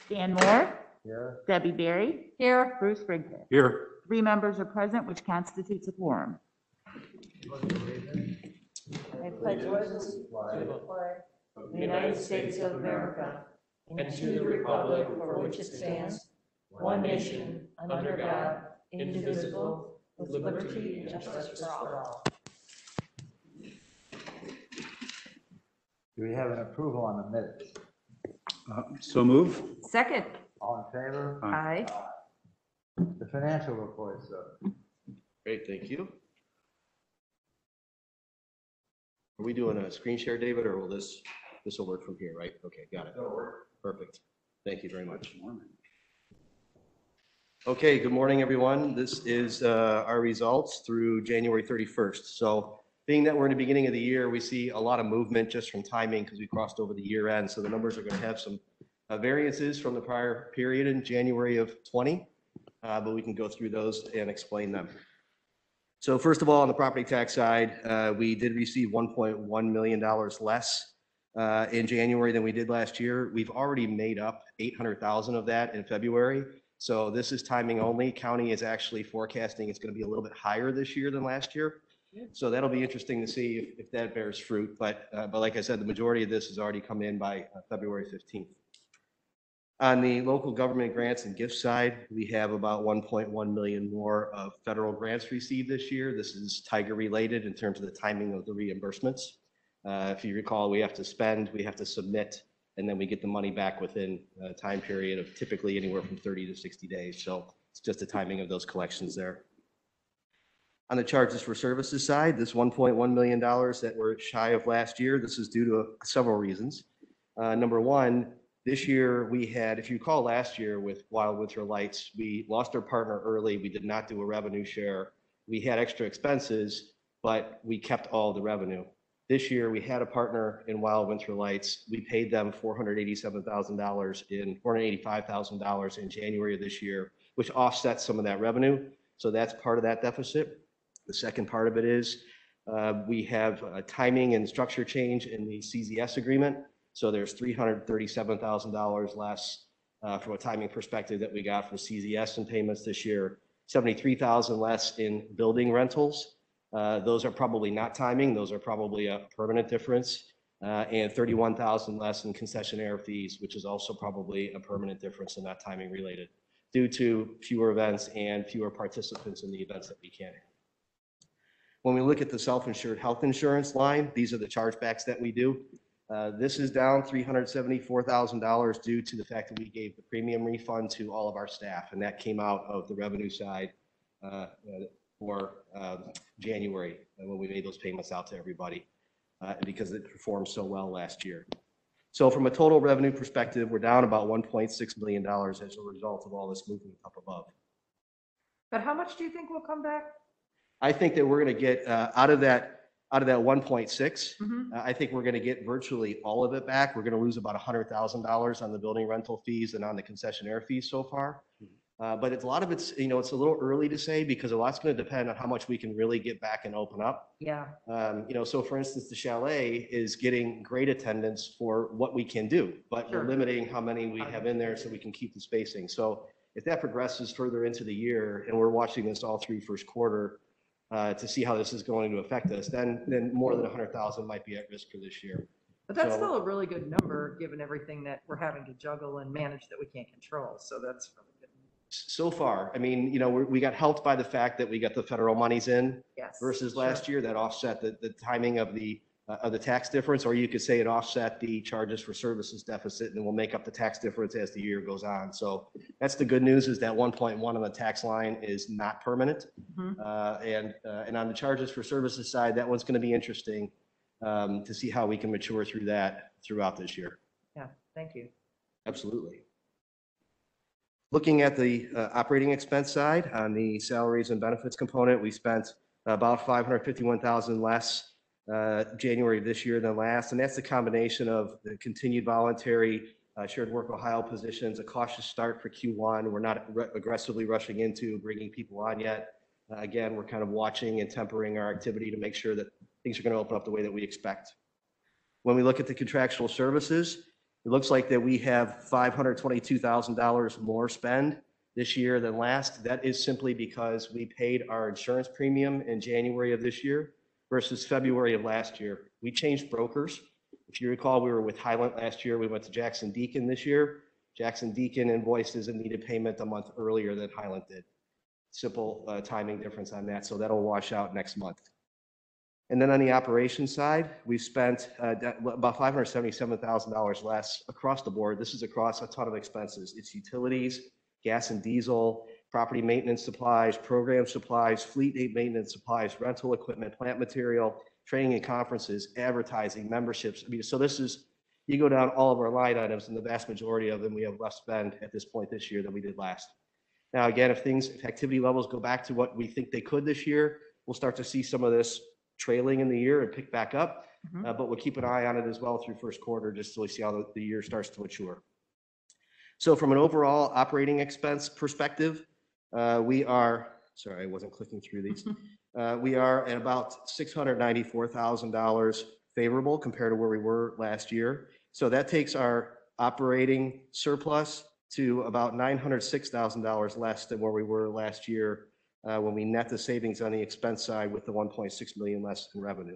Dan Moore, Here. Debbie Berry, Here. Bruce Springsteen. Here. 3 members are present, which constitutes a quorum. I pledge allegiance to the flag of the United States of America and to the republic for which it stands, one nation, under God, indivisible, with liberty and justice for all. Do we have an approval on the minutes? So move. Second. All in favor? Aye. The financial report, sir. Great, thank you. Are we doing a screen share, David, or will this will work from here, right? Okay, got it. Perfect. Thank you very much. Okay, good morning, everyone. This is our results through January 31st. So being that we're in the beginning of the year, we see a lot of movement just from timing because we crossed over the year end. So the numbers are going to have some variances from the prior period in January of 20, but we can go through those and explain them. So first of all, on the property tax side, we did receive $1.1 million less in January than we did last year. We've already made up 800,000 of that in February. So this is timing only. County is actually forecasting it's going to be a little bit higher this year than last year. So that'll be interesting to see if that bears fruit. But like I said, the majority of this has already come in by February 15th. On the local government grants and gift side, we have about 1.1 million more of federal grants received this year. This is Tiger related in terms of the timing of the reimbursements. If you recall, we have to spend, we have to submit, and then we get the money back within a time period of typically anywhere from 30 to 60 days. So it's just the timing of those collections there. On the charges for services side, this $1.1 million that we're shy of last year, this is due to several reasons. Number one, this year we had, if you recall last year with Wild Winter Lights, we lost our partner early. We did not do a revenue share. We had extra expenses, but we kept all the revenue. This year we had a partner in Wild Winter Lights. We paid them $485,000 in January of this year, which offsets some of that revenue. So that's part of that deficit. The second part of it is we have a timing and structure change in the CZS agreement. So there's $337,000 less from a timing perspective that we got for CZS and payments this year, $73,000 less in building rentals. Those are probably not timing. Those are probably a permanent difference, and $31,000 less in concessionaire fees, which is also probably a permanent difference and not timing related due to fewer events and fewer participants in the events that we can have. When we look at the self-insured health insurance line, these are the chargebacks that we do. This is down $374,000 due to the fact that we gave the premium refund to all of our staff, and that came out of the revenue side for January when we made those payments out to everybody because it performed so well last year. So from a total revenue perspective, we're down about $1.6 million as a result of all this movement up above. But how much do you think will come back? I think that we're going to get out of that 1.6, I think we're going to get virtually all of it back. We're going to lose about $100,000 on the building rental fees and on the concessionaire fees so far. But a lot of it's, it's a little early to say because a lot's going to depend on how much we can really get back and open up. Yeah. So for instance, the chalet is getting great attendance for what we can do, but we're limiting how many we have in there so we can keep the spacing. So if that progresses further into the year and we're watching this all through first quarter, to see how this is going to affect us, then more than 100,000 might be at risk for this year. But that's still a really good number, given everything that we're having to juggle and manage that we can't control. So that's really good. So far, I mean, we got helped by the fact that we got the federal monies in versus last year that offset the timing of the tax difference, or you could say it offset the charges for services deficit, and we'll make up the tax difference as the year goes on. So that's the good news, is that 1.1 on the tax line is not permanent. And on the charges for services side, that one's going to be interesting to see how we can mature through that throughout this year. Yeah, thank you. Absolutely. Looking at the operating expense side, on the salaries and benefits component, we spent about $551,000 less January of this year than last, and that's a combination of the continued voluntary Shared Work Ohio positions, a cautious start for Q1. We're not aggressively rushing into bringing people on yet. Again, we're kind of watching and tempering our activity to make sure that things are going to open up the way that we expect. When we look at the contractual services, It looks like that we have $522,000 more spend this year than last. That is simply because we paid our insurance premium in January of this year versus February of last year. We changed brokers. If you recall, we were with Highland last year. We went to Jackson Deacon this year. Jackson Deacon invoiced as a needed payment a month earlier than Highland did. Simple timing difference on that. So that'll wash out next month. And then on the operations side, we've spent about $577,000 less across the board. This is across a ton of expenses. It's utilities, gas and diesel, property maintenance supplies, program supplies, fleet maintenance supplies, rental equipment, plant material, training and conferences, advertising, memberships. I mean, so this is, you go down all of our line items, and the vast majority of them, we have less spend at this point this year than we did last. Now, again, if activity levels go back to what we think they could this year, we'll start to see some of this trailing in the year and pick back up. But we'll keep an eye on it as well through first quarter, just to see how the year starts to mature. So from an overall operating expense perspective, we are, sorry, I wasn't clicking through these. We are at about $694,000 favorable compared to where we were last year. So that takes our operating surplus to about $906,000 less than where we were last year when we net the savings on the expense side with the 1.6 million less in revenue.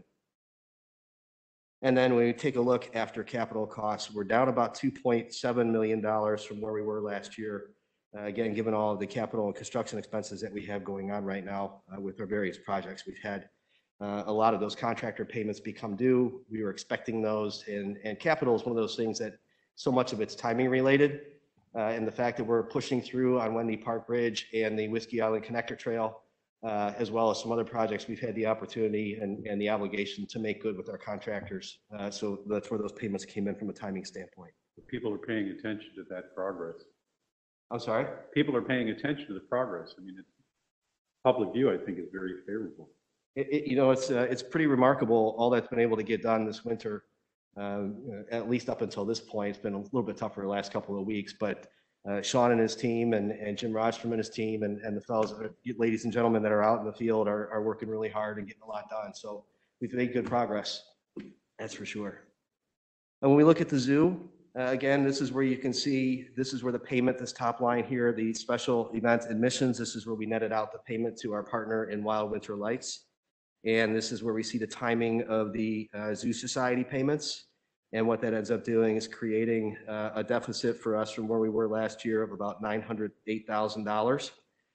And then when we take a look after capital costs, we're down about $2.7 million from where we were last year. Again, given all of the capital and construction expenses that we have going on right now with our various projects, we've had a lot of those contractor payments become due. We were expecting those, and capital is one of those things that so much of it's timing related. And the fact that we're pushing through on Wendy Park Bridge and the Whiskey Island Connector Trail, as well as some other projects, we've had the opportunity and the obligation to make good with our contractors. So that's where those payments came in from a timing standpoint. People are paying attention to that progress. I'm sorry? People are paying attention to the progress. I mean, public view, I think, is very favorable. You know, it's pretty remarkable, all that's been able to get done this winter, at least up until this point. It's been a little bit tougher the last couple of weeks, but Sean and his team and Jim Rodstrom and his team and the fellows, ladies and gentlemen that are out in the field are working really hard and getting a lot done. So we've made good progress, that's for sure. And when we look at the zoo, again, this is where you can see, this is where the payment, this top line here, the special event admissions, this is where we netted out the payment to our partner in Wild Winter Lights. And this is where we see the timing of the Zoo Society payments. And what that ends up doing is creating a deficit for us from where we were last year of about $908,000.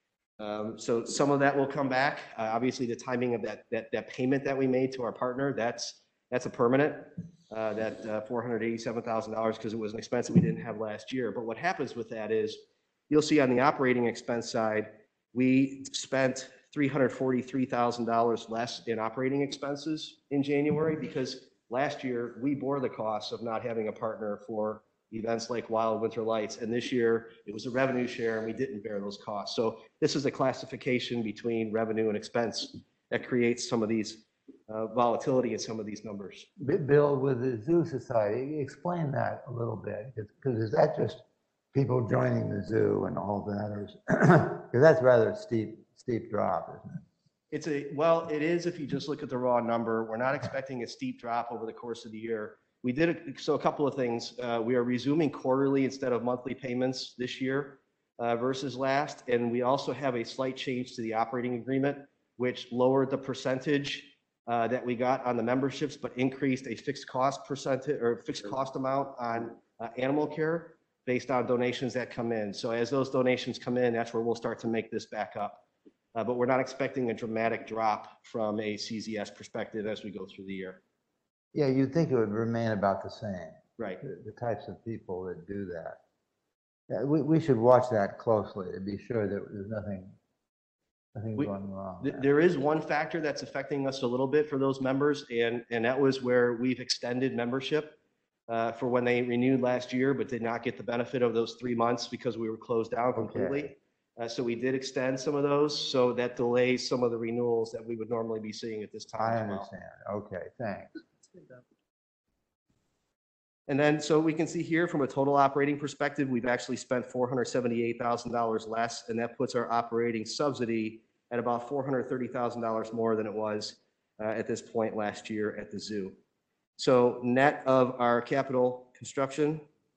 So some of that will come back. Obviously, the timing of that payment that we made to our partner, that's a permanent, that $487,000, because it was an expense that we didn't have last year. But what happens with that is, you'll see on the operating expense side, we spent $343,000 less in operating expenses in January, because last year we bore the costs of not having a partner for events like Wild Winter Lights. And this year it was a revenue share and we didn't bear those costs. So this is a classification between revenue and expense that creates some of these volatility in some of these numbers. Bill, with the Zoo Society, explain that a little bit, because is that just people joining the zoo and all that, or because that's rather steep drop, isn't it? Well, it is if you just look at the raw number. We're not expecting a steep drop over the course of the year. We did so a couple of things. We are resuming quarterly instead of monthly payments this year versus last, and we also have a slight change to the operating agreement, which lowered the percentage that we got on the memberships, but increased a fixed cost percentage or fixed cost amount on animal care based on donations that come in. So as those donations come in, that's where we'll start to make this back up. But we're not expecting a dramatic drop from a CZS perspective as we go through the year. Yeah, you'd think it would remain about the same. Right. The types of people that do that. Yeah, we should watch that closely to be sure that there's nothing going wrong. There is one factor that's affecting us a little bit for those members, and that was where we've extended membership for when they renewed last year, but did not get the benefit of those 3 months because we were closed down completely. Okay. So we did extend some of those, so that delays some of the renewals that we would normally be seeing at this time. I as well. understand. Okay, thanks. And then, so we can see here from a total operating perspective, we've actually spent $478,000 less, and that puts our operating subsidy at about $430,000 more than it was at this point last year at the zoo. So net of our capital construction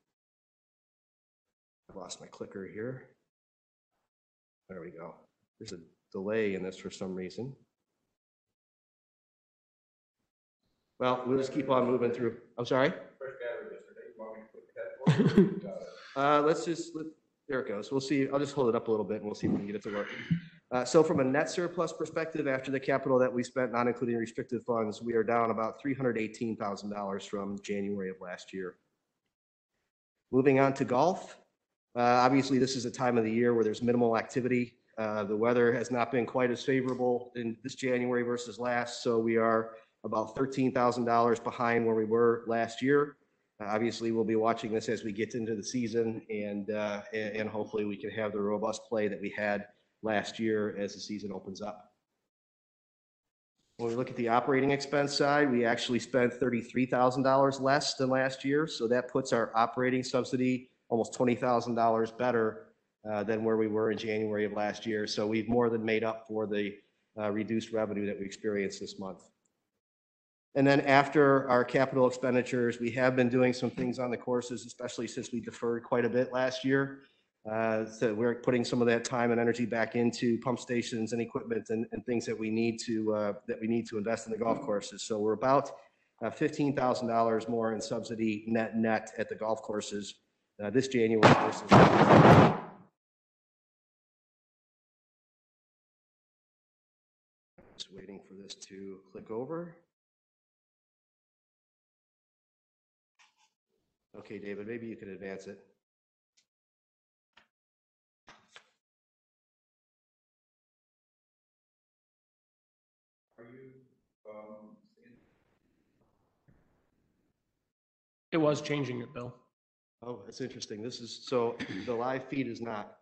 Lost my clicker here. There we go. There's a delay in this for some reason. Well, we'll just keep on moving through. I'm sorry? There it goes. We'll see. I'll just hold it up a little bit and we'll see if we can get it to work. So from a net surplus perspective, after the capital that we spent, not including restricted funds, we are down about $318,000 from January of last year. Moving on to golf. Obviously, this is a time of the year where there's minimal activity. The weather has not been quite as favorable in this January versus last, so we are about $13,000 behind where we were last year. Obviously, we'll be watching this as we get into the season, and hopefully we can have the robust play that we had last year as the season opens up. When we look at the operating expense side, we actually spent $33,000 less than last year, so that puts our operating subsidy almost $20,000 better than where we were in January of last year. So we've more than made up for the reduced revenue that we experienced this month. And then after our capital expenditures, we have been doing some things on the courses, especially since we deferred quite a bit last year. So we're putting some of that time and energy back into pump stations and equipment and things that we need to invest in the golf courses. So we're about $15,000 more in subsidy net at the golf courses this January versus. Just waiting for this to click over. Okay, David, maybe you could advance it. It was changing it, Bill. Oh, that's interesting. This is, so the live feed is not.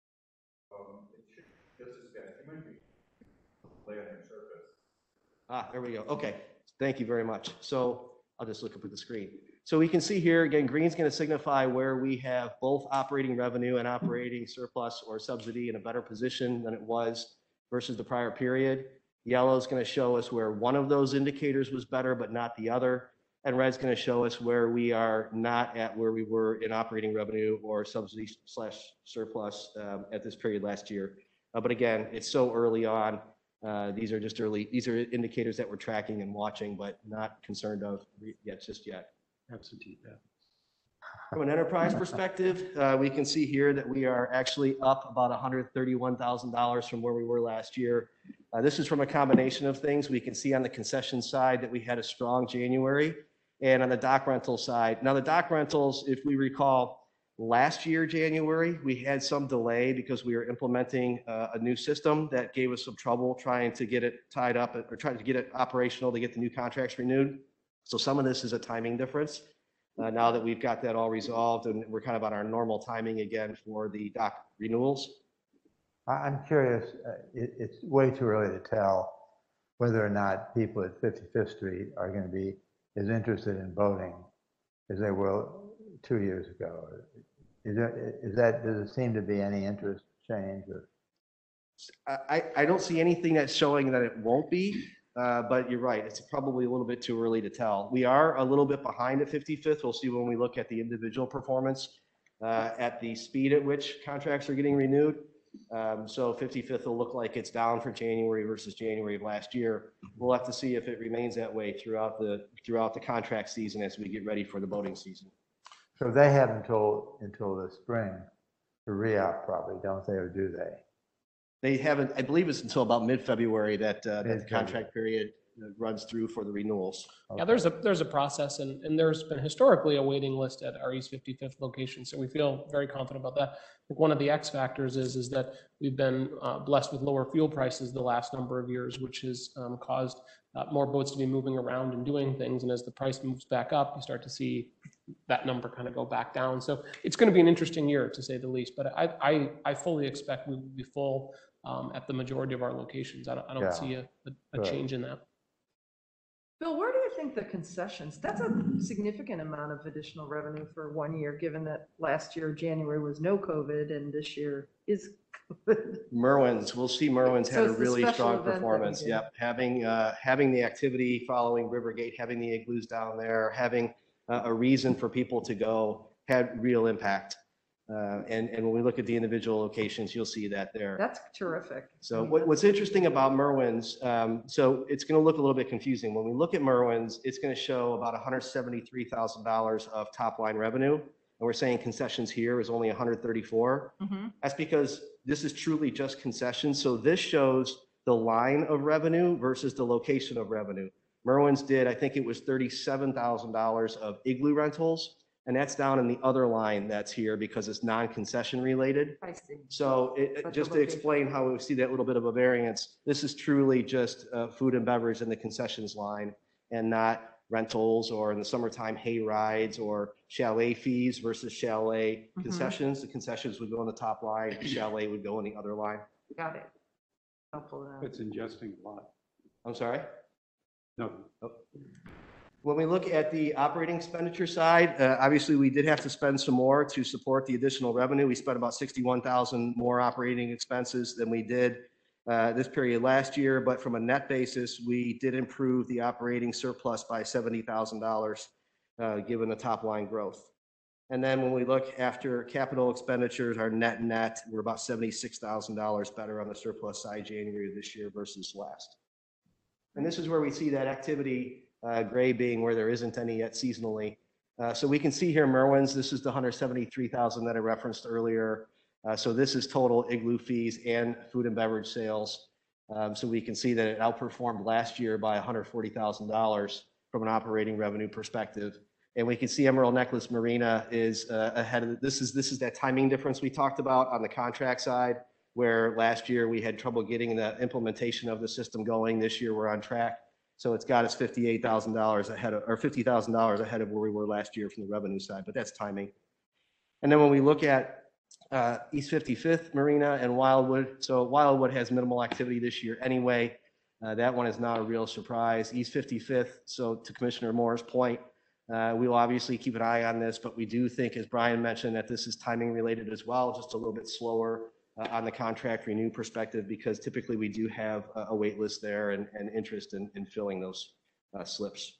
There we go. Okay, thank you very much. So I'll just look up at the screen. So we can see here, again, green's going to signify where we have both operating revenue and operating surplus or subsidy in a better position than it was versus the prior period. Yellow is going to show us where one of those indicators was better, but not the other. And red's going to show us where we are not at where we were in operating revenue or subsidy / surplus at this period last year. But again, it's so early on. These are just early. These are indicators that we're tracking and watching, but not concerned of just yet. Absentee, yeah. From an enterprise perspective, we can see here that we are actually up about $131,000 from where we were last year. This is from a combination of things. We can see on the concession side that we had a strong January, and on the dock rental side. Now the dock rentals, if we recall, last year, January, we had some delay because we were implementing a new system that gave us some trouble trying to get it tied up or trying to get it operational to get the new contracts renewed. So some of this is a timing difference. Now that we've got that all resolved and we're kind of on our normal timing again for the dock renewals. I'm curious, it's way too early to tell whether or not people at 55th Street are going to be as interested in voting as they were 2 years ago. Does it seem to be any interest change? Or? I don't see anything that's showing that it won't be. But you're right, it's probably a little bit too early to tell. We are a little bit behind at 55th. We'll see when we look at the individual performance at the speed at which contracts are getting renewed. So 55th will look like it's down for January versus January of last year. We'll have to see if it remains that way throughout the contract season as we get ready for the voting season. So they have until the spring to re-up probably, don't they, or do they? They haven't, I believe it's until about mid-February that the contract period runs through for the renewals. Okay. Yeah, there's a process, and there's been historically a waiting list at our East 55th location, so we feel very confident about that. I think one of the X factors is that we've been blessed with lower fuel prices the last number of years, which has caused more boats to be moving around and doing things, and as the price moves back up, you start to see that number kind of go back down. So it's going to be an interesting year, to say the least, but I fully expect we will be full at the majority of our locations. I don't see a change in that. Bill, where do you think the concessions, that's a significant amount of additional revenue for 1 year, given that last year, January was no COVID and this year is COVID. Merwin's, we'll see Merwin's had a really strong performance. Yep. Yep, having the activity following Rivergate, having the igloos down there, having a reason for people to go had real impact. And when we look at the individual locations, you'll see that there. That's terrific. So what's interesting about Merwin's, so it's going to look a little bit confusing. When we look at Merwin's, it's going to show about $173,000 of top line revenue. And we're saying concessions here is only 134. That's because this is truly just concessions. So this shows the line of revenue versus the location of revenue. Merwin's did, I think it was $37,000 of igloo rentals. And that's down in the other line that's here because it's non-concession related. I see. So But just the to explain how we see that little bit of a variance, this is truly just food and beverage in the concessions line and not rentals or in the summertime hay rides or chalet fees versus chalet concessions. The concessions would go on the top line, chalet would go on the other line. Got it. I'll pull it out. It's ingesting a lot. I'm sorry? No, When we look at the operating expenditure side, obviously we did have to spend some more to support the additional revenue. We spent about 61,000 more operating expenses than we did this period last year, but from a net basis, we did improve the operating surplus by $70,000 given the top line growth. And then when we look after capital expenditures, our net, we're about $76,000 better on the surplus side January of this year versus last. And this is where we see that activity gray being where there isn't any yet seasonally. So we can see here Merwin's, this is the 173,000 that I referenced earlier. So this is total igloo fees and food and beverage sales. So we can see that it outperformed last year by $140,000 from an operating revenue perspective. And we can see Emerald Necklace Marina is ahead of this is that timing difference we talked about on the contract side, where last year we had trouble getting the implementation of the system going. This year we're on track. So it's got us $58,000 ahead of, or $50,000 ahead of where we were last year from the revenue side, but that's timing. And then when we look at East 55th Marina and Wildwood, so Wildwood has minimal activity this year anyway. That one is not a real surprise. East 55th, so to Commissioner Moore's point, we will obviously keep an eye on this, but we do think, as Brian mentioned, that this is timing related as well, just a little bit slower on the contract renew perspective, because typically we do have a wait list there and interest in filling those slips.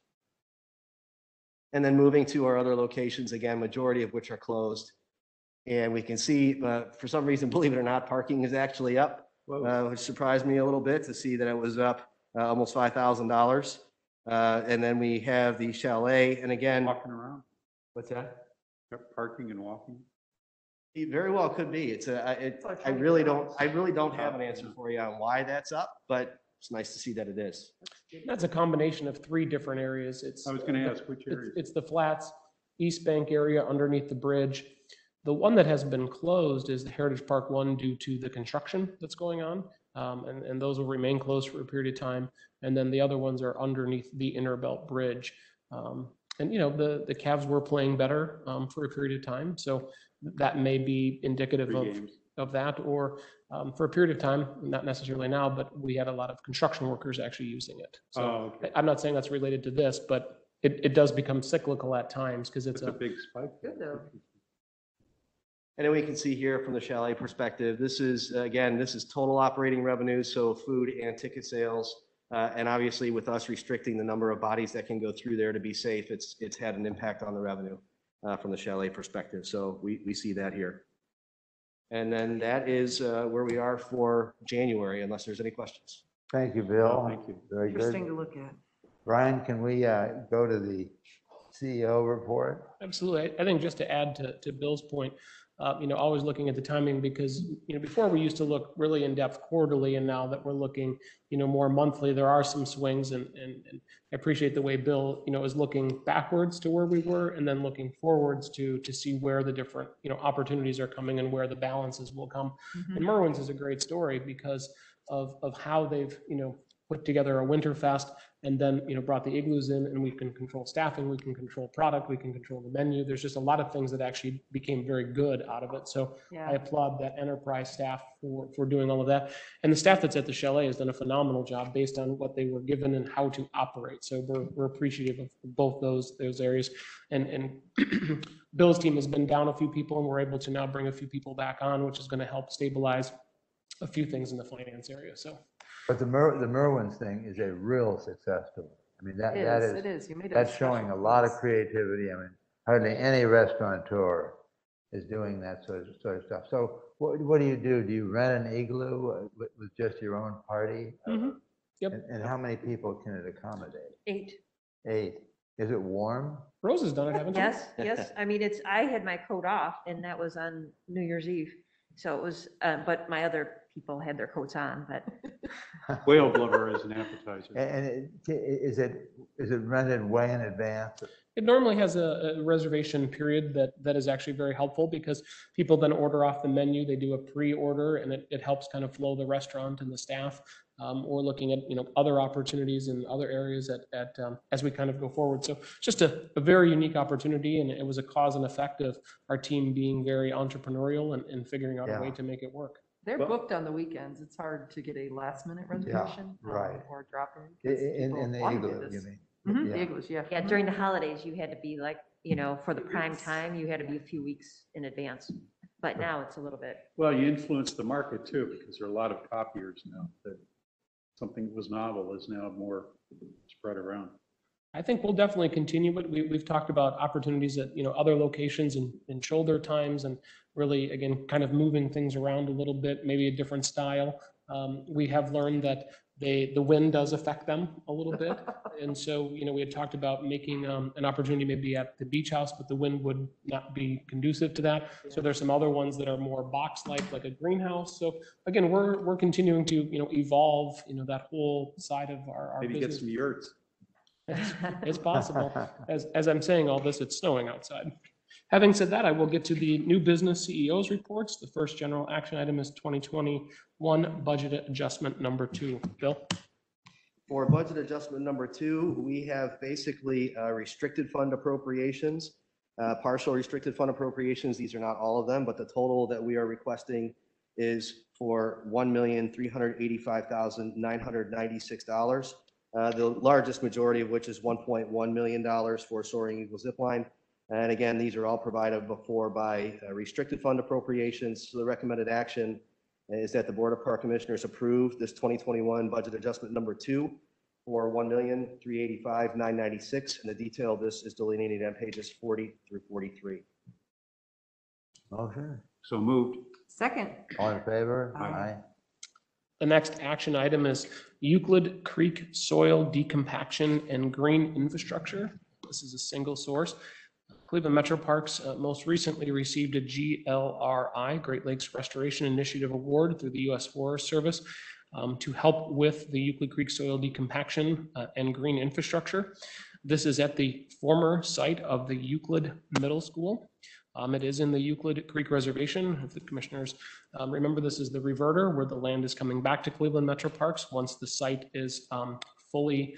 And then moving to our other locations, again, majority of which are closed. And we can see, for some reason, believe it or not, parking is actually up, which surprised me a little bit to see that it was up almost $5,000. And then we have the chalet, and again, walking around, what's that? parking and walking. It very well could be. I really don't have an answer for you on why that's up, but it's nice to see that it is. That's a combination of three different areas. I was going to ask which areas. It's the flats, East Bank area underneath the bridge. The one that has been closed is the Heritage Park one due to the construction that's going on. And those will remain closed for a period of time. And then the other ones are underneath the Innerbelt Bridge. And, you know, the Cavs were playing better for a period of time. So that may be indicative of that, or for a period of time, not necessarily now, but we had a lot of construction workers actually using it. So okay. I'm not saying that's related to this, but it does become cyclical at times because it's a big spike. Good though. And then we can see here from the chalet perspective, this is, again, this is total operating revenue, so food and ticket sales. And obviously with us restricting the number of bodies that can go through there to be safe, it's had an impact on the revenue from the chalet perspective. So we see that here. And then that is where we are for January, unless there's any questions. Thank you, Bill. Thank you. Very Interesting good. to look at. Brian, can we go to the CEO report? Absolutely. I think just to add to Bill's point, you know, always looking at the timing, because, you know, before we used to look really in depth quarterly, and now that we're looking, you know, more monthly, there are some swings, and I appreciate the way Bill, you know, is looking backwards to where we were and then looking forwards to see where the different, you know, opportunities are coming and where the balances will come. And Merwin's is a great story because of how they've, you know, put together a Winterfest and then, you know, brought the igloos in, and we can control staffing, we can control product, we can control the menu. There's just a lot of things that actually became very good out of it. So I Yeah. applaud that enterprise staff for doing all of that. And the staff that's at the chalet has done a phenomenal job based on what they were given and how to operate. So we're appreciative of both those areas. And Bill's team has been down a few people, and we're able to now bring a few people back on, which is going to help stabilize a few things in the finance area. So. But the Merwin's thing is a real success story. I mean, that It is, is. You made it. that's showing a lot of creativity. I mean, hardly any restaurateur is doing that sort of stuff. So what do? Do you rent an igloo with just your own party? Mhm. Yep. And how many people can it accommodate? 8. 8. Is it warm? Rose has done it, haven't you? Yes. I mean, I had my coat off and that was on New Year's Eve. So it was, but my other people had their coats on, but Whale blubber as an appetizer. And is it rented way in advance? It normally has a reservation period that is actually very helpful because people then order off the menu. They do a pre-order and it helps kind of flow the restaurant and the staff. Or looking at, other opportunities in other areas as we kind of go forward. So just a very unique opportunity, and it was a cause and effect of our team being very entrepreneurial and figuring out a way to make it work. They're Well- booked on the weekends. It's hard to get a last minute reservation. right. Or drop in. 'cause In people the wanna do igloo, you this. mean? Mhm, Yeah. The igloos, yeah. yeah, during the holidays, you had to be like, for the prime time, you had to be a few weeks in advance. But now it's a little bit. Well, you influence the market too, because there are a lot of copiers now that something that was novel is now more spread around. I think we'll definitely continue, but we've talked about opportunities at, other locations in shoulder times and really, again, kind of moving things around a little bit, maybe a different style. We have learned that the wind does affect them a little bit. And so, we had talked about making an opportunity maybe at the beach house, but the wind would not be conducive to that. So there's some other ones that are more box-like a greenhouse. So again, we're continuing to, evolve, that whole side of our Maybe get business. some yurts. It's possible. As I'm saying all this, it's snowing outside. Having said that, I will get to the new business CEO's reports. The first general action item is 2021 budget adjustment number 2. Bill? For budget adjustment number 2, we have basically restricted fund appropriations, partial restricted fund appropriations. These are not all of them, but the total that we are requesting is for $1,385,996. The largest majority of which is $1.1 million for Soaring Eagle Zipline. And again, these are all provided before by restricted fund appropriations. So the recommended action is that the Board of Park Commissioners approve this 2021 budget adjustment number 2 for $1,385,996. And the detail of this is delineated on pages 40 through 43. Motion? So moved. Second, All in favor? Aye. The next action item is Euclid Creek Soil Decompaction and Green Infrastructure. This is a single source. Cleveland Metro Parks most recently received a GLRI, Great Lakes Restoration Initiative Award through the U.S. Forest Service to help with the Euclid Creek soil decompaction and green infrastructure. This is at the former site of the Euclid Middle School. It is in the Euclid Creek Reservation. If the commissioners remember, this is the reverter where the land is coming back to Cleveland Metro Parks once the site is fully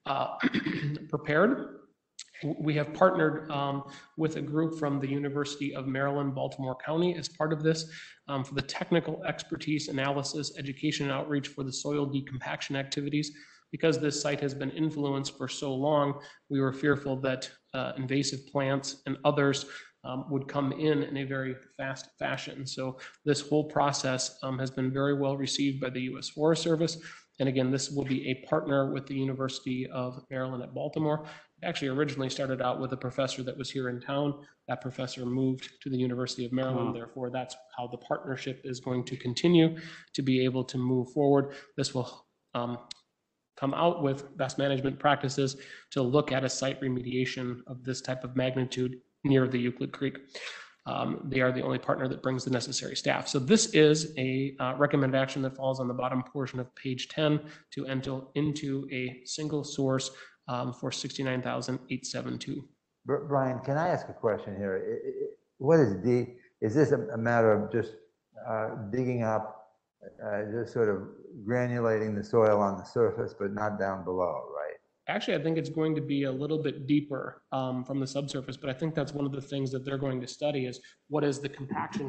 prepared. We have partnered with a group from the University of Maryland, Baltimore County as part of this for the technical expertise, analysis, education, and outreach for the soil decompaction activities. Because this site has been influenced for so long, we were fearful that invasive plants and others would come in a very fast fashion. So this whole process has been very well received by the U.S. Forest Service. And again, this will be a partner with the University of Maryland at Baltimore. It actually originally started out with a professor that was here in town. That professor moved to the University of Maryland. Therefore, that's how the partnership is going to continue to be able to move forward. This will come out with best management practices to look at a site remediation of this type of magnitude near the Euclid Creek. They are the only partner that brings the necessary staff. So this is a recommended action that falls on the bottom portion of page 10 to enter into a single source for $69,872. Brian, can I ask a question here? What is is this a matter of just digging up, just sort of granulating the soil on the surface, but not down below, right? Actually, I think it's going to be a little bit deeper from the subsurface, but I think that's one of the things that they're going to study is what is the compaction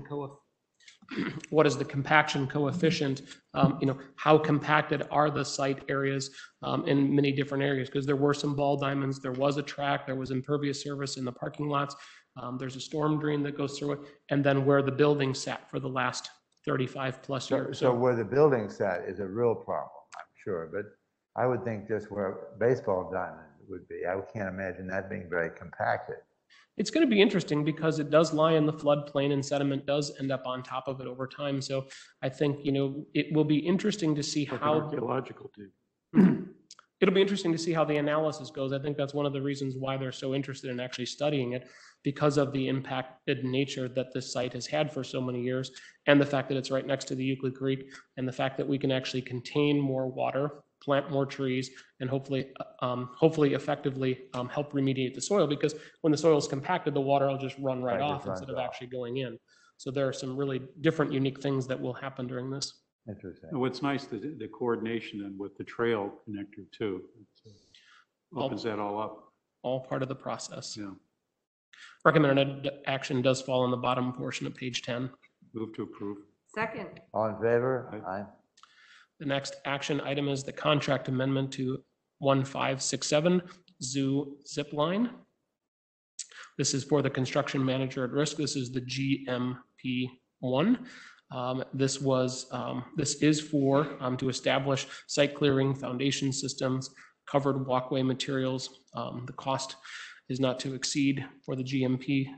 coefficient, how compacted are the site areas in many different areas, because there were some ball diamonds, there was a track, there was impervious surface in the parking lots, there's a storm drain that goes through it, and then where the building sat for the last 35 plus years. So where the building sat is a real problem, I'm sure, but I would think just where baseball diamond would be, I can't imagine that being very compacted. It's going to be interesting because it does lie in the floodplain and sediment does end up on top of it over time. So I think, it will be interesting to see Like an how archaeological dig. it'll be interesting to see how the analysis goes. I think that's one of the reasons why they're so interested in actually studying it, because of the impacted nature that this site has had for so many years, and the fact that it's right next to the Euclid Creek, and the fact that we can actually contain more water, plant more trees, and hopefully effectively help remediate the soil, because when the soil is compacted, the water will just run right Right, off just runs instead of off. actually going in. So there are some really different, unique things that will happen during this. Interesting. And what's nice, the coordination and with the trail connector too. It opens that all up. All part of the process. Yeah. Recommended action does fall on the bottom portion of page 10. Move to approve. Second. All in favor? Aye. Aye. The next action item is the contract amendment to 1567 Zoo Zip Line. This is for the construction manager at risk. This is the GMP1. This is for to establish site clearing, foundation systems, covered walkway materials. The cost is not to exceed for the GMP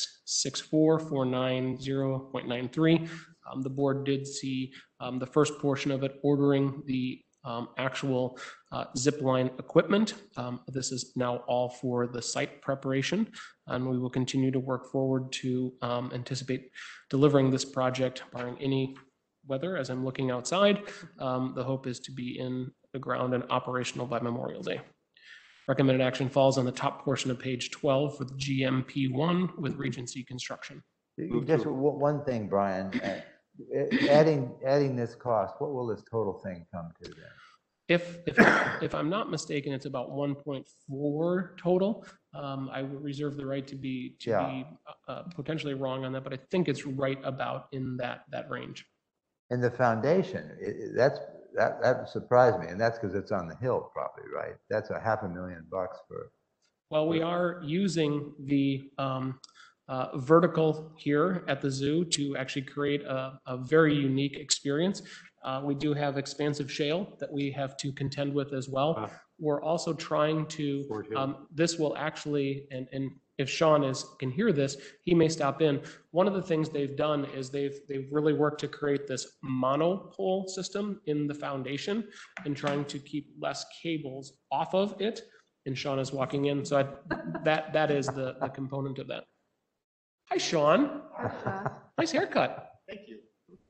664,490.93. The board did see the first portion of it, ordering the actual zip line equipment. This is now all for the site preparation, and we will continue to work forward to anticipate delivering this project barring any weather. As I'm looking outside, the hope is to be in the ground and operational by Memorial Day. Recommended action falls on the top portion of page 12 for the GMP1 with Regency Construction. Just one thing, Brian, adding this cost, what will this total thing come to then? If I'm not mistaken, it's about 1.4 total. I would reserve the right to be potentially wrong on that, but I think it's right about in that range. And the foundation, that surprised me, and that's because it's on the hill property, right? That's $500,000 for. Well, we are using the vertical here at the zoo to actually create a very unique experience. We do have expansive shale that we have to contend with as well. We're also trying to, this will actually, and if Sean can hear this, he may stop in. One of the things they've done is they've really worked to create this monopole system in the foundation and trying to keep less cables off of it. And Sean is walking in, so that is the component of that. Hi, Sean. Nice haircut. Thank you.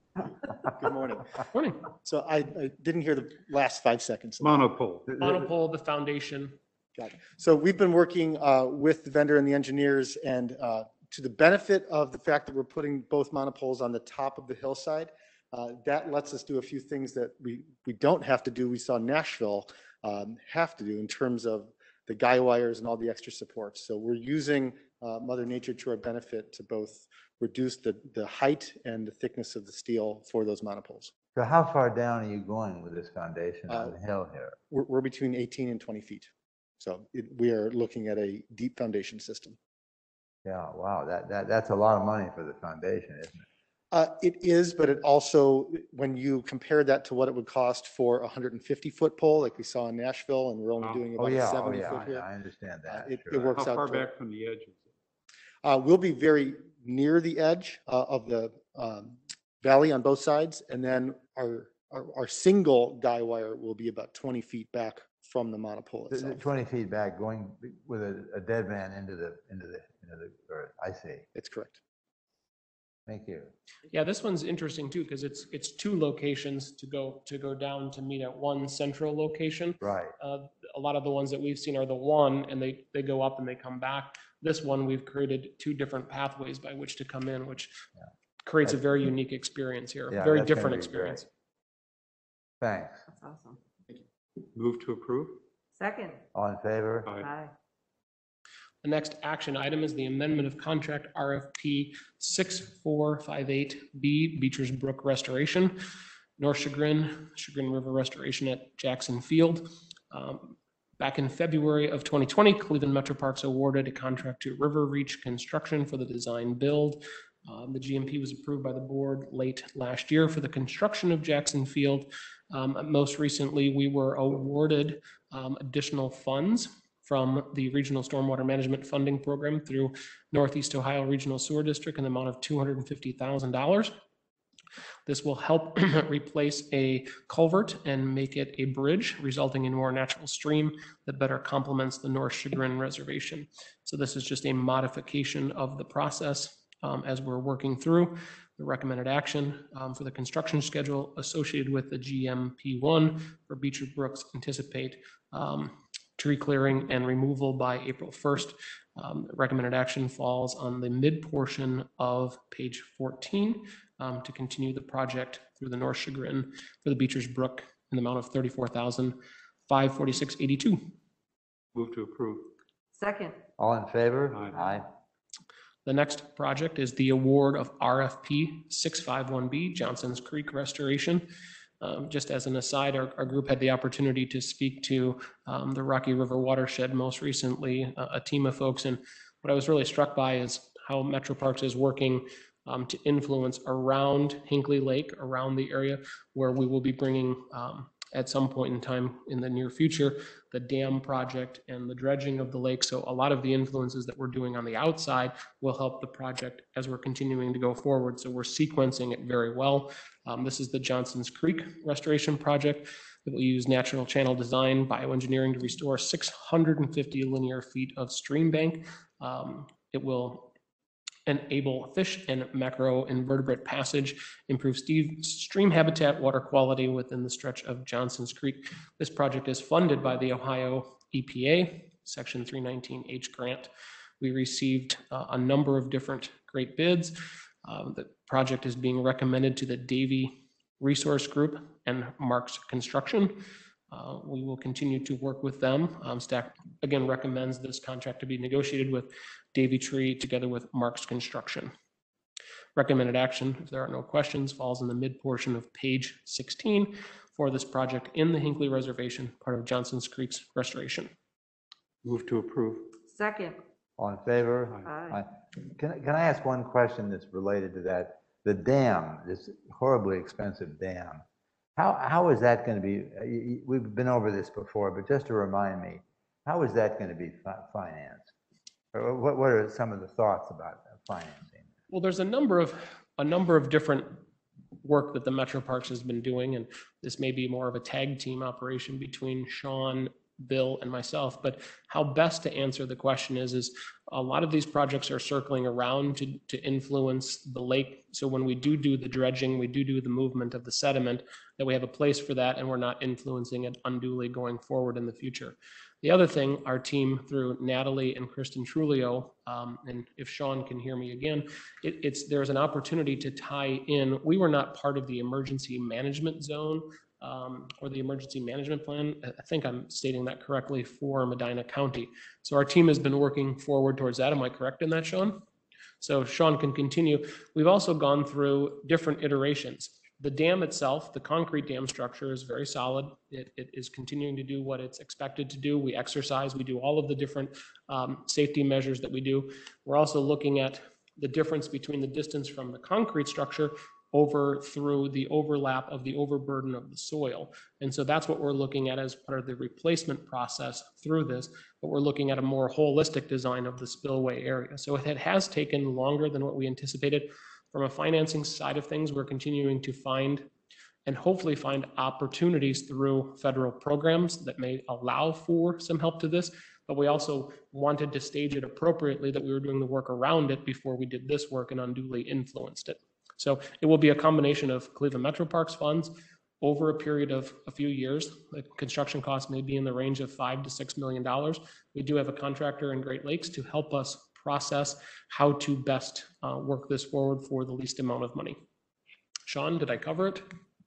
Good morning. Morning. So I didn't hear the last 5 seconds. Monopole. Monopole, the foundation. Got it. So we've been working with the vendor and the engineers, and to the benefit of the fact that we're putting both monopoles on the top of the hillside, that lets us do a few things that we don't have to do. We saw Nashville have to do in terms of the guy wires and all the extra supports. So we're using Mother Nature to our benefit to both reduce the height and the thickness of the steel for those monopoles. So how far down are you going with this foundation on the hill here? We're between 18 and 20 feet. So we are looking at a deep foundation system. Yeah, wow, that's a lot of money for the foundation, isn't it? It is, but it also, when you compare that to what it would cost for a 150-foot pole, like we saw in Nashville, and we're only doing about a 70-foot here. I understand that. It sure. works How out. far back from the edge is it? We'll be very near the edge of the valley on both sides, and then our single guy wire will be about 20 feet back from the monopole itself. 20 feet back, going with a dead man into the earth. I see. It's correct. Thank you. Yeah, this one's interesting too, because it's two locations to go down to meet at one central location. Right. A lot of the ones that we've seen are the one, and they go up and they come back. This one, we've created two different pathways by which to come in, which creates a very unique experience here, Yeah, very that's gonna different be experience. great. Thanks. That's awesome. Move to approve? Second. All in favor? Aye. Aye. The next action item is the amendment of contract RFP 6458B, Beecher's Brook Restoration, North Chagrin River Restoration at Jackson Field. Back in February of 2020, Cleveland Metro Parks awarded a contract to River Reach Construction for the design build. The GMP was approved by the board late last year for the construction of Jackson Field. Most recently, we were awarded additional funds from the Regional Stormwater Management Funding Program through Northeast Ohio Regional Sewer District in the amount of $250,000. This will help replace a culvert and make it a bridge, resulting in more natural stream that better complements the North Chagrin Reservation. So this is just a modification of the process as we're working through the recommended action for the construction schedule associated with the GMP1 for Beecher Brooks. Anticipate tree clearing and removal by April 1st. Recommended action falls on the mid portion of page 14 to continue the project through the North Chagrin for the Beecher's Brook in the amount of $34,546.82. Move to approve. Second. All in favor? Aye. The next project is the award of RFP 651B, Johnson's Creek Restoration. Just as an aside, our group had the opportunity to speak to the Rocky River Watershed most recently, a team of folks. And what I was really struck by is how Metro Parks is working to influence around Hinckley Lake, around the area where we will be bringing at some point in time in the near future, the dam project and the dredging of the lake. So a lot of the influences that we're doing on the outside will help the project as we're continuing to go forward. So we're sequencing it very well. This is the Johnson's Creek Restoration Project that will use natural channel design bioengineering to restore 650 linear feet of stream bank. It will enable fish and macroinvertebrate passage, improve stream habitat, water quality within the stretch of Johnson's Creek. This project is funded by the Ohio EPA, Section 319H grant. We received a number of different great bids. The project is being recommended to the Davie Resource Group and Marks Construction. We will continue to work with them. Staff again recommends this contract to be negotiated with Davie Tree together with Marks Construction. Recommended action, if there are no questions, falls in the mid portion of page 16 for this project in the Hinckley Reservation, part of Johnson's Creek's restoration. Move to approve. Second. All in favor? Aye. Can I ask one question that's related to that? The dam, this horribly expensive dam, how is that going to be? We've been over this before, but just to remind me, how is that going to be financed? Or what are some of the thoughts about financing? Well, there's a number of different work that the Metro Parks has been doing, and this may be more of a tag team operation between Sean, Bill, and myself. But how best to answer the question is a lot of these projects are circling around to influence the lake. So when we do the dredging, we do the movement of the sediment, that we have a place for that, and we're not influencing it unduly going forward in the future. The other thing, our team through Natalie and Kristen Trulio, and if Sean can hear me again, there's an opportunity to tie in. We were not part of the emergency management zone or the emergency management plan. I think I'm stating that correctly for Medina County. So our team has been working forward towards that. Am I correct in that, Sean? So Sean can continue. We've also gone through different iterations. The dam itself, the concrete dam structure is very solid. It is continuing to do what it's expected to do. We exercise, we do all of the different safety measures that we do. We're also looking at the difference between the distance from the concrete structure over through the overlap of the overburden of the soil. And so that's what we're looking at as part of the replacement process through this, but we're looking at a more holistic design of the spillway area. So it has taken longer than what we anticipated. From a financing side of things, we're continuing to find and hopefully find opportunities through federal programs that may allow for some help to this, but we also wanted to stage it appropriately, that we were doing the work around it before we did this work and unduly influenced it. So it will be a combination of Cleveland Metro Parks funds over a period of a few years. The construction costs may be in the range of $5 to $6 million. We do have a contractor in Great Lakes to help us process how to best work this forward for the least amount of money. Sean, did I cover it?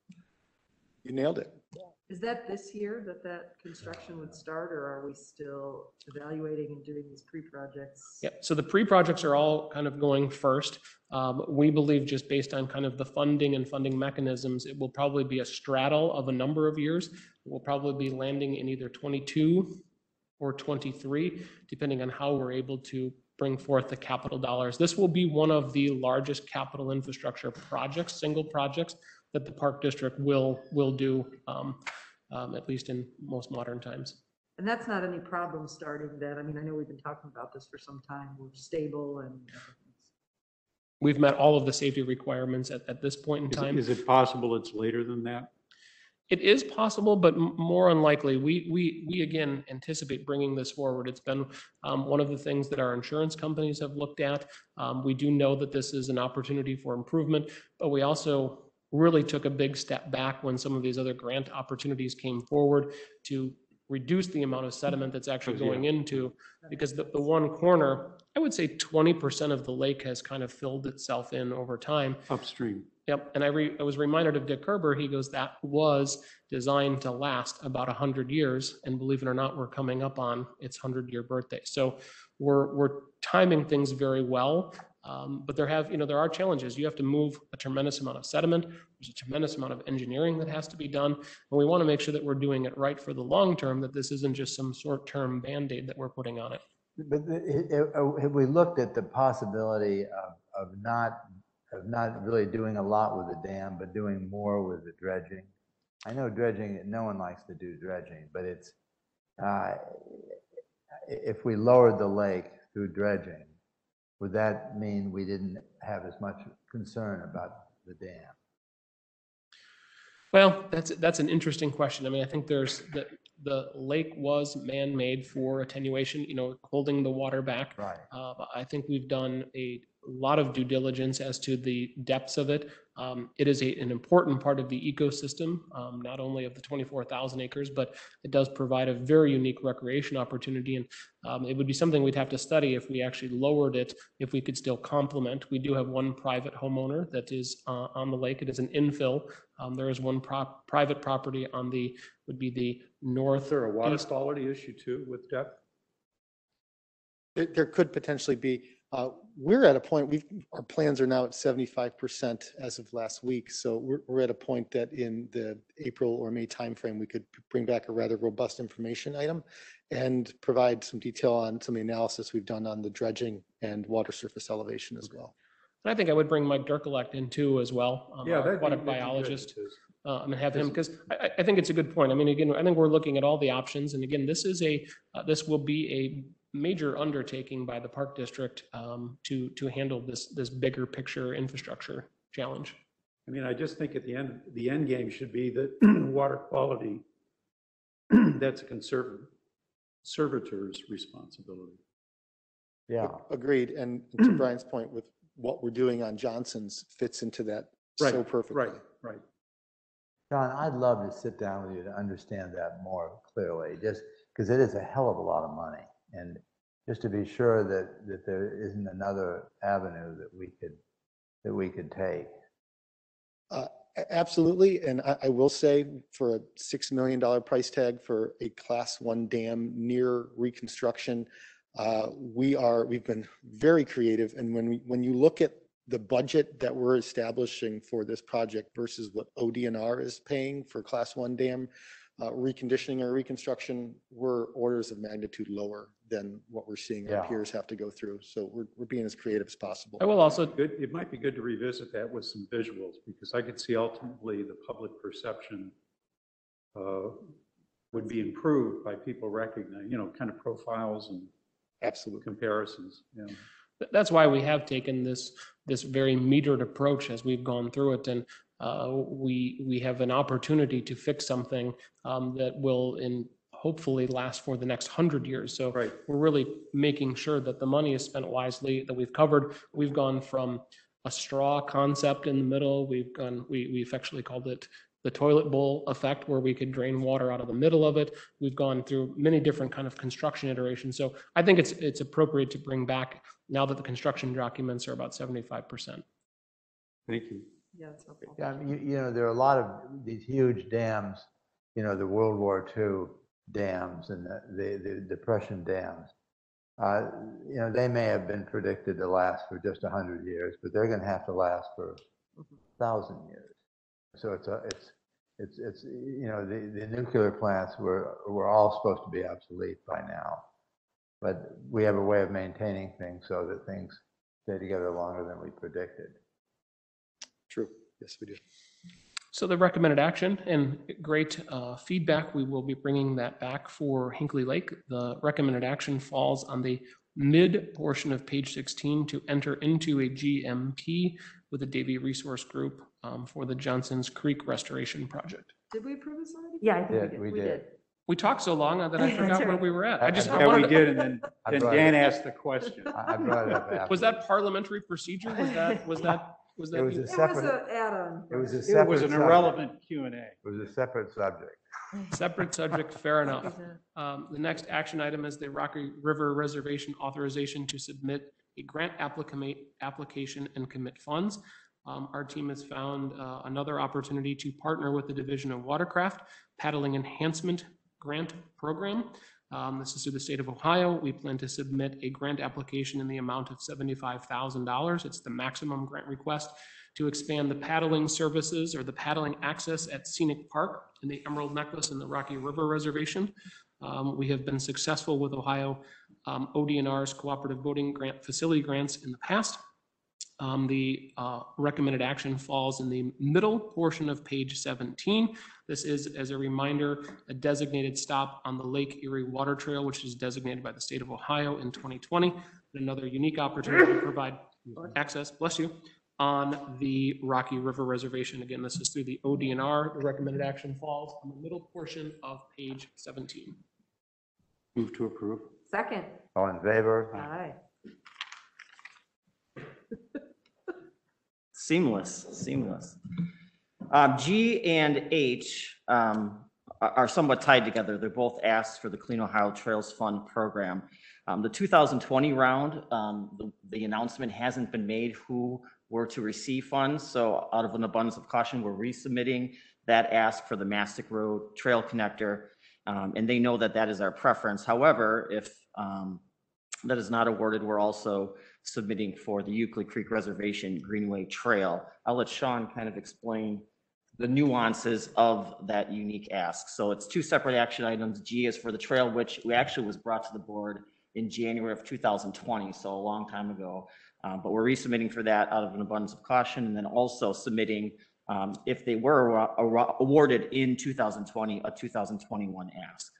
You nailed it. Is that this year that construction would start, or are we still evaluating and doing these pre-projects? Yeah, so the pre-projects are all kind of going first. We believe, just based on kind of the funding and funding mechanisms, it will probably be a straddle of a number of years. It will probably be landing in either 22 or 23, depending on how we're able to bring forth the capital dollars. This will be one of the largest capital infrastructure projects, single projects, that the Park District will do, at least in most modern times. And that's not any problem starting that. I mean, I know we've been talking about this for some time. We're stable and We've met all of the safety requirements at this point in time. Is it possible it's later than that? It is possible, but more unlikely. We again anticipate bringing this forward. It's been one of the things that our insurance companies have looked at. We do know that this is an opportunity for improvement, but we also really took a big step back when some of these other grant opportunities came forward to reduce the amount of sediment that's actually going into, because the one corner, I would say 20% of the lake has kind of filled itself in over time. Upstream. Yep, and I was reminded of Dick Kerber. He goes, that was designed to last about 100 years, and believe it or not, we're coming up on its 100-year birthday. So we're timing things very well, but there are challenges. You have to move a tremendous amount of sediment. There's a tremendous amount of engineering that has to be done, and we want to make sure that we're doing it right for the long term. That this isn't just some short-term Band-Aid that we're putting on it. But have we looked at the possibility of not really doing a lot with the dam, but doing more with the dredging? I know dredging, no one likes to do dredging, but it's, if we lowered the lake through dredging, would that mean we didn't have as much concern about the dam? Well, that's an interesting question. I mean, I think there's the lake was man-made for attenuation, holding the water back. Right. I think we've done a lot of due diligence as to the depths of it. It is an important part of the ecosystem, not only of the 24,000 acres, but it does provide a very unique recreation opportunity. And it would be something we'd have to study if we actually lowered it, if we could still complement. We do have one private homeowner that is on the lake. It is an infill. There is one private property would be the north. Is there a water quality issue too with depth? There could potentially be. We're at a point, our plans are now at 75% as of last week. So we're at a point that in the April or May timeframe, we could bring back a rather robust information item and provide some detail on some of the analysis we've done on the dredging and water surface elevation as well. And I think I would bring Mike Dirkelect in too as well, our aquatic biologist, and have him, because I think it's a good point. I mean, again, I think we're looking at all the options. And again, this will be a major undertaking by the Park District to handle this bigger picture infrastructure challenge. I mean, I just think at the end game should be that water quality, that's a conservator's responsibility. Yeah. Agreed. And to Brian's point, with what we're doing on Johnson's fits into that so perfectly. Right. John, I'd love to sit down with you to understand that more clearly, just because it is a hell of a lot of money. And just to be sure that there isn't another avenue that we could take. Absolutely. And I will say, for a $6 million price tag for a Class 1 dam near reconstruction, we've been very creative. And when you look at the budget that we're establishing for this project versus what ODNR is paying for Class 1 dam reconditioning or reconstruction, we're orders of magnitude lower than what we're seeing our peers have to go through. So we're being as creative as possible. I will also, It might be good to revisit that with some visuals, because I could see ultimately the public perception would be improved by people recognizing, kind of profiles and Absolutely comparisons. that's why we have taken this very metered approach as we've gone through it. And we have an opportunity to fix something that will hopefully last for the next 100 years. So we're really making sure that the money is spent wisely, that we've gone from a straw concept in the middle. We affectionately called it the toilet bowl effect, where we could drain water out of the middle of it. We've gone through many different kind of construction iterations. So I think it's appropriate to bring back, now that the construction documents are about 75%. Thank you. yeah, it's helpful. Yeah, there are a lot of these huge dams, the World War II dams and the Depression dams. They may have been predicted to last for just 100 years, but they're going to have to last for 1,000 years. So the nuclear plants were all supposed to be obsolete by now, but we have a way of maintaining things so that things stay together longer than we predicted. true. Yes, we do. So the recommended action and great feedback, we will be bringing that back for Hinkley Lake. The recommended action falls on the mid portion of page 16 to enter into a GMP with the Davie Resource Group for the Johnson's Creek Restoration Project. Did we approve this already? Yeah, I think Yeah, we did. we did. We talked so long that I That's forgot where right. we were at. I just I Yeah, we wanted to- did, and then I then brought Dan it. asked the question. I brought it up after. Was that parliamentary procedure? Was that? It was a It was separate, an add-on. it was a It separate. was an subject. irrelevant Q and A. It was a separate subject. Separate subject, fair enough. The next action item is the Rocky River Reservation authorization to submit a grant application and commit funds. Our team has found another opportunity to partner with the Division of Watercraft Paddling Enhancement Grant Program. This is through the state of Ohio. We plan to submit a grant application in the amount of $75,000. It's the maximum grant request to expand the paddling services or the paddling access at Scenic Park in the Emerald Necklace and the Rocky River Reservation. We have been successful with Ohio ODNR's cooperative boating grant facility grants in the past. The recommended action falls in the middle portion of page 17. This is, as a reminder, a designated stop on the Lake Erie Water Trail, which is designated by the state of Ohio in 2020. Another unique opportunity to provide access, bless you, on the Rocky River Reservation. Again, this is through the ODNR. The recommended action falls on the middle portion of page 17. Move to approve. Second. All in favor? Aye. Seamless. G and H are somewhat tied together. They're both asked for the Clean Ohio Trails Fund program. The 2020 round, the announcement hasn't been made who were to receive funds. So out of an abundance of caution, we're resubmitting that ask for the Mastic Road Trail Connector. And they know that that is our preference. However, if that is not awarded, we're also submitting for the Euclid Creek Reservation Greenway Trail. I'll let Sean kind of explain the nuances of that unique ask. So it's two separate action items. G is for the trail, which actually was brought to the board in January of 2020, so a long time ago. But we're resubmitting for that out of an abundance of caution, and then also submitting, if they were awarded in 2020, a 2021 ask.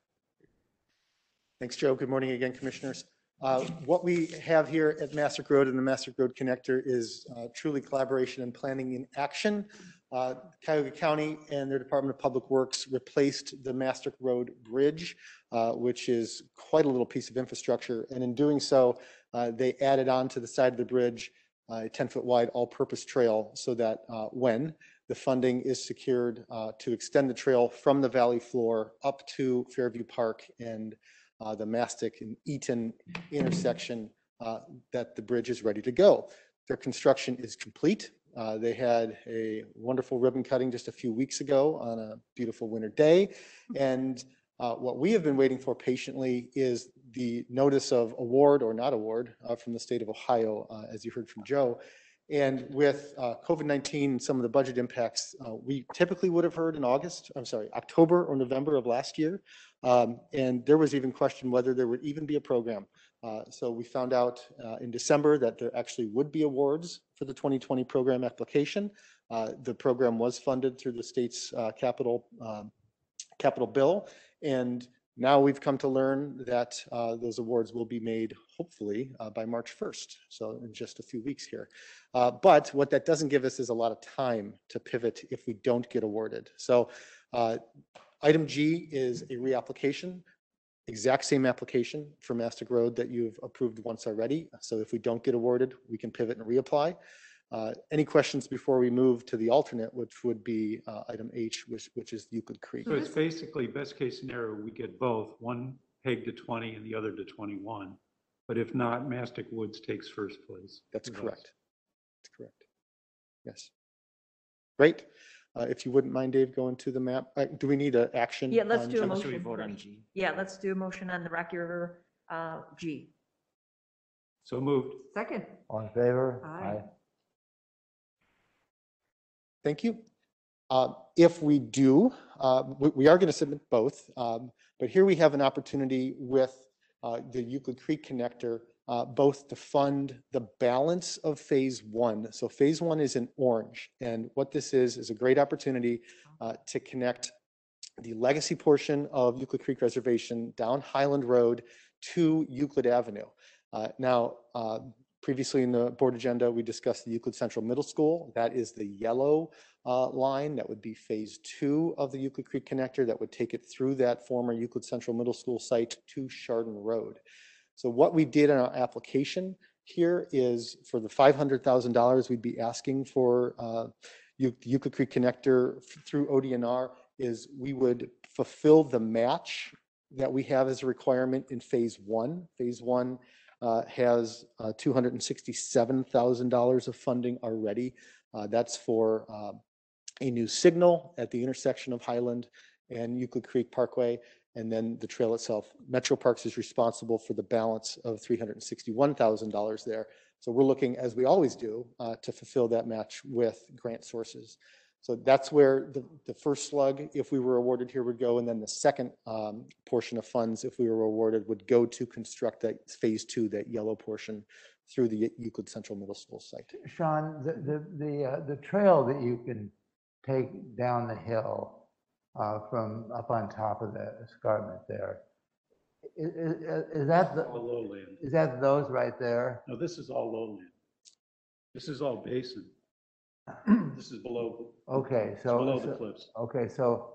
Thanks, Joe. Good morning again, commissioners. What we have here at Mastic Road and the Mastic Road Connector is truly collaboration and planning in action. Cuyahoga County and their Department of Public Works replaced the Mastic Road Bridge, which is quite a little piece of infrastructure. And in doing so, they added on to the side of the bridge a 10-foot wide all-purpose trail so that when the funding is secured to extend the trail from the valley floor up to Fairview Park and the Mastic and Eaton intersection, that the bridge is ready to go. Their construction is complete. They had a wonderful ribbon cutting just a few weeks ago on a beautiful winter day. And what we have been waiting for patiently is the notice of award or not award from the state of Ohio, as you heard from Joe. And with COVID-19, some of the budget impacts, we typically would have heard in October or November of last year. And there was even question whether there would even be a program. So we found out in December that there actually would be awards for the 2020 program application. The program was funded through the state's capital bill. And now we've come to learn that those awards will be made hopefully by March 1st. So in just a few weeks here. But what that doesn't give us is a lot of time to pivot if we don't get awarded. So item G is a reapplication. Exact same application for Mastic Road that you've approved once already. So if we don't get awarded, we can pivot and reapply. Any questions before we move to the alternate, which would be item H, which is Euclid Creek? So it's basically best case scenario, we get both, one pegged to 20 and the other to 21. But if not, Mastic Woods takes first place. That's correct. That's correct. Yes. Great. If you wouldn't mind, Dave, going to the map. Do we need an action? Yeah, let's on do a G? Unless we motion. vote on G. Yeah, let's do a motion on the Rocky River G. So moved. Second. All in favor? Aye. Thank you. If we do, we are going to submit both, but here we have an opportunity with the Euclid Creek connector both to fund the balance of phase one. So phase one is in orange. And what this is a great opportunity to connect the legacy portion of Euclid Creek Reservation down Highland Road to Euclid Avenue. Now, previously in the board agenda, we discussed the Euclid Central Middle School. That is the yellow line. That would be phase two of the Euclid Creek connector that would take it through that former Euclid Central Middle School site to Chardon Road. So what we did in our application here is for the $500,000 we'd be asking for Euclid Creek connector through ODNR is we would fulfill the match that we have as a requirement in phase one. Phase one has $267,000 of funding already. That's for a new signal at the intersection of Highland and Euclid Creek Parkway, and then the trail itself. Metro Parks is responsible for the balance of $361,000 there. So we're looking, as we always do, to fulfill that match with grant sources. So that's where the first slug, if we were awarded here, would go, and then the second portion of funds, if we were awarded, would go to construct that phase two, that yellow portion, through the Euclid Central Middle School site. Sean, the trail that you can take down the hill from up on top of the escarpment there, is that All lowland. is that those right there? No, this is all lowland. This is all basin. This is below. Okay, It's so below the cliffs. okay, so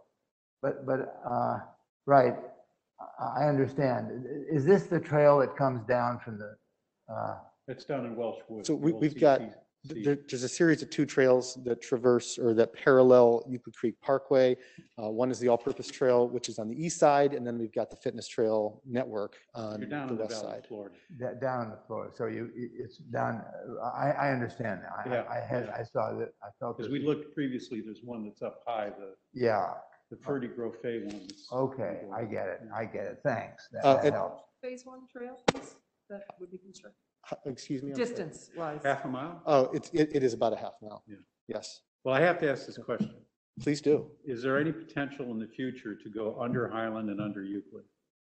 right, I understand. Is this the trail that comes down from the It's down in Welsh Woods. So the old we've got, CCC. there's a series of two trails that traverse or that parallel Euclid Creek Parkway. One is the all-purpose trail, which is on the east side, and then we've got the fitness trail network on You're down the in the west Valley side. of Florida. down on the floor? So it's down. I understand now. Yeah. I saw that. I felt Because this. we looked previously, there's one that's up high, Yeah. the Purdy Grove Fay one. that's- Okay, I get it. I get it. Thanks. That it- helps. Phase one trail, please, that would be constructed, Excuse me? I'm sorry. distance wise. Half a mile? Oh, it is about a half mile. Yeah. Yes, Well, I have to ask this question. please do. Is there any potential in the future to go under Highland and under Euclid?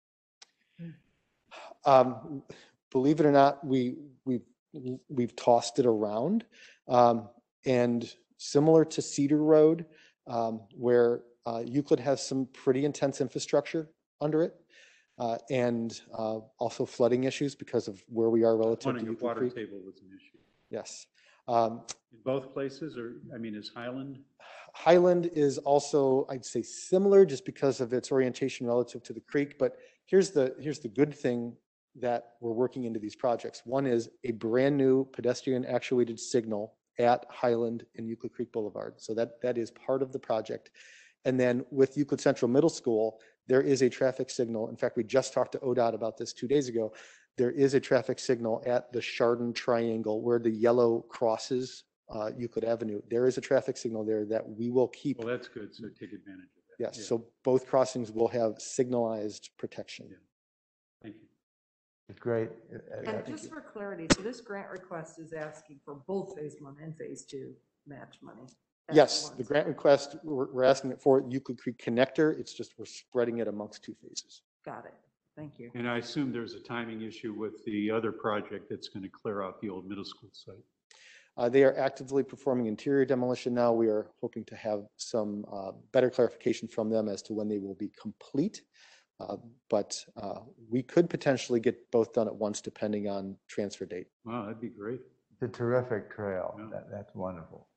Believe it or not, we've tossed it around. And similar to Cedar Road, where Euclid has some pretty intense infrastructure under it, and also flooding issues because of where we are relative One to in your Euclid water Creek. table was an issue. Yes. In both places, or, I mean, is Highland? Highland is also, I'd say, similar just because of its orientation relative to the creek. But here's the good thing that we're working into these projects. One is a brand new pedestrian actuated signal at Highland and Euclid Creek Boulevard. So that is part of the project. And then with Euclid Central Middle School, there is a traffic signal. In fact, we just talked to ODOT about this 2 days ago. There is a traffic signal at the Chardon Triangle where the yellow crosses Euclid Avenue. There is a traffic signal there that we will keep. Well, that's good, so take advantage of that. Yes, Yeah. so both crossings will have signalized protection. Yeah. Thank you. Great. And just for clarity, so this grant request is asking for both phase one and phase two match money? at Yes, the once. grant request, we're asking it for Euclid Creek Connector. It's just we're spreading it amongst two phases. Got it, thank you. And I assume there's a timing issue with the other project that's going to clear out the old middle school site. They are actively performing interior demolition now. We are hoping to have some better clarification from them as to when they will be complete. But we could potentially get both done at once depending on transfer date. Wow, that'd be great. It's a terrific trail. Yeah. That's wonderful.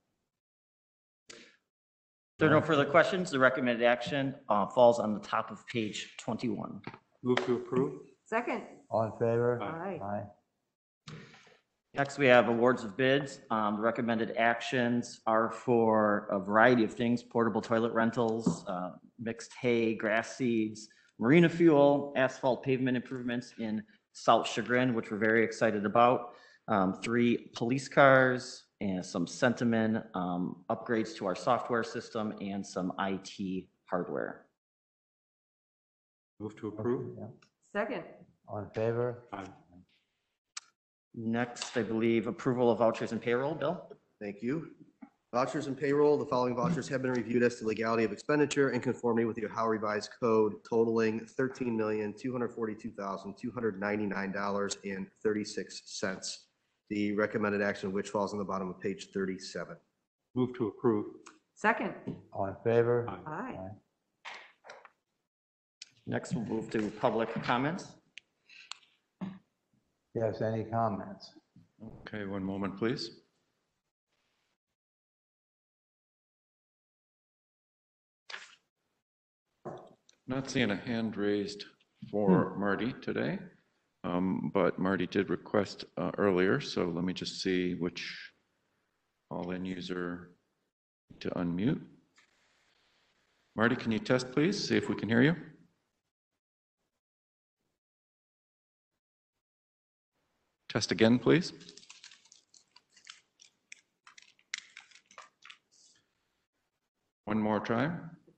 If there are no further questions, the recommended action falls on the top of page 21. Move to approve? Second, All in favor? Aye. Aye. Next, we have awards of bids. The recommended actions are for a variety of things: portable toilet rentals, mixed hay, grass seeds, marina fuel, asphalt pavement improvements in South Chagrin, which we're very excited about, 3 police cars, and some Sentiment upgrades to our software system, and some IT hardware. Move to approve? Yeah. second, All in favor? Aye. Next, I believe approval of vouchers and payroll. Bill? Thank you. Vouchers and payroll, the following vouchers have been reviewed as to legality of expenditure and conformity with the Ohio Revised Code totaling $13,242,299.36. The recommended action of which falls on the bottom of page 37. Move to approve. Second. All in favor? Aye. Aye. Next, we'll move to public comments. Yes, any comments? Okay, one moment, please. Not seeing a hand raised for Marty today, but Marty did request earlier, so let me just see which all-in user to unmute. Marty, can you test, please? See if we can hear you. Test again, please. One more try.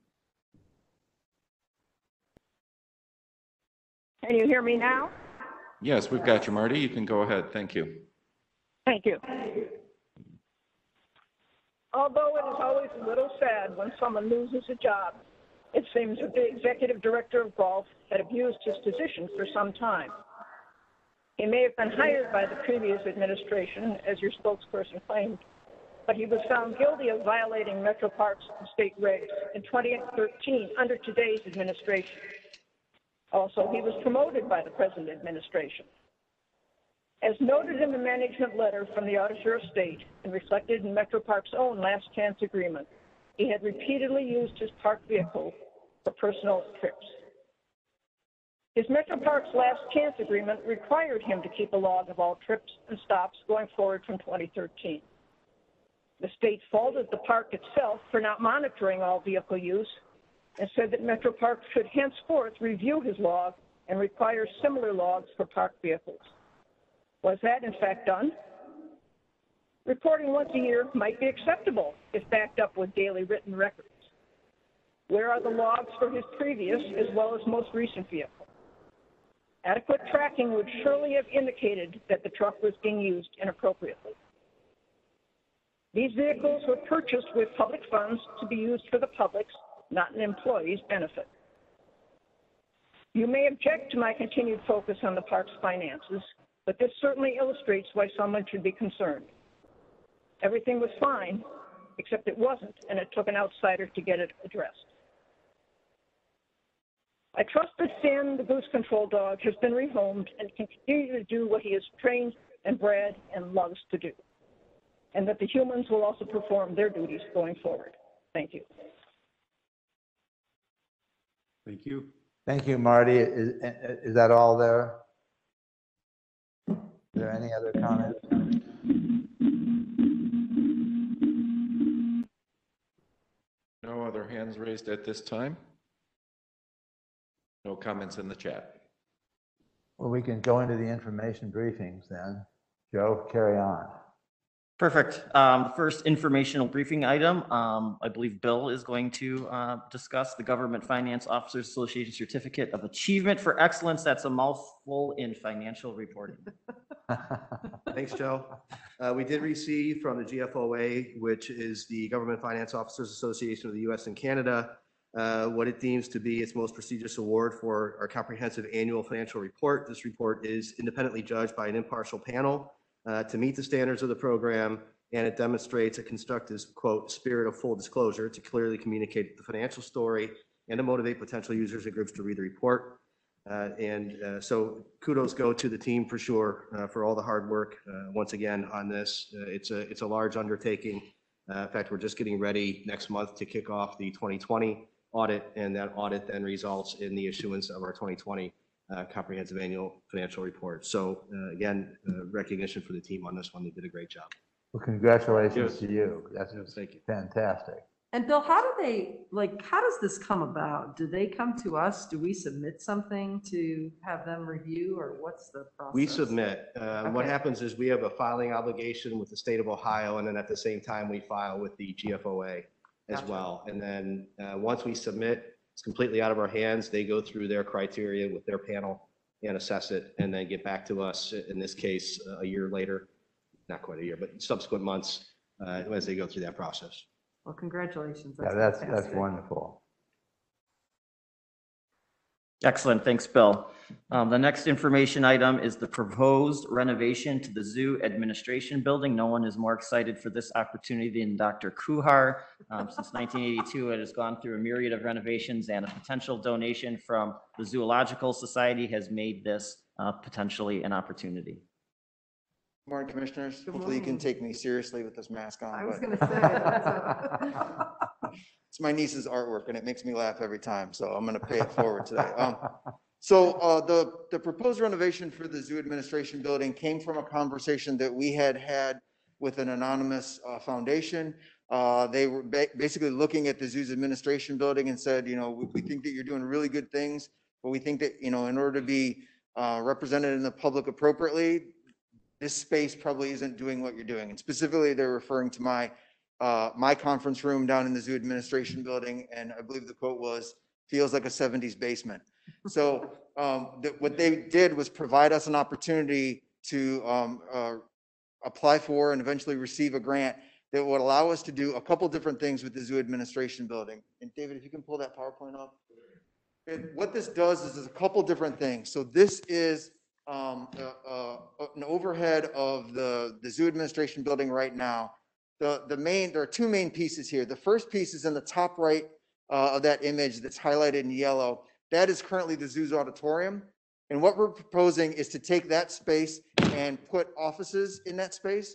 Can you hear me now? Yes, we've got you, Marty. You can go ahead. Thank you. Thank you. Although it is always a little sad when someone loses a job, it seems that the executive director of golf had abused his position for some time. He may have been hired by the previous administration, as your spokesperson claimed, but he was found guilty of violating Metro Parks state regs in 2013 under today's administration. Also, he was promoted by the present administration. As noted in the management letter from the Auditor of State and reflected in Metro Parks' own last chance agreement, he had repeatedly used his park vehicle for personal trips. His Metro Parks last chance agreement required him to keep a log of all trips and stops going forward from 2013. The state faulted the park itself for not monitoring all vehicle use and said that Metro Parks should henceforth review his log and require similar logs for park vehicles. Was that in fact done? Reporting once a year might be acceptable if backed up with daily written records. Where are the logs for his previous as well as most recent vehicle? Adequate tracking would surely have indicated that the truck was being used inappropriately. These vehicles were purchased with public funds to be used for the public's, not an employee's, benefit. You may object to my continued focus on the park's finances, but this certainly illustrates why someone should be concerned. Everything was fine, except it wasn't, and it took an outsider to get it addressed. I trust that Finn, the goose control dog, has been rehomed and can continue to do what he is trained and bred and loves to do, and that the humans will also perform their duties going forward. Thank you. Thank you. Thank you, Marty. Is that all there? Is there any other comments? No other hands raised at this time. No comments in the chat. Well, we can go into the information briefings then. Joe, carry on. Perfect. The first informational briefing item, I believe Bill is going to discuss the Government Finance Officers Association Certificate of Achievement for Excellence. That's a mouthful in financial reporting. Thanks, Joe. We did receive from the GFOA, which is the Government Finance Officers Association of the U.S. and Canada, what it deems to be its most prestigious award for our comprehensive annual financial report. This report is independently judged by an impartial panel to meet the standards of the program, and it demonstrates a constructive, quote, spirit of full disclosure to clearly communicate the financial story and to motivate potential users and groups to read the report. So kudos go to the team for sure for all the hard work once again on this. It's a large undertaking. In fact, we're just getting ready next month to kick off the 2020 audit, and that audit then results in the issuance of our 2020 comprehensive annual financial report. So again, recognition for the team on this one. They did a great job. Well, congratulations to you. That's Thank you. fantastic. And Bill, how do they, how does this come about? Do they come to us? Do we submit something to have them review, or what's the process? We submit. What Okay. happens is we have a filing obligation with the state of Ohio, and then at the same time, we file with the GFOA as Gotcha. well. And then once we submit, it's completely out of our hands. They go through their criteria with their panel and assess it, and then get back to us, in this case, a year later, not quite a year, but subsequent months, as they go through that process. Well, congratulations. Yeah, that's fantastic. wonderful. Excellent, thanks, Bill. The next information item is the proposed renovation to the Zoo Administration Building. No one is more excited for this opportunity than Dr. Kuhar. Since 1982, it has gone through a myriad of renovations, and a potential donation from the Zoological Society has made this potentially an opportunity. Morning, Commissioners. Good Hopefully you can morning. take me seriously with this mask on. I was but going to say. that's It's my niece's artwork and it makes me laugh every time, so I'm going to pay it forward today. The proposed renovation for the Zoo Administration Building came from a conversation that we had with an anonymous foundation. They were basically looking at the Zoo's Administration Building and said, we think that you're doing really good things, but we think that, in order to be represented in the public appropriately, this space probably isn't doing what you're doing. And specifically, they're referring to my conference room down in the Zoo Administration Building, and I believe the quote was, "Feels like a 70s basement." So what they did was provide us an opportunity to apply for and eventually receive a grant that would allow us to do a couple different things with the Zoo Administration Building. And David, if you can pull that PowerPoint up. And what this does is a couple different things. So this is an overhead of the Zoo Administration Building right now. There are two main pieces here. The first piece is in the top right of that image that's highlighted in yellow. That is currently the zoo's auditorium. And what we're proposing is to take that space and put offices in that space.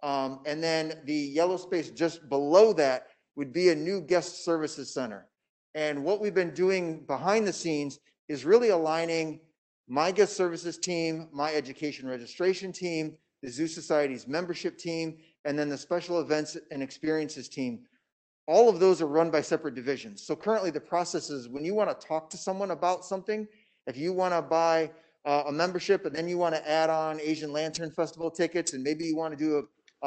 And then the yellow space just below that would be a new guest services center. And what we've been doing behind the scenes is really aligning my guest services team, my education registration team, the Zoo Society's membership team, and then the special events and experiences team. All of those are run by separate divisions. So currently the process is when you want to talk to someone about something, if you want to buy a membership and then you want to add on Asian Lantern Festival tickets, and maybe you want to do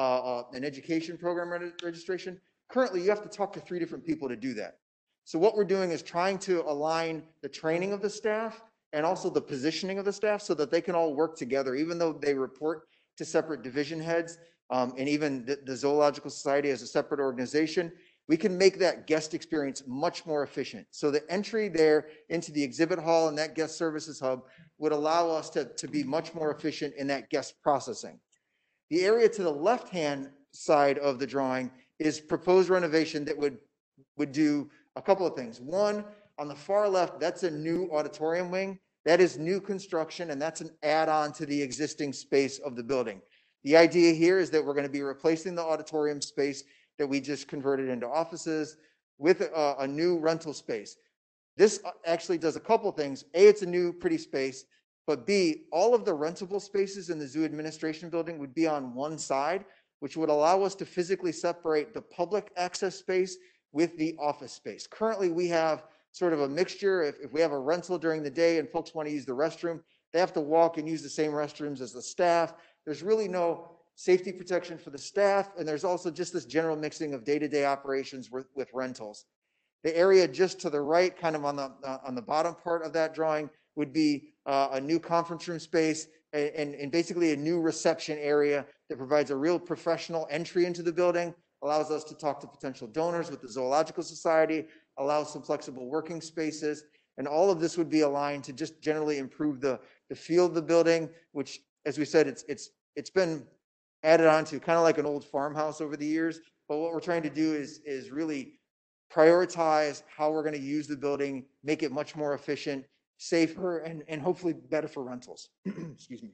an education program registration, currently you have to talk to 3 different people to do that. So what we're doing is trying to align the training of the staff and also the positioning of the staff so that they can all work together, even though they report to separate division heads, and even the Zoological Society as a separate organization. We can make that guest experience much more efficient. So the entry there into the exhibit hall and that guest services hub would allow us to be much more efficient in that guest processing. The area to the left-hand side of the drawing is proposed renovation that would do a couple of things. One, on the far left, that's a new auditorium wing. That is new construction, and that's an add-on to the existing space of the building. The idea here is that we're going to be replacing the auditorium space that we just converted into offices with a new rental space. This actually does a couple of things. A, it's a new pretty space, but B, all of the rentable spaces in the Zoo Administration Building would be on one side, which would allow us to physically separate the public access space with the office space. Currently, we have sort of a mixture. If we have a rental during the day and folks want to use the restroom, they have to walk and use the same restrooms as the staff. There's really no safety protection for the staff, and there's also just this general mixing of day-to-day operations with rentals. The area just to the right, kind of on the bottom part of that drawing, would be a new conference room space and basically a new reception area that provides a real professional entry into the building, allows us to talk to potential donors with the Zoological Society, allows some flexible working spaces, and all of this would be aligned to just generally improve the feel of the building, which, as we said, it's been added on to kind of like an old farmhouse over the years. But what we're trying to do is really prioritize how we're going to use the building, make it much more efficient, safer, and hopefully better for rentals. Excuse me.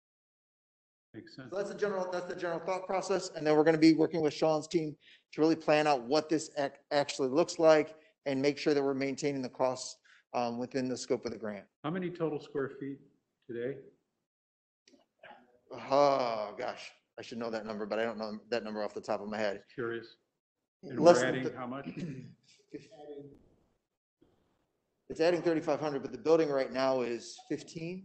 Makes sense. So that's the general thought process. And then we're going to be working with Sean's team to really plan out what this actually looks like and make sure that we're maintaining the costs within the scope of the grant. How many total square feet today? Oh, gosh, I should know that number, but I don't know that number off the top of my head. Curious. And Less we're than adding how much? It's adding 3,500, but the building right now is 15.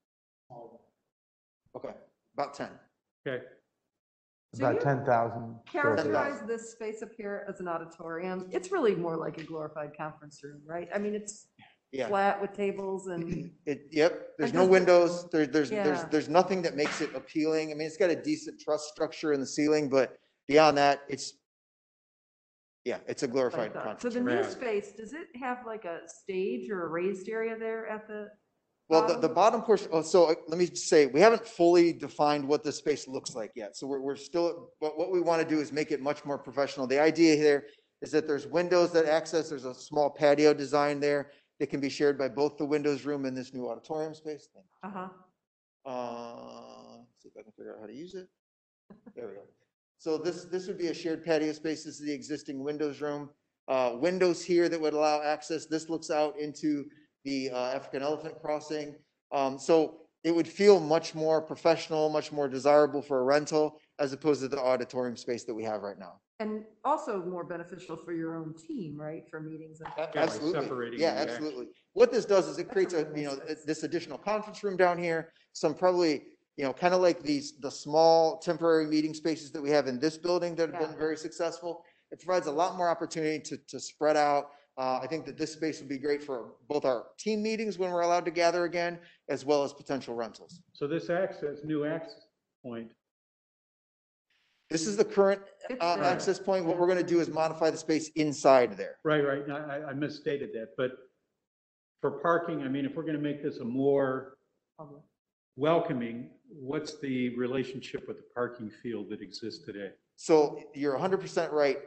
Okay, about 10. Okay. So About you 10,000. square feet. characterize this space up here as an auditorium. It's really more like a glorified conference room, right? I mean, it's Yeah. flat with tables and Yep. There's And no does- windows. Yeah. There's nothing that makes it appealing. I mean, it's got a decent truss structure in the ceiling, but Beyond that, it's a Like glorified that. So conference the room. new Rad. space, does it have like a stage or a raised area there at the? Well, the bottom portion, let me just say, we haven't fully defined what this space looks like yet. So we're still, but what we want to do is make it much more professional. The idea here is that there's windows that access, there's a small patio design there that can be shared by both the windows room and this new auditorium space. Uh-huh. See if I can figure out how to use it. There we go. So this would be a shared patio space. This is the existing windows room. Windows here that would allow access. This looks out into the African elephant crossing. So it would feel much more professional, much more desirable for a rental as opposed to the auditorium space that we have right now. And also more beneficial for your own team, right, for meetings and. by Absolutely. separating Yeah, the action. absolutely. What this does is it creates That's a really nice space. this additional conference room down here, some probably, kind of like the small temporary meeting spaces that we have in this building that have Yeah. been very successful. It provides a lot more opportunity to spread out. I think that this space would be great for both our team meetings when we're allowed to gather again, as well as potential rentals. So this new access point, This is the current It's there. access point. What we're going to do is modify the space inside there. right, now, I misstated that, but for parking, I mean, if we're going to make this a more Public. welcoming, what's the relationship with the parking field that exists today? So you're 100% right.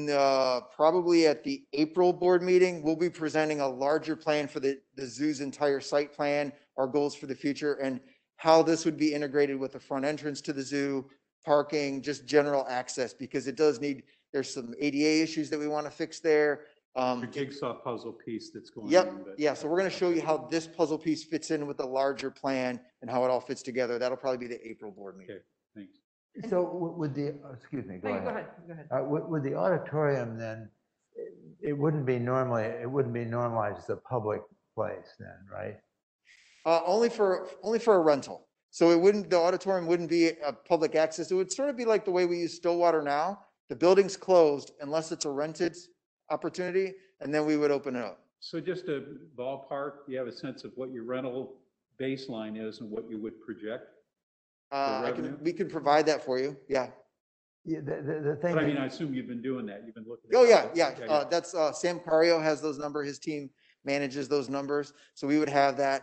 Probably at the April board meeting, we'll be presenting a larger plan for the zoo's entire site plan, our goals for the future, and how this would be integrated with the front entrance to the zoo, parking, just general access, because there's some ADA issues that we want to fix there. The jigsaw puzzle piece that's going Yep, on. but- yeah, so we're going to show you how this puzzle piece fits in with the larger plan and how it all fits together. That'll probably be the April board meeting. Okay, thanks. So with excuse me, go No, you ahead. go ahead. With the auditorium then, it wouldn't be normalized as a public place then, right? Only for a rental. So the auditorium wouldn't be a public access. It would sort of be like the way we use Stillwater now. The building's closed unless it's a rented opportunity, and then we would open it up. So just a ballpark, do you have a sense of what your rental baseline is and what you would project? revenue? We could provide that for you. Yeah. Yeah, the thing. But I mean, that- I assume you've been doing that, you've been looking. at Oh, yeah, that. yeah. That's Sam Cario has those numbers. His team manages those numbers. So we would have that.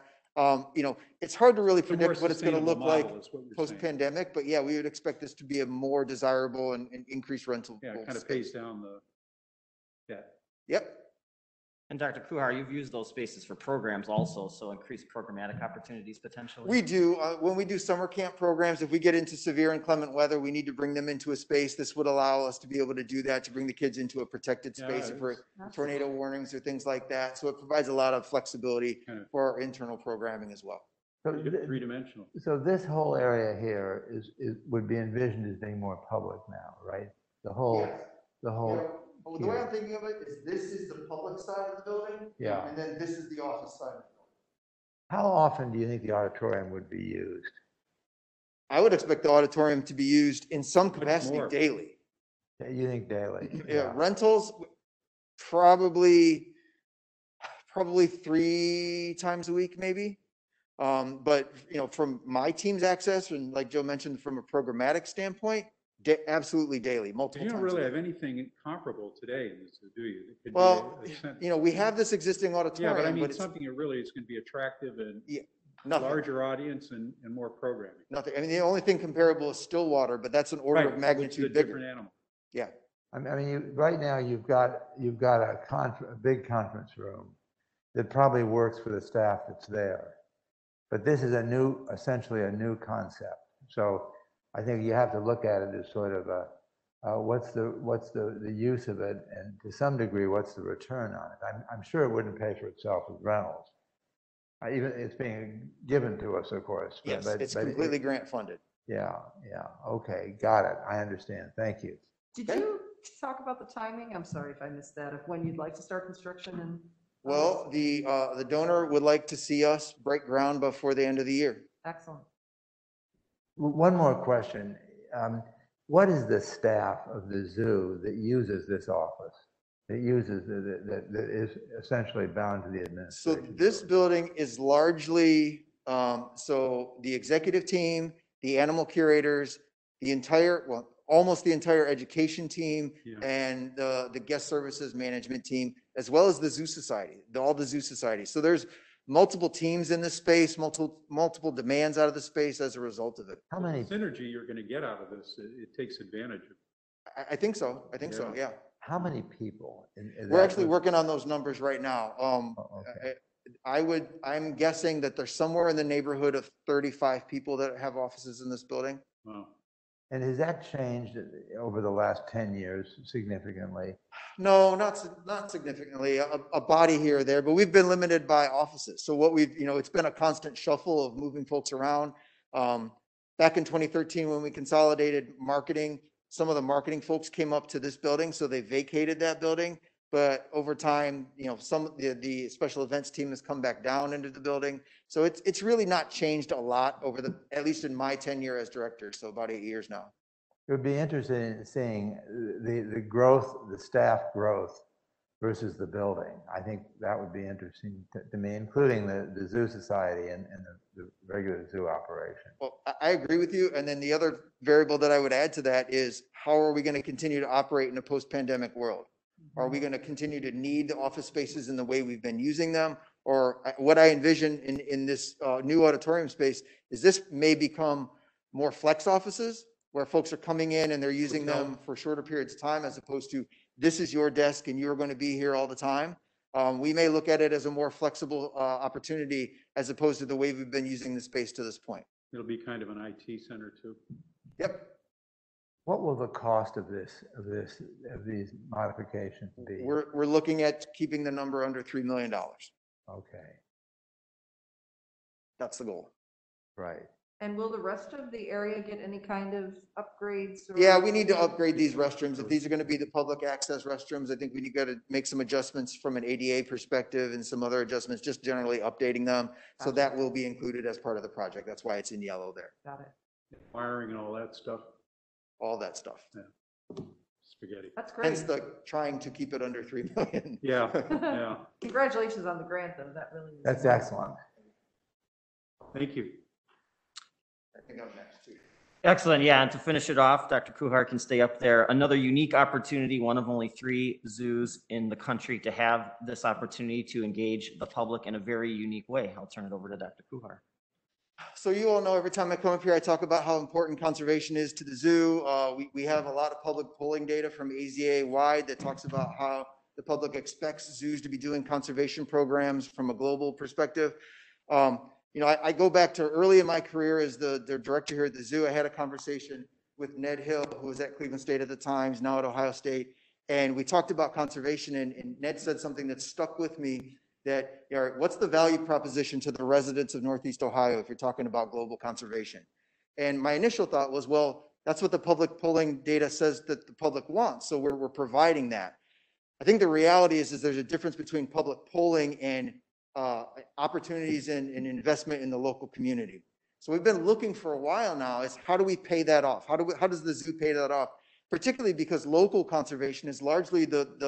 It's hard to really It's a more predict what it's going to look sustainable like model is what you're saying. post-pandemic, but yeah, we would expect this to be a more desirable and increased rental. Yeah, it kind of pays down the debt. Yep. And Dr. Kuhar, you've used those spaces for programs also, so increased programmatic opportunities potentially? We do. When we do summer camp programs, if we get into severe inclement weather, we need to bring them into a space. This would allow us to be able to do that, to bring the kids into a protected Yeah, space for That's- tornado warnings or things like that. So it provides a lot of flexibility Kind of for our internal programming as well. so th- three-dimensional. So this whole area here would be envisioned as being more public now, right? The whole. Well, the way I'm thinking of it is this is the public side of the building. Yeah. And then this is the office side of the building. How often do you think the auditorium would be used? I would expect the auditorium to be used in some capacity more. daily. You think daily? Yeah, rentals, probably 3 times a week, maybe. But from my team's access, and like Joe mentioned, from a programmatic standpoint, absolutely daily, multiple You don't times. a really week. have anything comparable today in this, do you? That could be Well, a cent- we have this existing Yeah, but I auditorium, mean, but it's something that really is going to be attractive and nothing, larger audience and more programming. nothing. I mean, the only thing comparable is Stillwater, but that's an order Right, of which is a magnitude different bigger. animal. Yeah. I mean, right now you've got a big conference room that probably works for the staff that's there. But this is essentially a new concept. So I think you have to look at it as sort of what's the use of it, and to some degree, what's the return on it? I'm sure it wouldn't pay for itself with rentals. Even it's being given to us, of course. Yes, but it's it- completely grant funded. Yeah, okay, got it. I understand. Thank you. Did you talk about the timing? I'm sorry if I missed that, of when you'd like to start construction and. Well, the donor would like to see us break ground before the end of the year. Excellent. One more question. What is the staff of the zoo that uses this office? That is essentially bound to the So administration? this building is largely, so the executive team, the animal curators, almost the entire education team Yeah. and the guest services management team, as well as the Zoo Society, all the Zoo Societies. So there's multiple teams in this space, multiple demands out of the space as a result of it. How many, Synergy you're going to get out of this, it takes advantage of. I think so. I think so, yeah. how many people? in We're that actually would- working on those numbers right now. Oh, okay. I'm guessing that there's somewhere in the neighborhood of 35 people that have offices in this building. Wow. And has that changed over the last 10 years significantly? No, not significantly, a body here or there, but we've been limited by offices. So what we've, it's been a constant shuffle of moving folks around. Back in 2013, when we consolidated marketing, some of the marketing folks came up to this building, so they vacated that building. But over time, some of the special events team has come back down into the building. So it's really not changed a lot over at least in my tenure as director, so about 8 years now. It would be interesting in seeing the growth, the staff growth versus the building. I think that would be interesting to me, including the Zoo Society and the regular zoo operation. Well, I agree with you. And then the other variable that I would add to that is how are we going to continue to operate in a post-pandemic world? Are we going to continue to need the office spaces in the way we've been using them? Or what I envision in this new auditorium space is this may become more flex offices where folks are coming in and they're using them for shorter periods of time, as opposed to this is your desk and you're going to be here all the time. We may look at it as a more flexible opportunity as opposed to the way we've been using the space to this point. It'll be kind of an IT center too. Yep. What will the cost of these modifications be? We're looking at keeping the number under $3 million. Okay, That's the goal. right. And will the rest of the area get any kind of upgrades? Or- Yeah, we need to upgrade these restrooms. If these are going to be the public access restrooms, I think we got to make some adjustments from an ADA perspective and some other adjustments, just generally updating them. So Gotcha. that will be included as part of the project. That's why it's in yellow there. Got it. Wiring and all that stuff, All that stuff. spaghetti. That's great. Hence the trying to keep it under 3 million. Yeah, yeah. Congratulations on the grant, though. That really. is- That's excellent. Thank you. I think I'm next too. Excellent. Yeah. And to finish it off, Dr. Kuhar can stay up there. Another unique opportunity, one of only 3 zoos in the country to have this opportunity to engage the public in a very unique way. I'll turn it over to Dr. Kuhar. So you all know every time I come up here, I talk about how important conservation is to the zoo. We have a lot of public polling data from AZA wide that talks about how the public expects zoos to be doing conservation programs from a global perspective. I go back to early in my career as the director here at the zoo. I had a conversation with Ned Hill, who was at Cleveland State at the time, now at Ohio State. And we talked about conservation, and Ned said something that stuck with me, that what's the value proposition to the residents of Northeast Ohio if you're talking about global conservation? And my initial thought was, well, that's what the public polling data says that the public wants. So we're providing that. I think the reality is there's a difference between public polling and opportunities and investment in the local community. So we've been looking for a while now is how do we pay that off? How does the zoo pay that off? Particularly because local conservation is largely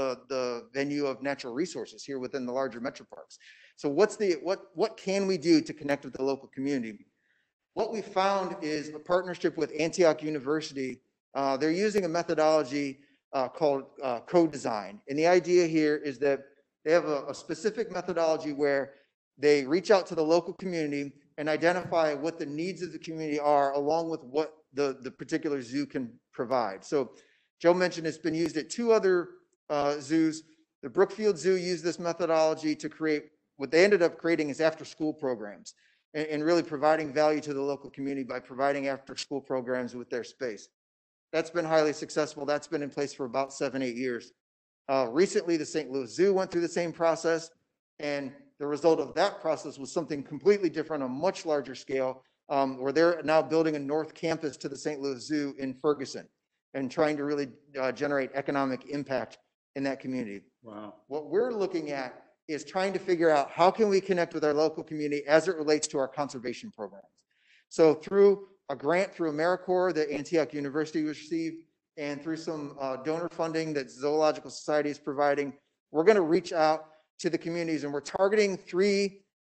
the venue of natural resources here within the larger metro parks. So what can we do to connect with the local community? What we found is a partnership with Antioch University. They're using a methodology called co-design. And the idea here is that they have a specific methodology where they reach out to the local community and identify what the needs of the community are, along with what the particular zoo can provide. So Joe mentioned it's been used at 2 other zoos. The Brookfield Zoo used this methodology to create, what they ended up creating is after-school programs and really providing value to the local community by providing after-school programs with their space. That's been highly successful. That's been in place for about 7-8 years. Recently, the St. Louis Zoo went through the same process, and the result of that process was something completely different on a much larger scale, where they're now building a north campus to the St. Louis Zoo in Ferguson and trying to really generate economic impact in that community. Wow. What we're looking at is trying to figure out how can we connect with our local community as it relates to our conservation programs. So through a grant through AmeriCorps that Antioch University received, and through some donor funding that Zoological Society is providing, we're going to reach out to the communities, and we're targeting 3,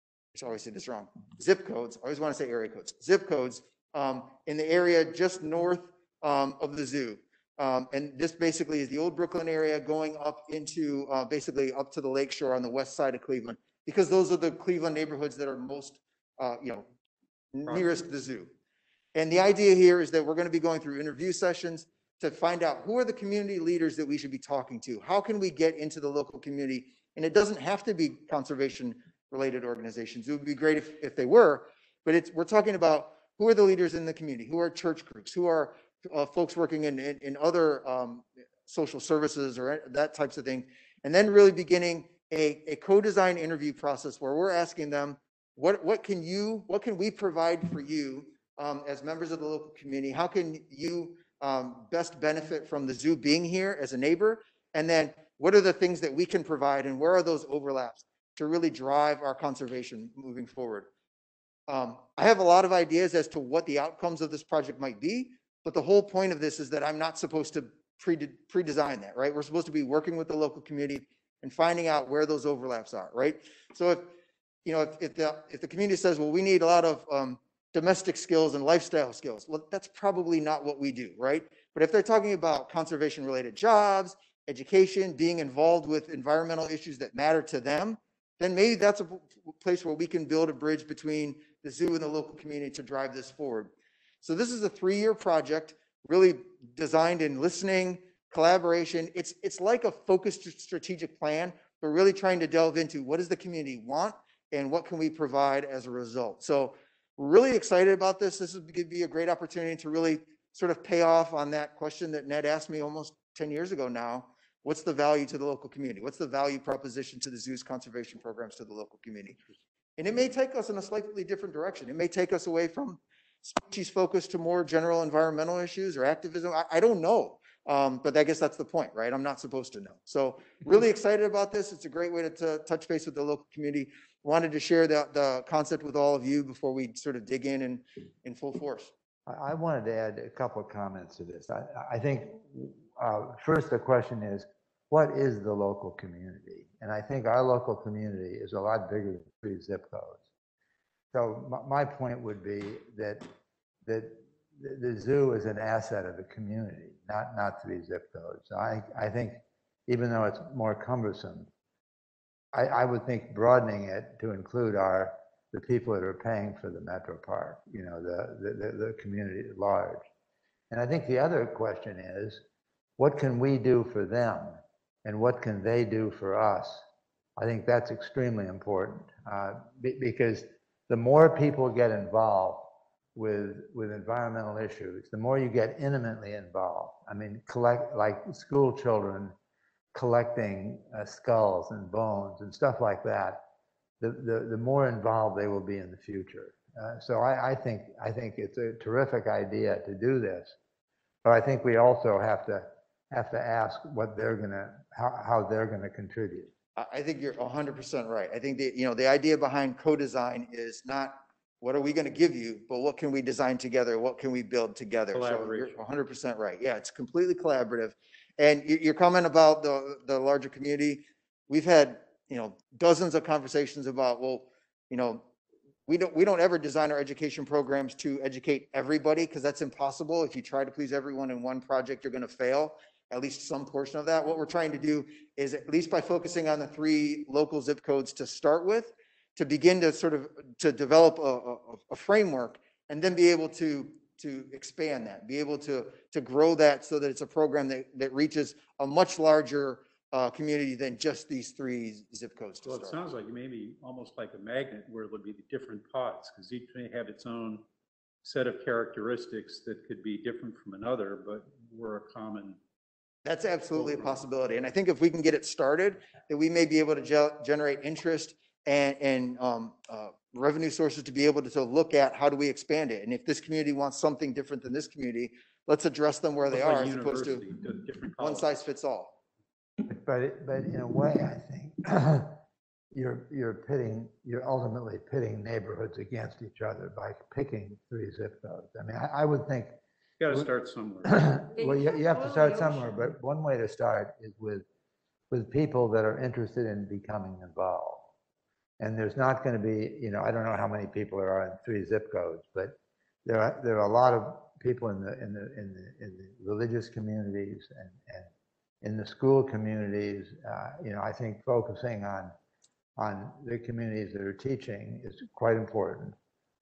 I always say this wrong, zip codes. I always want to say area codes. Zip codes in the area just north of the zoo. And this basically is the old Brooklyn area going up into basically up to the lakeshore on the west side of Cleveland, because those are the Cleveland neighborhoods that are most, nearest the zoo. And the idea here is that we're going to be going through interview sessions to find out who are the community leaders that we should be talking to. How can we get into the local community? And it doesn't have to be conservation related organizations. It would be great if they were, but we're talking about who are the leaders in the community, who are church groups, who are folks working in other social services or that types of thing. And then really beginning a co-design interview process where we're asking them, what can we provide for you as members of the local community? How can you best benefit from the zoo being here as a neighbor? And then what are the things that we can provide and where are those overlaps to really drive our conservation moving forward? I have a lot of ideas as to what the outcomes of this project might be, but the whole point of this is that I'm not supposed to pre-design that, right? We're supposed to be working with the local community and finding out where those overlaps are, right? So if the community says, well, we need a lot of domestic skills and lifestyle skills, well, that's probably not what we do, right? But if they're talking about conservation related jobs, education, being involved with environmental issues that matter to them, then maybe that's a place where we can build a bridge between the zoo and the local community to drive this forward. So this is a 3-year project, really designed in listening, collaboration. It's like a focused strategic plan, but really trying to delve into what does the community want and what can we provide as a result. So we're really excited about this. This would be a great opportunity to really sort of pay off on that question that Ned asked me almost 10 years ago now. What's the value to the local community? What's the value proposition to the zoo's conservation programs to the local community? And it may take us in a slightly different direction. It may take us away from species focus to more general environmental issues or activism. I don't know. But I guess that's the point, right? I'm not supposed to know. So really excited about this. It's a great way to touch base with the local community. Wanted to share the concept with all of you before we sort of dig in full force. I wanted to add a couple of comments to this. I think first the question is, what is the local community? And I think our local community is a lot bigger than 3 zip codes. So my point would be that the zoo is an asset of the community, not 3 zip codes. So I think even though it's more cumbersome, I would think broadening it to include the people that are paying for the Metro Park, the community at large. And I think the other question is, what can we do for them and what can they do for us? I think that's extremely important because the more people get involved with environmental issues, the more you get intimately involved. I mean, like school children collecting skulls and bones and stuff like that, the more involved they will be in the future. So I think it's a terrific idea to do this, but I think we also have to ask what how they're gonna contribute. I think you're 100% right. I think the idea behind co-design is not what are we going to give you, but what can we design together? What can we build together? So you're 100% right. Yeah, it's completely collaborative. And your comment about the larger community, we've had dozens of conversations about, well, we don't ever design our education programs to educate everybody because that's impossible. If you try to please everyone in one project, you're going to fail. At least some portion of that. What we're trying to do is, at least by focusing on the 3 local zip codes to start with, to begin to sort of develop a framework and then be able to expand that, be able to grow that so that it's a program that reaches a much larger community than just these 3 zip codes to Well, start. it sounds like maybe almost like a magnet where there'll be different pods because each may have its own set of characteristics that could be different from another, but we're a common. That's absolutely a possibility. And I think if we can get it started, that we may be able to generate interest and revenue sources to be able to look at how do we expand it. And if this community wants something different than this community, let's address them where they are as opposed to one size fits all. But in a way, I think you're ultimately pitting neighborhoods against each other by picking 3 zip codes. I mean, I would think. You got to start somewhere. Well, you have to start somewhere, but one way to start is with people that are interested in becoming involved. And there's not going to be, I don't know how many people there are in 3 zip codes, but there are a lot of people in the religious communities and in the school communities. I think focusing on the communities that are teaching is quite important.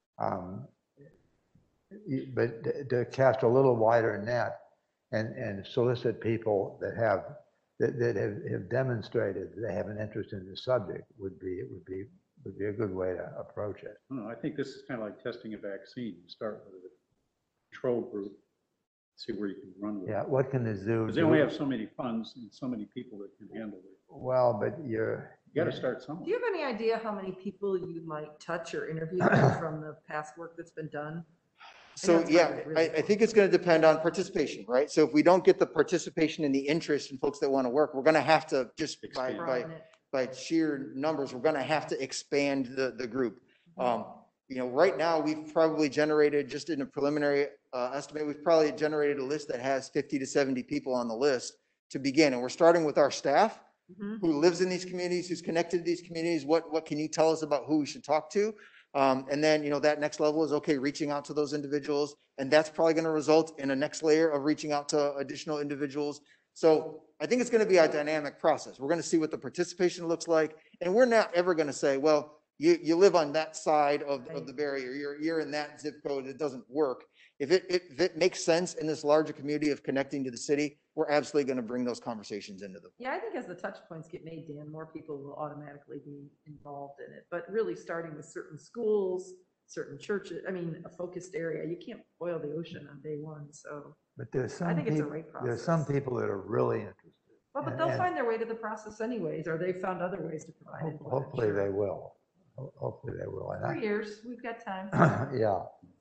But to cast a little wider net and solicit people that have demonstrated that they have an interest in the subject would be a good way to approach it. I don't know, I think this is kind of like testing a vaccine. You start with a control group, see where you can run with it. Yeah, what can the zoo Because they do? only have so many funds and so many people that can handle it. Well, but You got to start somewhere. Do you have any idea how many people you might touch or interview from the past work that's been done? So, that's yeah, probably really I think it's going to depend on participation, right? So if we don't get the participation and the interest in folks that want to work, we're going to have to just Expand. by sheer numbers, we're going to have to expand the group. Right now, we've probably generated, just in a preliminary estimate, we've probably generated a list that has 50 to 70 people on the list to begin. And we're starting with our staff who lives in these communities, who's connected to these communities. What can you tell us about who we should talk to? And then, that next level is, okay, reaching out to those individuals. And that's probably going to result in a next layer of reaching out to additional individuals. So I think it's going to be a dynamic process. We're going to see what the participation looks like. And we're not ever going to say, well, you live on that side of the barrier, you're in that zip code, it doesn't work. If it makes sense in this larger community of connecting to the city, we're absolutely going to bring those conversations into them. Yeah, I think as the touch points get made, Dan, more people will automatically be involved in it. But really starting with certain schools, certain churches, a focused area, you can't boil the ocean on day one. So But there's some I think it's a people, right process. there's some people that are really interested. Well, but they'll find their way to the process anyways, or they've found other ways to provide input. I'm Hopefully sure. they will. Hopefully they will. And 3 years, we've got time. yeah.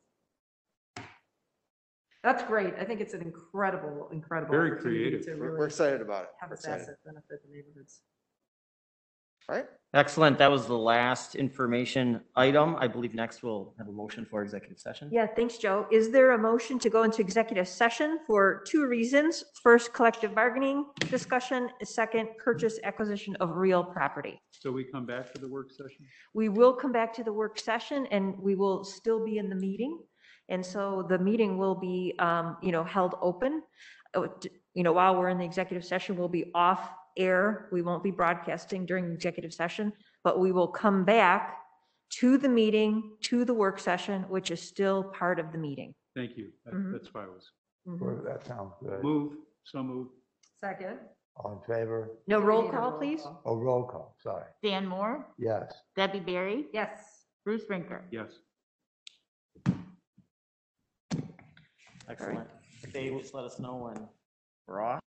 That's great. I think it's an incredible Very opportunity creative. to We're really excited about it. have We're this excited. asset benefit the neighborhoods. All right. Excellent. That was the last information item. I believe next we'll have a motion for executive session. Yeah, thanks, Joe. Is there a motion to go into executive session for 2 reasons? First, collective bargaining discussion. Second, purchase acquisition of real property. So we come back to the work session? We will come back to the work session and we will still be in the meeting. And so the meeting will be, held open. While we're in the executive session, we'll be off air. We won't be broadcasting during the executive session, but we will come back to the meeting, to the work session, which is still part of the meeting. Thank you. Mhm. That's why I was. Mhm. That sounds good. So move. Second. All in favor? No We roll need a call, roll please? call. Oh, roll call, sorry. Dan Moore, Yes. Debbie Berry, Yes. Bruce Brinker. Yes. Excellent. Dave, just let us know when we're off.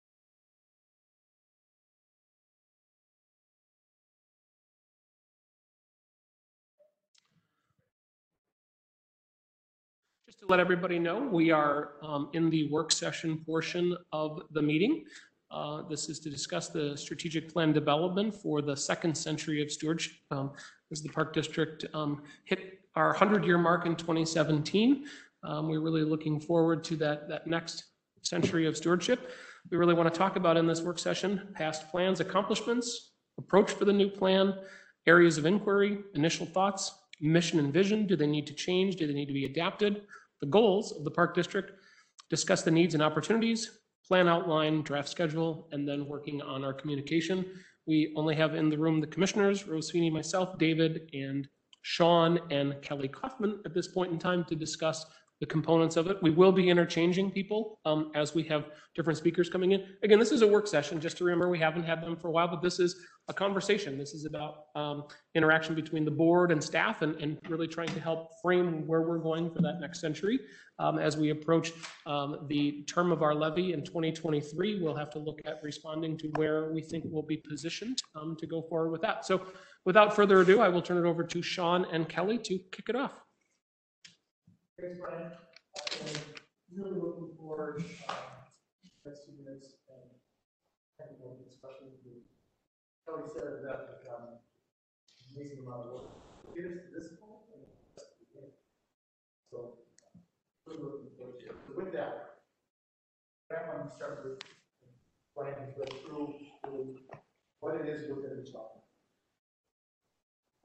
Just to let everybody know, we are in the work session portion of the meeting. This is to discuss the strategic plan development for the second century of stewardship. As the Park District hit our 100-year mark in 2017, we're really looking forward to that next century of stewardship. We really want to talk about in this work session, past plans, accomplishments, approach for the new plan, areas of inquiry, initial thoughts, mission and vision. Do they need to change? Do they need to be adapted? The goals of the Park District, discuss the needs and opportunities, plan outline, draft schedule, and then working on our communication. We only have in the room the commissioners, Rose Sweeney, myself, David, and Sean and Kelly Kaufman at this point in time to discuss the components of it. We will be interchanging people as we have different speakers coming in. Again, this is a work session, just to remember, we haven't had them for a while, but this is a conversation. This is about interaction between the board and staff and really trying to help frame where we're going for that next century. As we approach the term of our levy in 2023, we'll have to look at responding to where we think we'll be positioned to go forward with that. So without further ado, I will turn it over to Sean and Kelly to kick it off. Thanks, Brian. Really looking forward next few minutes and technical discussion. Kelly said that amazing amount of work. Get us to this point, and that's the beginning. So really looking forward to it. So with that, I want to start with Brian to go through what it is we're going to be talking.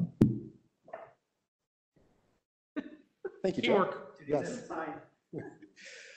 Thank you, Joe. Teamwork. Yes.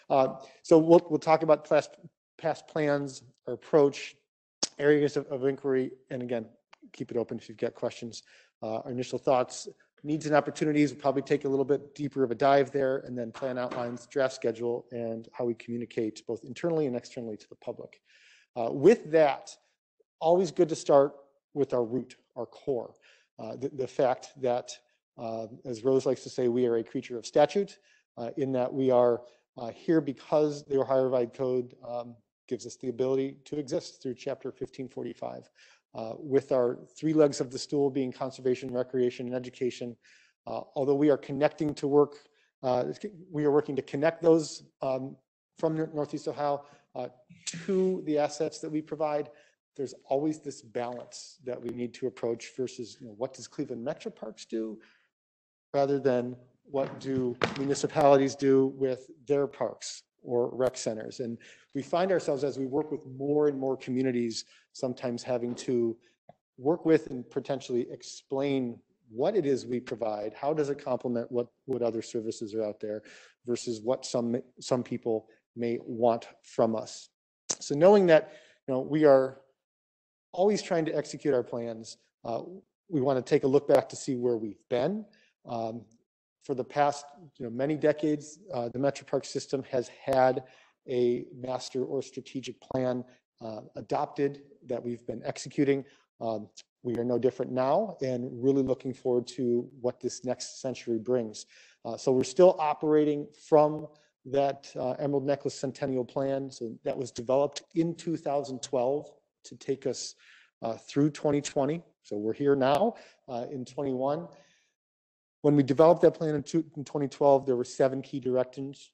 So we'll talk about past plans or approach, areas of inquiry, and again, keep it open if you've got questions. Our initial thoughts, needs and opportunities, we'll probably take a little bit deeper of a dive there, and then plan outlines, draft schedule, and how we communicate both internally and externally to the public. With that, always good to start with our root, our core. The fact that, as Rose likes to say, we are a creature of statute, in that we are here because the Ohio Revised Code gives us the ability to exist through Chapter 1545. With our three legs of the stool being conservation, recreation, and education, although we are connecting to work, we are working to connect those from Northeast Ohio to the assets that we provide. There's always this balance that we need to approach versus, what does Cleveland Metro Parks do, rather than what do municipalities do with their parks or rec centers. And we find ourselves, as we work with more and more communities, sometimes having to work with and potentially explain what it is we provide, how does it complement what other services are out there, versus what some people may want from us. So knowing that, we are always trying to execute our plans, we want to take a look back to see where we've been. For the past many decades, the Metro Park system has had a master or strategic plan adopted that we've been executing. We are no different now, and really looking forward to what this next century brings. So we're still operating from that Emerald Necklace Centennial Plan. So that was developed in 2012 to take us through 2020. So we're here now in 21. When we developed that plan in 2012, there were 7 key directions.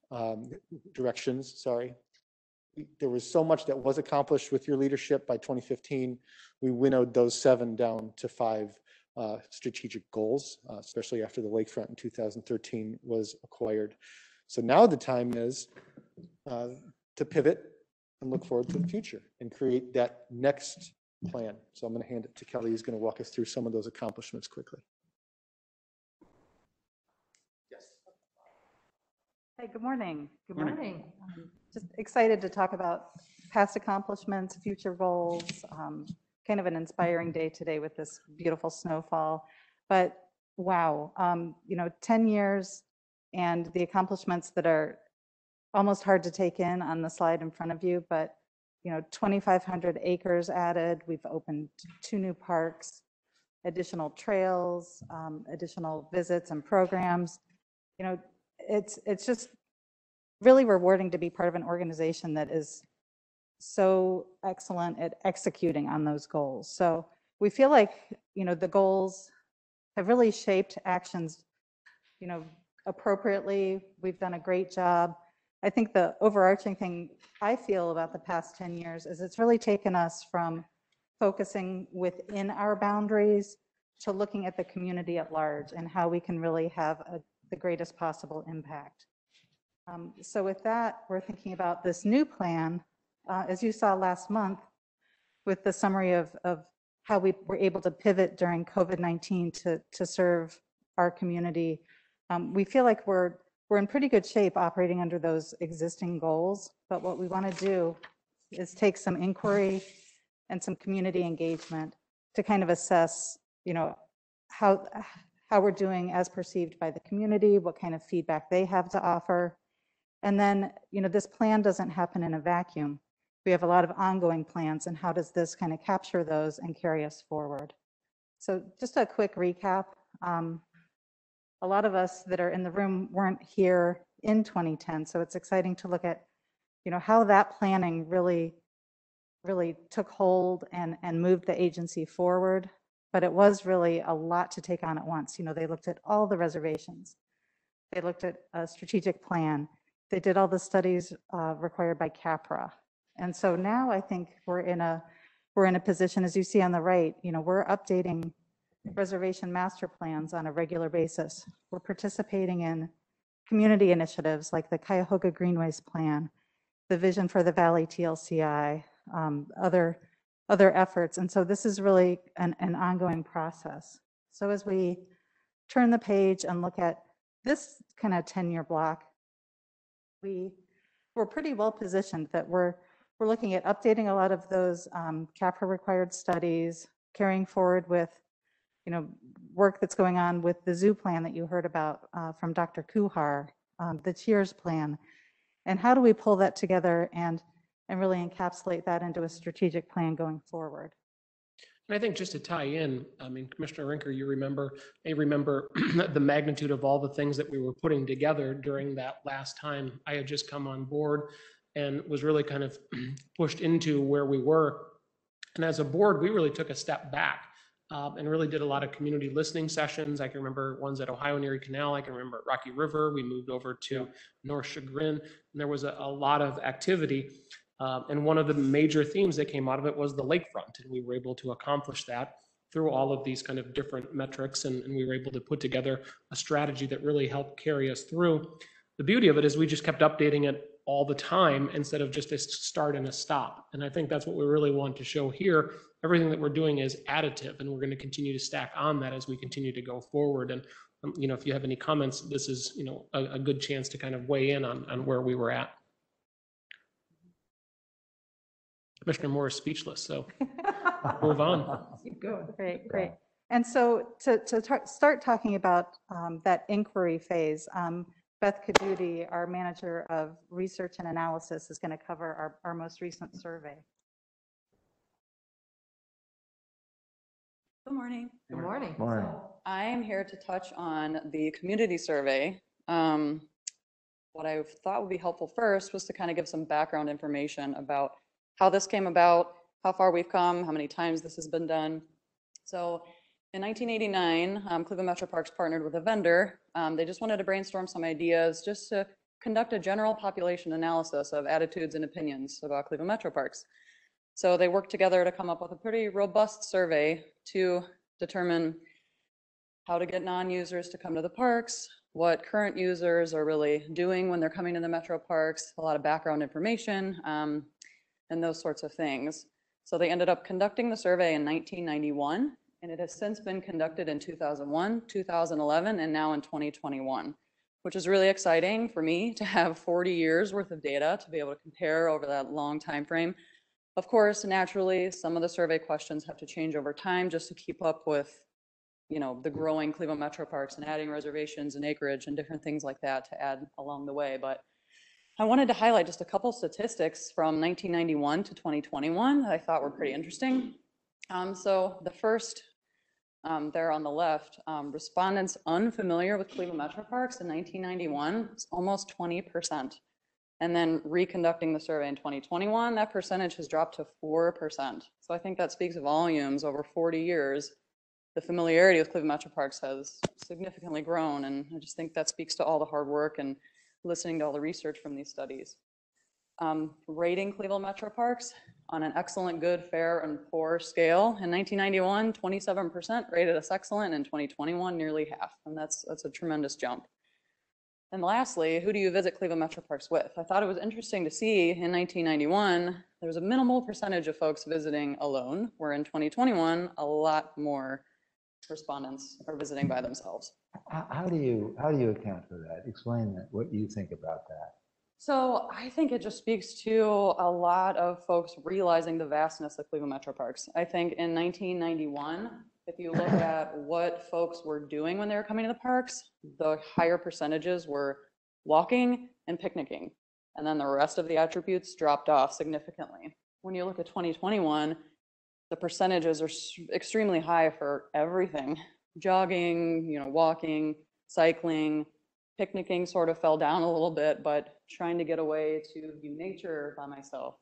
There was so much that was accomplished with your leadership. By 2015, we winnowed those 7 down to 5 strategic goals, especially after the lakefront in 2013 was acquired. So now the time is to pivot and look forward to the future and create that next plan. So I'm going to hand it to Kelly, who's going to walk us through some of those accomplishments quickly. Hey, good morning. Good morning. Just excited to talk about past accomplishments, future goals. Kind of an inspiring day today with this beautiful snowfall. But wow, 10 years and the accomplishments that are almost hard to take in on the slide in front of you. But 2,500 acres added. We've opened 2 new parks, additional trails, additional visits and programs. It's just really rewarding to be part of an organization that is so excellent at executing on those goals. So we feel like, the goals have really shaped actions, appropriately. We've done a great job. I think the overarching thing I feel about the past 10 years is it's really taken us from focusing within our boundaries to looking at the community at large and how we can really have the greatest possible impact. So with that, we're thinking about this new plan, as you saw last month, with the summary of how we were able to pivot during COVID-19 to serve our community. We feel like we're in pretty good shape operating under those existing goals, but what we want to do is take some inquiry and some community engagement to kind of assess, how we're doing as perceived by the community, what kind of feedback they have to offer. And then, this plan doesn't happen in a vacuum. We have a lot of ongoing plans, and how does this kind of capture those and carry us forward? So just a quick recap. A lot of us that are in the room weren't here in 2010, so it's exciting to look at, how that planning really took hold and moved the agency forward. But it was really a lot to take on at once. They looked at all the reservations. They looked at a strategic plan. They did all the studies required by CAPRA. And so now I think we're in a position, as you see on the right, we're updating reservation master plans on a regular basis. We're participating in community initiatives like the Cuyahoga Greenways Plan, the Vision for the Valley TLCI, other efforts. And so this is really an ongoing process. So as we turn the page and look at this kind of 10-year block, we we're pretty well positioned that we're looking at updating a lot of those CAPRA required studies, carrying forward with, work that's going on with the zoo plan that you heard about from Dr. Kuhar, the Cheers plan. And how do we pull that together and really encapsulate that into a strategic plan going forward? And I think just to tie in, I mean, Commissioner Rinker, you may remember the magnitude of all the things that we were putting together during that last time I had just come on board and was really kind of pushed into where we were. And as a board, we really took a step back and really did a lot of community listening sessions. I can remember ones at Ohio and Erie Canal. I can remember at Rocky River. We moved over to North Chagrin, and there was a lot of activity. And one of the major themes that came out of it was the lakefront, and we were able to accomplish that through all of these kind of different metrics, and we were able to put together a strategy that really helped carry us through. The beauty of it is we just kept updating it all the time instead of just a start and a stop. And I think that's what we really want to show here. Everything that we're doing is additive, and we're going to continue to stack on that as we continue to go forward. And if you have any comments, this is a good chance to kind of weigh in on where we were at. Commissioner Moore is speechless, so move on. Keep going. Great. And so to start talking about that inquiry phase, Beth Caduti, our manager of research and analysis, is going to cover our most recent survey. Good morning. Good morning. Morning. I am here to touch on the community survey. What I thought would be helpful first was to kind of give some background information about how this came about, how far we've come, how many times this has been done. So in 1989, Cleveland Metro Parks partnered with a vendor. They just wanted to brainstorm some ideas just to conduct a general population analysis of attitudes and opinions about Cleveland Metro Parks. So they worked together to come up with a pretty robust survey to determine how to get non-users to come to the parks, what current users are really doing when they're coming to the Metro Parks, a lot of background information, and those sorts of things. So they ended up conducting the survey in 1991, and it has since been conducted in 2001, 2011, and now in 2021, which is really exciting for me to have 40 years worth of data to be able to compare over that long time frame. Of course, naturally, some of the survey questions have to change over time just to keep up with the growing Cleveland Metro Parks and adding reservations and acreage and different things like that to add along the way. But I wanted to highlight just a couple statistics from 1991 to 2021 that I thought were pretty interesting. So the first there on the left, respondents unfamiliar with Cleveland Metro Parks in 1991 is almost 20%. And then reconducting the survey in 2021, that percentage has dropped to 4%. So I think that speaks volumes. Over 40 years, the familiarity with Cleveland Metro Parks has significantly grown. And I just think that speaks to all the hard work and listening to all the research from these studies. Rating Cleveland Metro Parks on an excellent, good, fair, and poor scale. In 1991, 27% rated us excellent. In 2021, nearly half. And that's a tremendous jump. And lastly, who do you visit Cleveland Metro Parks with? I thought it was interesting to see in 1991, there was a minimal percentage of folks visiting alone, where in 2021, a lot more respondents are visiting by themselves. How do you account for that? Explain that, what you think about that. So I think it just speaks to a lot of folks realizing the vastness of Cleveland Metro Parks. I think in 1991, if you look at what folks were doing when they were coming to the parks, the higher percentages were walking and picnicking. And then the rest of the attributes dropped off significantly. When you look at 2021, the percentages are extremely high for everything. Jogging, walking, cycling, picnicking sort of fell down a little bit, but trying to get away to view nature by myself.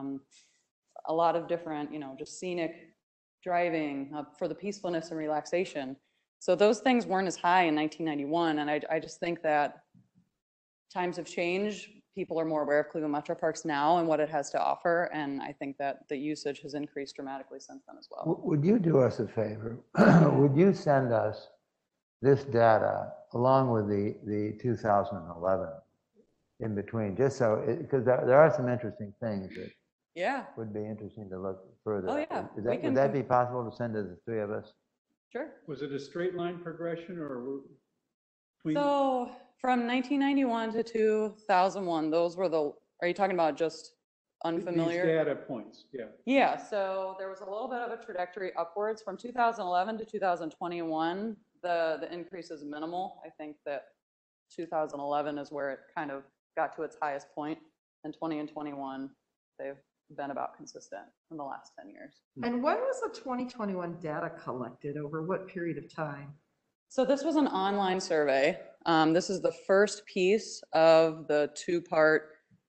A lot of different, just scenic driving for the peacefulness and relaxation. So those things weren't as high in 1991. And I just think that times have changed. People are more aware of Cleveland Metro Parks now and what it has to offer. And I think that the usage has increased dramatically since then as well. Would you do us a favor? Would you send us this data along with the 2011 in between, just so, because there are some interesting things that would be interesting to look further. Oh, yeah. Would that be possible to send to the three of us? Sure. Was it a straight line progression or? So from 1991 to 2001, those were the Are you talking about just unfamiliar? These data points, yeah. Yeah, so there was a little bit of a trajectory upwards from 2011 to 2021. The increase is minimal. I think that 2011 is where it kind of got to its highest point, and 20 and 21, they've been about consistent in the last 10 years. And when was the 2021 data collected? Over what period of time? So this was an online survey. This is the first piece of the two-part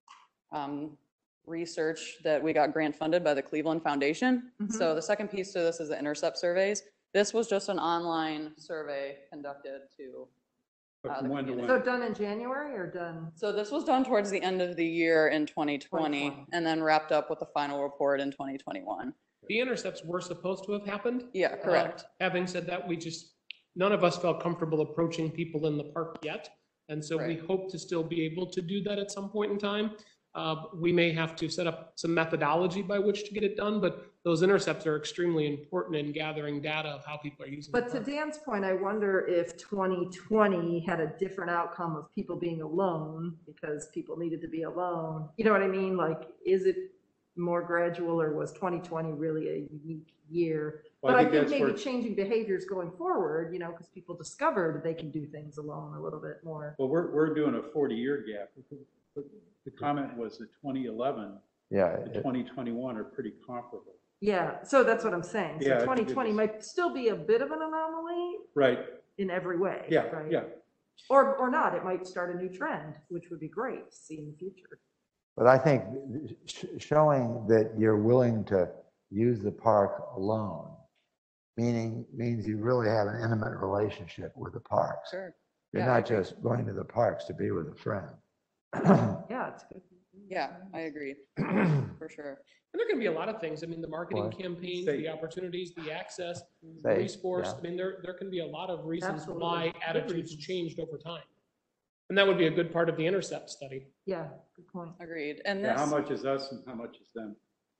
research that we got grant funded by the Cleveland Foundation. So the second piece to this is the intercept surveys. This was just an online survey conducted to But the from when to community. when? So done in January or done? So this was done towards the end of the year in 2020 2020. and then wrapped up with the final report in 2021. The intercepts were supposed to have happened. Yeah, correct. Having said that, none of us felt comfortable approaching people in the park yet. And so we Right. hope to still be able to do that at some point in time. We may have to set up some methodology by which to get it done, but those intercepts are extremely important in gathering data of how people are using the But to park. Dan's point, I wonder if 2020 had a different outcome of people being alone because people needed to be alone. You know what I mean? Like, is it more gradual or was 2020 really a unique year? Well, But I think that's maybe where- changing behaviors going forward, you know, because people discovered they can do things alone a little bit more. Well, we're doing a 40-year gap. The comment was that 2011 Yeah. and 2021 are pretty comparable. Yeah, so that's what I'm saying. So Yeah, I think 2020 it's- might still be a bit of an anomaly Right, in every way. yeah, right? yeah. Or not, it might start a new trend, which would be great to see in the future. But I think showing that you're willing to use the park alone, means you really have an intimate relationship with the parks. Sure. You're Yeah, I not agree. just going to the parks to be with a friend. Yeah, it's good. Yeah, I agree, for sure. And there can be a lot of things. I mean, the marketing What? campaigns, Say- the opportunities, the access, Say, police force. yeah. I mean, there can be a lot of reasons Absolutely. why Good attitudes reasons. changed over time. And that would be a good part of the intercept study. Yeah, good point. Agreed. And Yeah, how this, much is us and how much is them?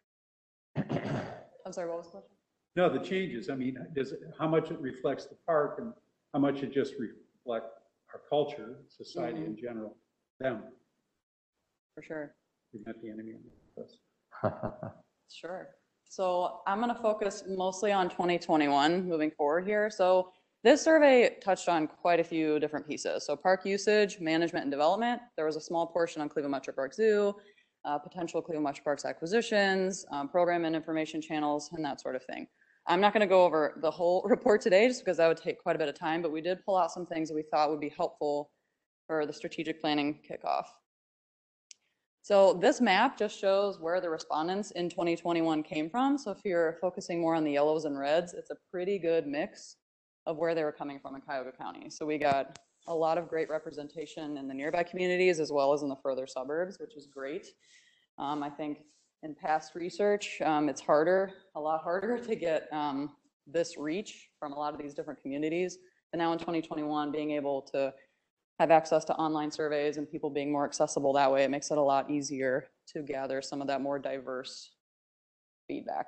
I'm sorry, what was the question? No, the changes, I mean, how much it reflects the park and how much it just reflects our culture, society in general, them, For sure. we're not the enemy of us. Sure. So I'm going to focus mostly on 2021 moving forward here. So this survey touched on quite a few different pieces. So park usage, management and development. There was a small portion on Cleveland Metro Park Zoo, potential Cleveland Metro Parks acquisitions, program and information channels, and that sort of thing. I'm not going to go over the whole report today just because that would take quite a bit of time, but we did pull out some things that we thought would be helpful for the strategic planning kickoff. So this map just shows where the respondents in 2021 came from. So if you're focusing more on the yellows and reds, it's a pretty good mix of where they were coming from in Cuyahoga County. So we got a lot of great representation in the nearby communities as well as in the further suburbs, which is great. I think in past research, it's a lot harder to get this reach from a lot of these different communities. But now in 2021, being able to have access to online surveys and people being more accessible that way, it makes it a lot easier to gather some of that more diverse feedback.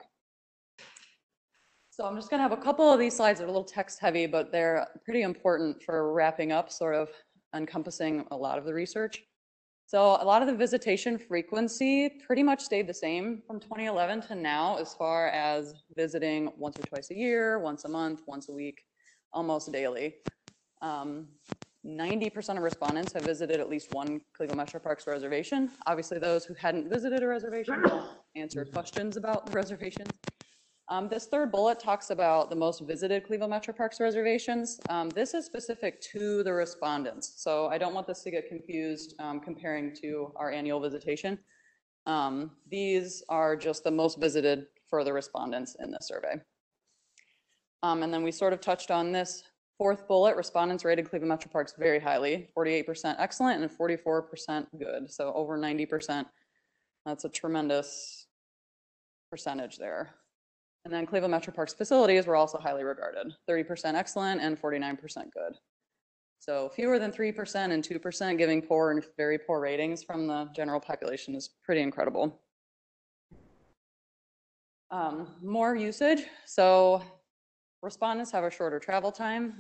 So I'm just going to have a couple of these slides that are a little text heavy, but they're pretty important for wrapping up, sort of encompassing a lot of the research. So a lot of the visitation frequency pretty much stayed the same from 2011 to now, as far as visiting once or twice a year, once a month, once a week, almost daily. 90% of respondents have visited at least one Cleveland Metro Parks reservation. Obviously, those who hadn't visited a reservation don't answer questions about the reservations. This third bullet talks about the most visited Cleveland Metro Parks reservations. This is specific to the respondents, so I don't want this to get confused comparing to our annual visitation. These are just the most visited for the respondents in this survey. And then we sort of touched on this fourth bullet. Respondents rated Cleveland Metro Parks very highly, 48% excellent and 44% good. So over 90%. That's a tremendous percentage there. And then Cleveland Metro Parks facilities were also highly regarded, 30% excellent and 49% good. So fewer than 3% and 2% giving poor and very poor ratings from the general population is pretty incredible. More usage. So respondents have a shorter travel time.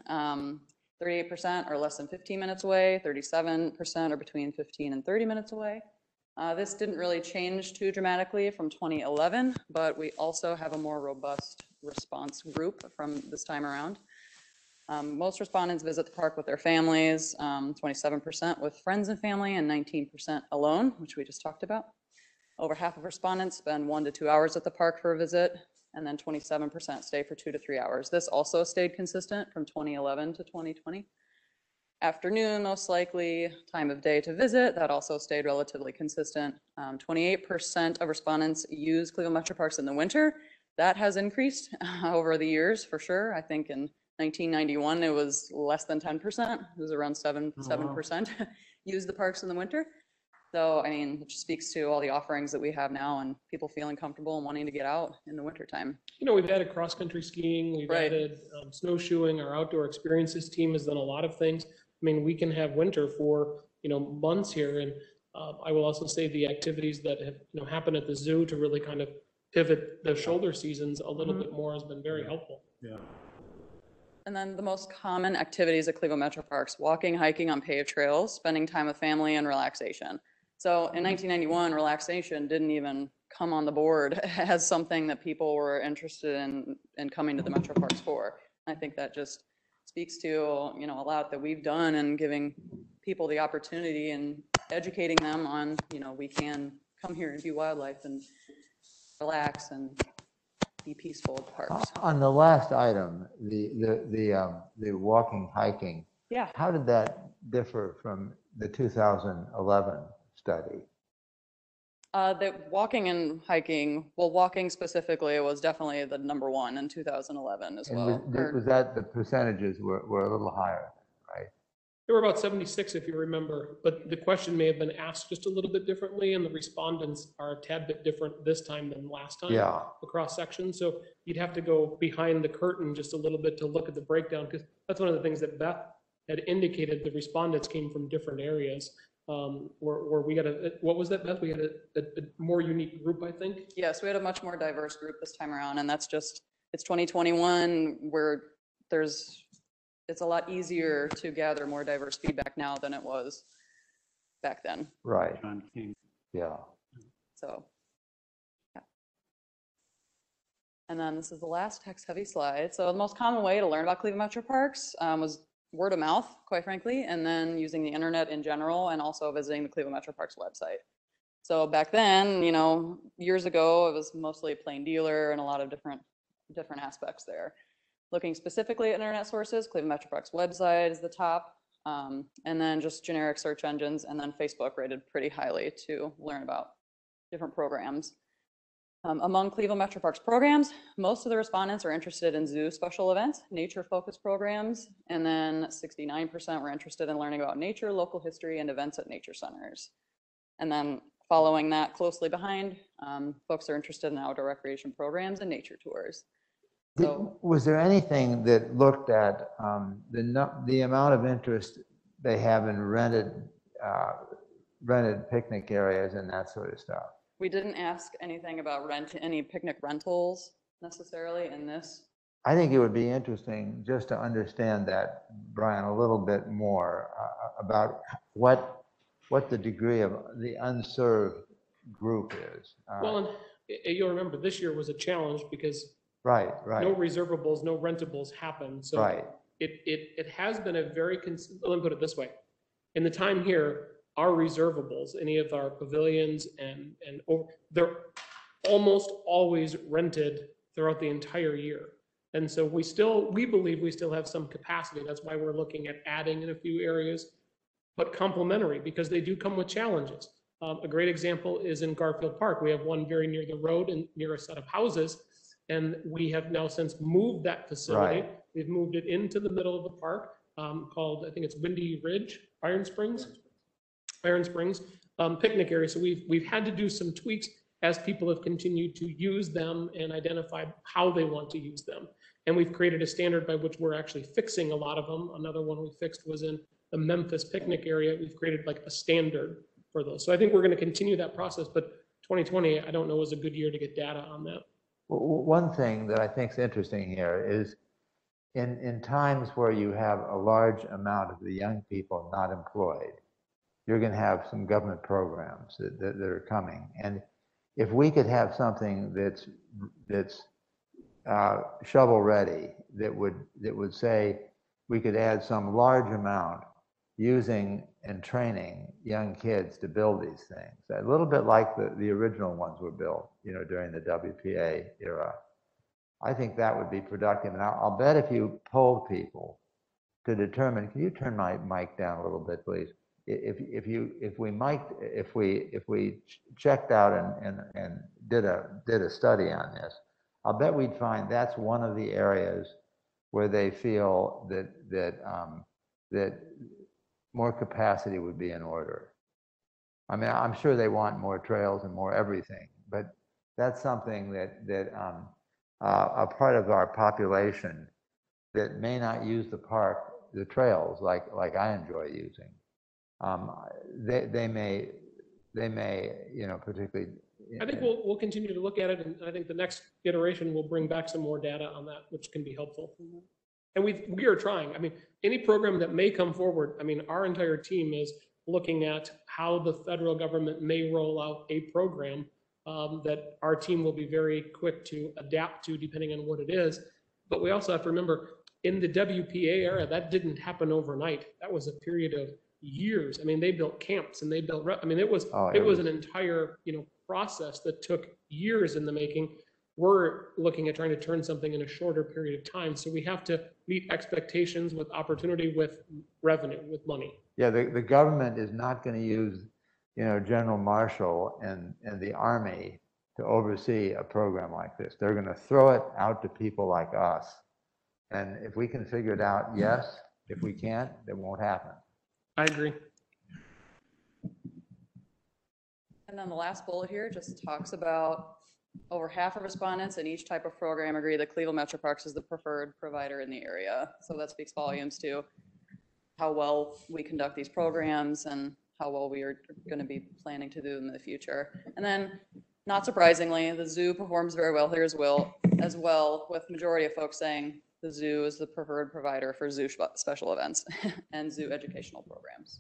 38% are less than 15 minutes away, 37% are between 15 and 30 minutes away. This didn't really change too dramatically from 2011, but we also have a more robust response group from this time around. Most respondents visit the park with their families, 27% with friends and family, and 19% alone, which we just talked about. Over half of respondents spend 1 to 2 hours at the park for a visit, and then 27% stay for 2 to 3 hours. This also stayed consistent from 2011 to 2020. Afternoon, most likely, time of day to visit, that also stayed relatively consistent. 28% of respondents use Cleveland Metro Parks in the winter. That has increased over the years for sure. I think in 1991, it was less than 10%. It was around 7% use the parks in the winter. So, I mean, it just speaks to all the offerings that we have now and people feeling comfortable and wanting to get out in the wintertime. You know, we've added cross-country skiing, we've added snowshoeing, our outdoor experiences team has done a lot of things. I mean, we can have winter for, you know, months here. And I will also say the activities that have, you know, happened at the zoo to really kind of pivot the shoulder seasons a little bit more has been very helpful. Yeah. And then the most common activities at Cleveland Metro Parks: walking, hiking on paved trails, spending time with family, and relaxation. So in 1991, relaxation didn't even come on the board as something that people were interested in coming to the Metro Parks for. I think that just speaks to, you know, a lot that we've done and giving people the opportunity and educating them on, you know, we can come here and view wildlife and relax and be peaceful at the parks. On the last item, the walking, hiking. Yeah. How did that differ from the 2011 study? The walking and hiking, well, walking specifically was definitely the #1 in 2011 as well. Was that the percentages were a little higher, right? There were about 76, if you remember, but the question may have been asked just a little bit differently, and the respondents are a tad bit different this time than last time. Yeah. Across sections. So you'd have to go behind the curtain just a little bit to look at the breakdown, because that's one of the things that Beth had indicated. The respondents came from different areas. Where we had what was that, Beth? We had a more unique group, I think. Yes, we had a much more diverse group this time around, and that's just, it's 2021 where it's a lot easier to gather more diverse feedback now than it was back then. Right. Yeah. So, yeah. And then this is the last text-heavy slide. So the most common way to learn about Cleveland Metro Parks was word of mouth, quite frankly, and then using the internet in general, and also visiting the Cleveland Metro Parks website. So back then, you know, years ago, it was mostly plain dealer and a lot of different aspects there. Looking specifically at internet sources, Cleveland Metro Parks website is the top, and then just generic search engines, and then Facebook rated pretty highly to learn about different programs. Among Cleveland Metro Parks programs, most of the respondents are interested in zoo special events, nature-focused programs, and then 69% were interested in learning about nature, local history, and events at nature centers. And then following that closely behind, folks are interested in outdoor recreation programs and nature tours. So, was there anything that looked at the amount of interest they have in rented picnic areas and that sort of stuff? we didn't ask anything about any picnic rentals necessarily in this. I think it would be interesting just to understand that, Brian, a little bit more about what the degree of the unserved group is. Well, and you'll remember this year was a challenge because right. no reservables, no rentables happened. So it has been a very, let me put it this way. In the time here, our reservables, any of our pavilions they're almost always rented throughout the entire year. And so we believe we still have some capacity. That's why we're looking at adding in a few areas, but complementary, because they do come with challenges. A great example is in Garfield Park. We have one very near the road and near a set of houses. And we have now since moved that facility. Right. We've moved it into the middle of the park called, I think it's Windy Ridge, Iron Springs picnic area. So we've had to do some tweaks as people have continued to use them and identify how they want to use them. And we've created a standard by which we're actually fixing a lot of them. Another one we fixed was in the Memphis picnic area. We've created like a standard for those. So I think we're going to continue that process, but 2020, I don't know, was a good year to get data on that. One thing that I think is interesting here is in times where you have a large amount of the young people not employed, you're going to have some government programs that are coming. And if we could have something that's shovel ready, that would say we could add some large amount using and training young kids to build these things, a little bit like the original ones were built, during the WPA era. I think that would be productive. And I'll bet if you polled people to determine, can you turn my mic down a little bit, please? If we checked out and did a study on this, I'll bet we'd find that's one of the areas where they feel that more capacity would be in order. I mean, I'm sure they want more trails and more everything, but that's something that a part of our population that may not use the trails like I enjoy using. They may, particularly. I think we'll continue to look at it, and I think the next iteration will bring back some more data on that, which can be helpful. And we are trying. I mean, any program that may come forward, I mean, our entire team is looking at how the federal government may roll out a program that our team will be very quick to adapt to depending on what it is. But we also have to remember, in the WPA era, that didn't happen overnight. That was a period of years. I mean, they built camps and they built, I mean, it was an entire, process that took years in the making. We're looking at trying to turn something in a shorter period of time. So we have to meet expectations with opportunity, with revenue, with money. Yeah, the government is not going to use, General Marshall and the Army to oversee a program like this. They're going to throw it out to people like us. And if we can figure it out, yes. If we can't, it won't happen. I agree. And then the last bullet here just talks about over half of respondents in each type of program agree that Cleveland Metro Parks is the preferred provider in the area. So that speaks volumes to how well we conduct these programs and how well we are going to be planning to do them in the future. And then, not surprisingly, the zoo performs very well here as well, with majority of folks saying the zoo is the preferred provider for zoo special events and zoo educational programs.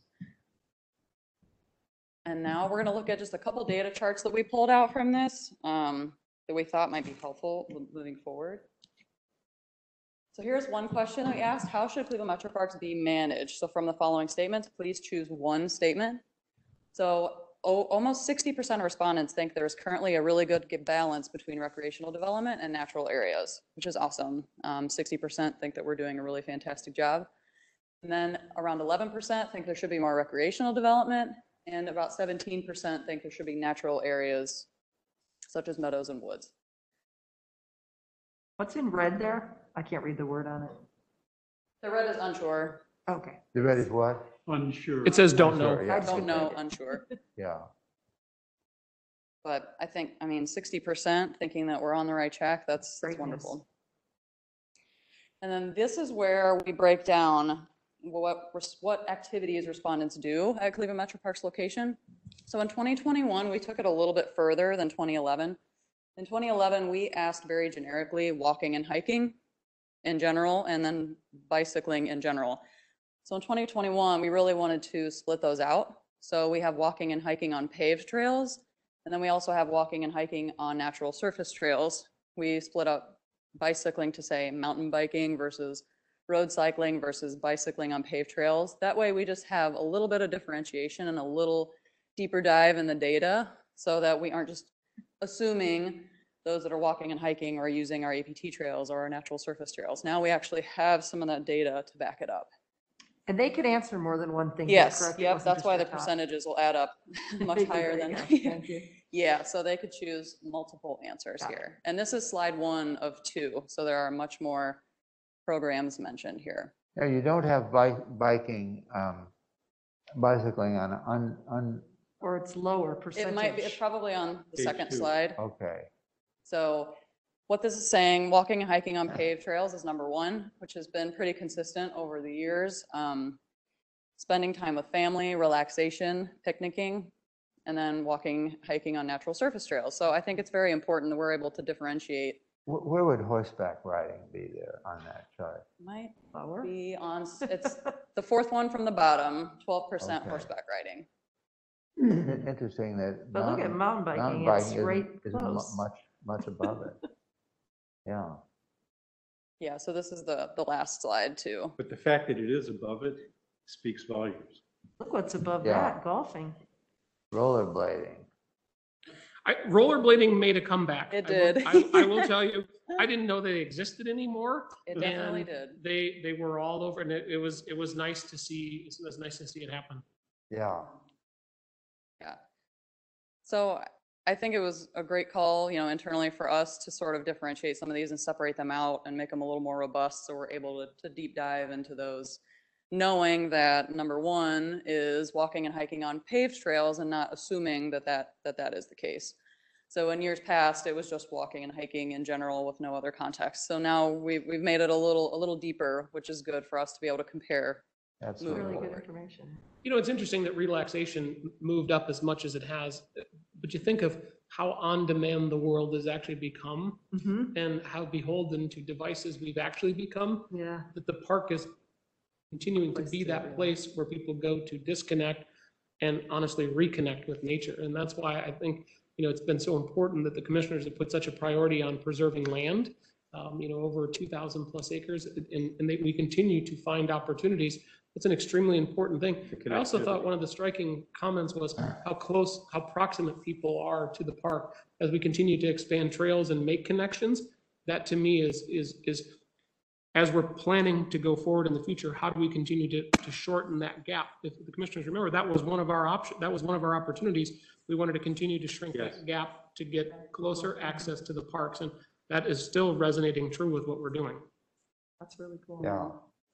And now we're going to look at just a couple data charts that we pulled out from this that we thought might be helpful moving forward. So here's one question that we asked: how should Cleveland Metro Parks be managed? So from the following statements, please choose one statement. So almost 60% of respondents think there's currently a really good balance between recreational development and natural areas, which is awesome. 60% think that we're doing a really fantastic job. And then around 11% think there should be more recreational development, and about 17% think there should be natural areas such as meadows and woods. What's in red there? I can't read the word on it. The red is unsure. Okay. The red is what? Unsure. It says don't know. Unsure, yeah. I don't know, unsure. Yeah. But I think, 60% thinking that we're on the right track, that's wonderful. And then this is where we break down what activities respondents do at Cleveland Metro Parks location. So in 2021, we took it a little bit further than 2011. In 2011, we asked very generically walking and hiking in general, and then bicycling in general. So in 2021, we really wanted to split those out. So we have walking and hiking on paved trails, and then we also have walking and hiking on natural surface trails. We split up bicycling to say mountain biking versus road cycling versus bicycling on paved trails. That way we just have a little bit of differentiation and a little deeper dive in the data so that we aren't just assuming those that are walking and hiking are using our APT trails or our natural surface trails. Now we actually have some of that data to back it up. And they could answer more than one thing. Yes, correct? It yep, wasn't that's just why the top. percentages will add up much higher than. Thank you. Yeah, so they could choose multiple answers here. And this is slide 1 of 2, so there are much more programs mentioned here. Yeah, you don't have bicycling on Or it's lower percentage. It might be, it's probably on the second slide. Okay. So what this is saying, walking and hiking on paved trails is number 1, which has been pretty consistent over the years. Spending time with family, relaxation, picnicking, and then walking, hiking on natural surface trails. So I think it's very important that we're able to differentiate. Where would horseback riding be there on that chart? Might be on, it's the 4th one from the bottom, 12% Okay. horseback riding. Interesting that. But look at mountain biking, it's right isn't close. much above it. Yeah. Yeah, so this is the last slide too. But the fact that it is above it speaks volumes. Look what's above Yeah. that, golfing. Rollerblading. Rollerblading made a comeback. It I will- did. I will tell you, I didn't know they existed anymore. It definitely and did. They were all over, and it was nice to see. It was nice to see it happen. Yeah. Yeah. So I think it was a great call, internally for us to sort of differentiate some of these and separate them out and make them a little more robust. So we're able to deep dive into those, knowing that number one is walking and hiking on paved trails and not assuming that is the case. So in years past, it was just walking and hiking in general with no other context. So now we've made it a little deeper, which is good for us to be able to compare. That's moving Really good forward. information. It's interesting that relaxation moved up as much as it has, but you think of how on demand the world has actually become and how beholden to devices we've actually become, Yeah. that the park is continuing to Place be to that be. place where people go to disconnect and honestly reconnect with nature. And that's why I think, it's been so important that the commissioners have put such a priority on preserving land, over 2,000 plus acres, and we continue to find opportunities. It's an extremely important thing. I also thought one of the striking comments was how proximate people are to the park as we continue to expand trails and make connections. That to me is as we're planning to go forward in the future, how do we continue to shorten that gap? If the commissioners remember, that was one of our opportunities. We wanted to continue to shrink Yes. that gap to get closer access to the parks, and that is still resonating true with what we're doing. That's really cool. Yeah.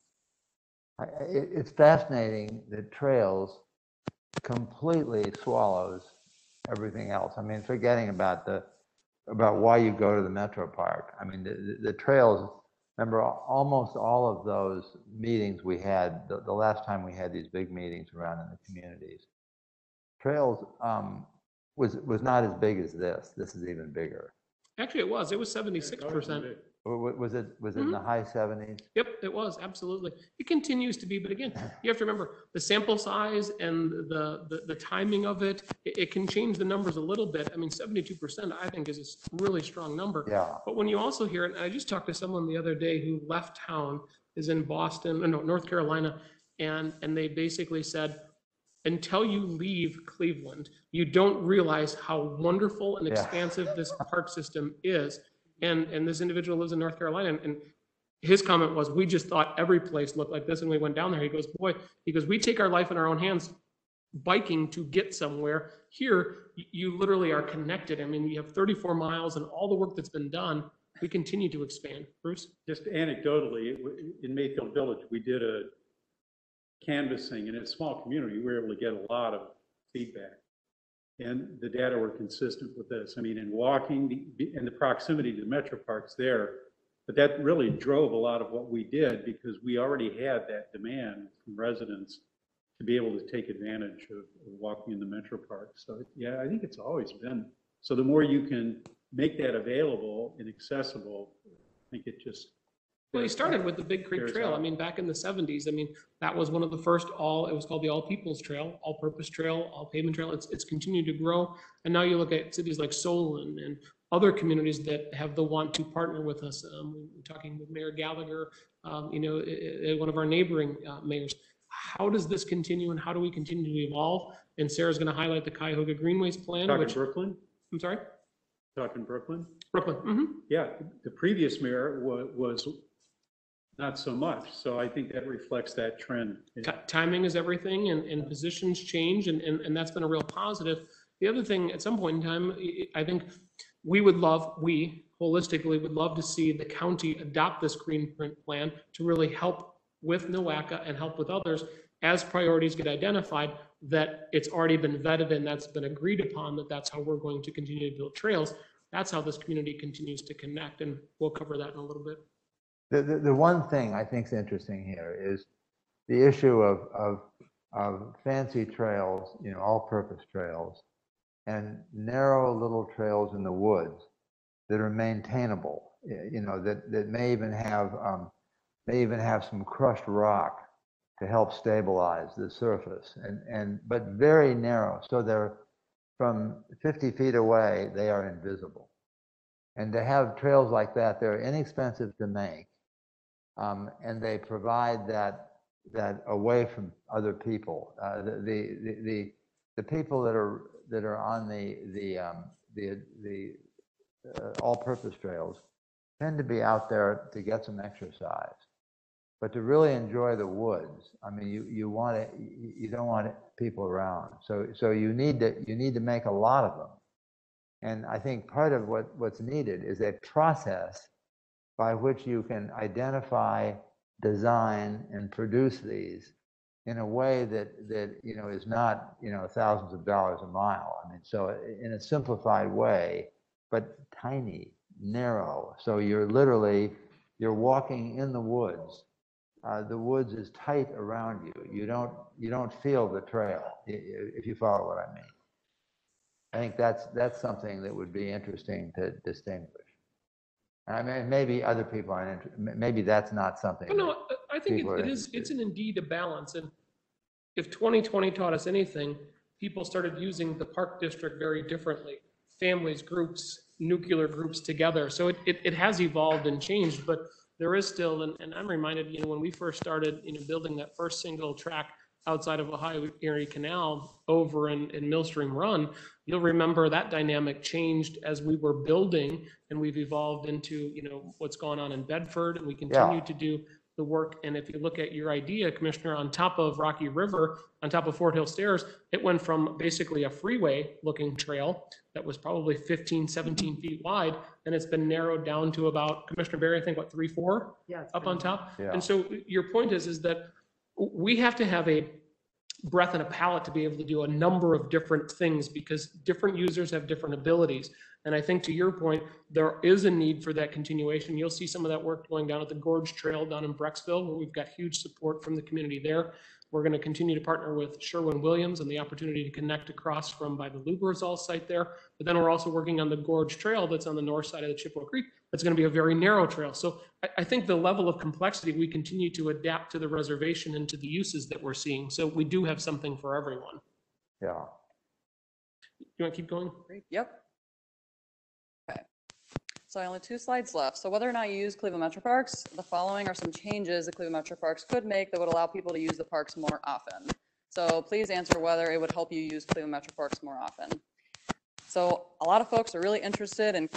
It's fascinating that trails completely swallows everything else. I mean, forgetting about why you go to the Metro Park. I mean, the trails, remember almost all of those meetings we had, the last time we had these big meetings around in the communities, trails was not as big as this. This is even bigger. Actually, it was 76%. Was it in the high 70s? Yep, it was, absolutely. It continues to be, but again, you have to remember the sample size and the timing of it, it can change the numbers a little bit. I mean, 72% I think is a really strong number. Yeah. But when you also hear it, and I just talked to someone the other day who left town, is in North Carolina, and they basically said, until you leave Cleveland, you don't realize how wonderful and expansive this park system is. And this individual lives in North Carolina, and his comment was, we just thought every place looked like this, and we went down there. He goes, we take our life in our own hands biking to get somewhere. Here, you literally are connected. I mean, you have 34 miles and all the work that's been done. We continue to expand. Bruce? Just anecdotally, in Mayfield Village, we did a canvassing, and in a small community, we were able to get a lot of feedback. And the data were consistent with this. I mean, in walking and the proximity to the Metro Parks there, but that really drove a lot of what we did because we already had that demand from residents to be able to take advantage of walking in the Metro Parks. So yeah, I think it's always been. So the more you can make that available and accessible, I think it just. Well, he started with the Big Creek Bears Trail. I out. mean, back in the 70s, I mean, that was one of the first it was called the All Peoples Trail, All Purpose Trail, All Pavement Trail. It's continued to grow. And now you look at cities like Solon and other communities that have the want to partner with us. We're talking with Mayor Gallagher, one of our neighboring mayors. How does this continue and how do we continue to evolve? And Sarah's going to highlight the Cuyahoga Greenways plan, Talking which, Brooklyn? I'm sorry? Talking Brooklyn? Brooklyn. Mm-hmm. Yeah, the previous mayor was not so much. So I think that reflects that trend. Timing is everything, and positions change, and that's been a real positive. The other thing, at some point in time, I think we holistically would love to see the county adopt this green print plan to really help with NOACA and help with others as priorities get identified, that it's already been vetted and that's been agreed upon, that's how we're going to continue to build trails. That's how this community continues to connect, and we'll cover that in a little bit. The one thing I think is interesting here is the issue of fancy trails, all-purpose trails, and narrow little trails in the woods that are maintainable, that may even have some crushed rock to help stabilize the surface, but very narrow. So they're from 50 feet away, they are invisible. And to have trails like that, they're inexpensive to make, and they provide that away from other people. The people that are on the all-purpose trails tend to be out there to get some exercise, but to really enjoy the woods. I mean, you don't want people around, so you need to make a lot of them. And I think part of what's needed is a process by which you can identify, design, and produce these in a way that is not thousands of dollars a mile. I mean, so in a simplified way, but tiny, narrow. So you're walking in the woods. The woods is tight around you. You don't feel the trail, if you follow what I mean. I think that's something that would be interesting to distinguish. I mean, maybe other people aren't interested. Maybe that's not something. No, I think it's indeed a balance. And if 2020 taught us anything, people started using the park district very differently. Families, groups, nuclear groups together. So it has evolved and changed, but there is still, and I'm reminded, when we first started, building that first single track outside of Ohio Erie Canal over in Millstream Run, you'll remember that dynamic changed as we were building, and we've evolved into, what's going on in Bedford, and we continue to do the work. And if you look at your idea, Commissioner, on top of Rocky River, on top of Fort Hill Stairs, it went from basically a freeway looking trail that was probably 15, 17 feet wide, and it's been narrowed down to about, Commissioner Barry, I think, what, 3, 4 up on top? Yeah. And so your point is that we have to have a breadth and a palette to be able to do a number of different things, because different users have different abilities. And I think, to your point, there is a need for that continuation. You'll see some of that work going down at the Gorge Trail down in Brecksville, where we've got huge support from the community there. We're going to continue to partner with Sherwin-Williams and the opportunity to connect across from by the Lubrizol site there. But then we're also working on the Gorge Trail that's on the north side of the Chippewa Creek. That's going to be a very narrow trail. So I think the level of complexity, we continue to adapt to the reservation and to the uses that we're seeing. So we do have something for everyone. Yeah. You want to keep going? Great. Yep. Okay. So I only have 2 slides left. So whether or not you use Cleveland Metro Parks, the following are some changes that Cleveland Metro Parks could make that would allow people to use the parks more often. So please answer whether it would help you use Cleveland Metro Parks more often. So a lot of folks are really interested in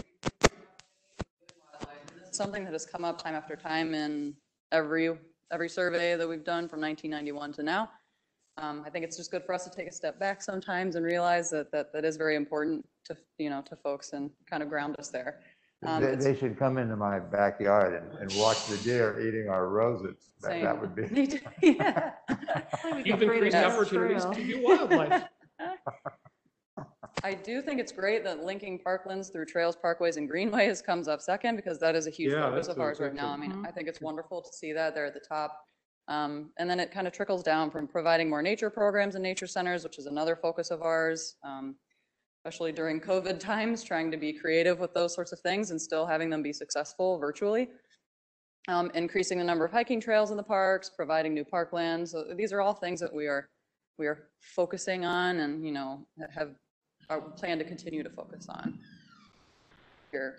something that has come up time after time in every survey that we've done from 1991 to now. I think it's just good for us to take a step back sometimes and realize that is very important to to folks and kind of ground us there. They should come into my backyard and watch the deer eating our roses. That would be. Yeah. You've increased opportunities to view wildlife. I do think it's great that linking parklands through trails, parkways, and greenways comes up second, because that is a huge focus of ours right now. I mean, I think it's wonderful to see that there at the top. And then it kind of trickles down from providing more nature programs and nature centers, which is another focus of ours, especially during COVID times, trying to be creative with those sorts of things and still having them be successful virtually. Increasing the number of hiking trails in the parks, providing new parklands. So these are all things that we are focusing on and, have our plan to continue to focus on here.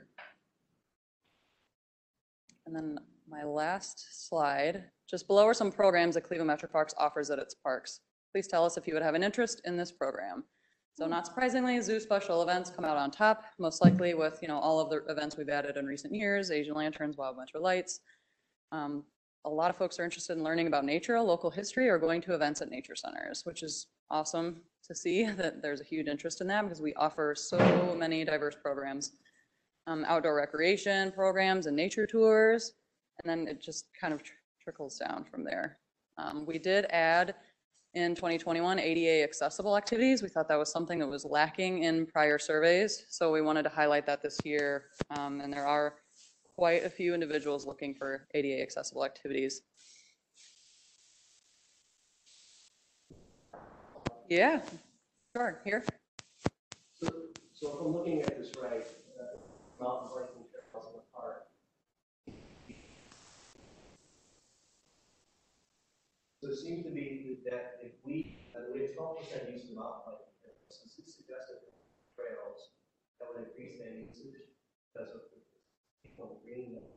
And then my last slide, just below are some programs that Cleveland Metro Parks offers at its parks. Please tell us if you would have an interest in this program. So not surprisingly, zoo special events come out on top, most likely with, all of the events we've added in recent years, Asian Lanterns, Wild Winter Lights. A lot of folks are interested in learning about nature, local history, or going to events at nature centers, which is awesome to see that there's a huge interest in that, because we offer so many diverse programs, outdoor recreation programs and nature tours, and then it just kind of trickles down from there. We did add in 2021 ADA accessible activities. We thought that was something that was lacking in prior surveys, so we wanted to highlight that this year, and there are quite a few individuals looking for ADA accessible activities. Yeah, sure, here. So if I'm looking at this right, mountain biking trails in the park. So it seems to be that if we have 12% use of mountain bike, since you suggested trails, that would increase their usage because of people greening them.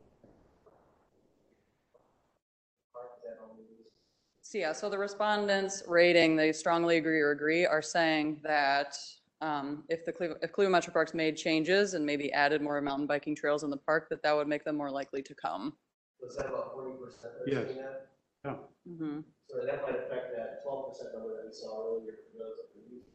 So yeah, so the respondents rating, they strongly agree or agree, are saying that if Cleveland Metro Parks made changes and maybe added more mountain biking trails in the park, that would make them more likely to come. So is that about 40% that Yes. are saying that? Yeah. Mhm. So that might affect that 12% number that we saw earlier for those that were using.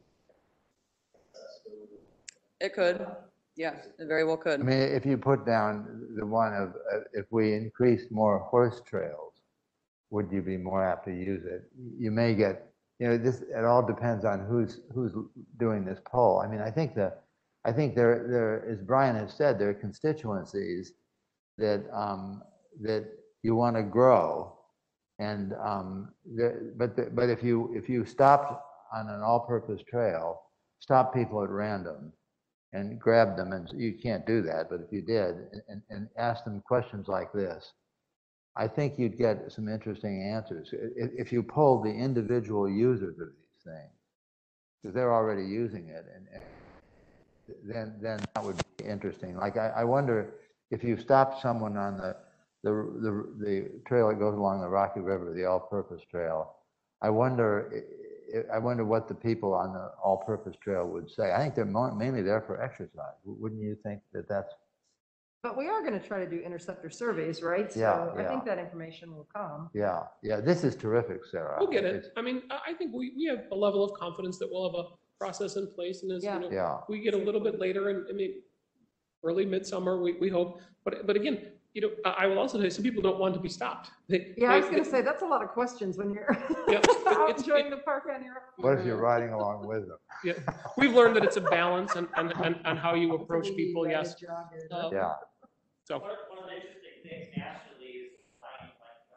It could, yeah, it very well could. I mean, if you put down the one of, if we increased more horse trails, would you be more apt to use it? You may get, this, it all depends on who's doing this poll. I mean, I think there, as Brian has said, there are constituencies that, that you want to grow. And, but if you stopped on an all-purpose trail, stop people at random and grab them, and you can't do that, but if you did, and ask them questions like this, I think you'd get some interesting answers. If you polled the individual users of these things, because they're already using it, and then that would be interesting. Like I wonder if you stopped someone on the trail that goes along the Rocky River, the all-purpose trail, I wonder what the people on the all-purpose trail would say. I think they're mainly there for exercise. Wouldn't you think that that's? But we are going to try to do interceptor surveys, right? Yeah, So I think that information will come. Yeah, this is terrific, Sarah. We'll get it. I mean, I think we have a level of confidence that we'll have a process in place, and as we get a little bit later, and I mean, early midsummer, we hope. But again, I will also say some people don't want to be stopped. I was going to say that's a lot of questions when you're out enjoying the park on your own. What if you're riding along with them? Yeah, we've learned that it's a balance and how you approach people. Yes. So. One of the interesting things nationally is finding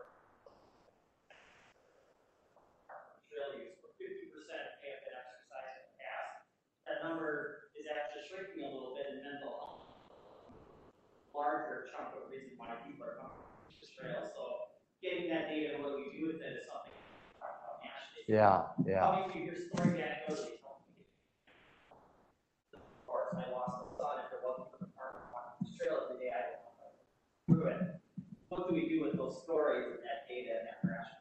trail use, 50% may have been exercised in the past. That number is actually shrinking a little bit in mental health. Larger chunk of reason why people are coming to the trail. So getting that data and what we do with it is something we talk about nationally. How many of you hear stories anecdotally? Of course, I lost a son if it wasn't for the park on the trail every day. I don't know through it. What do we do with those stories and that data and that rationale?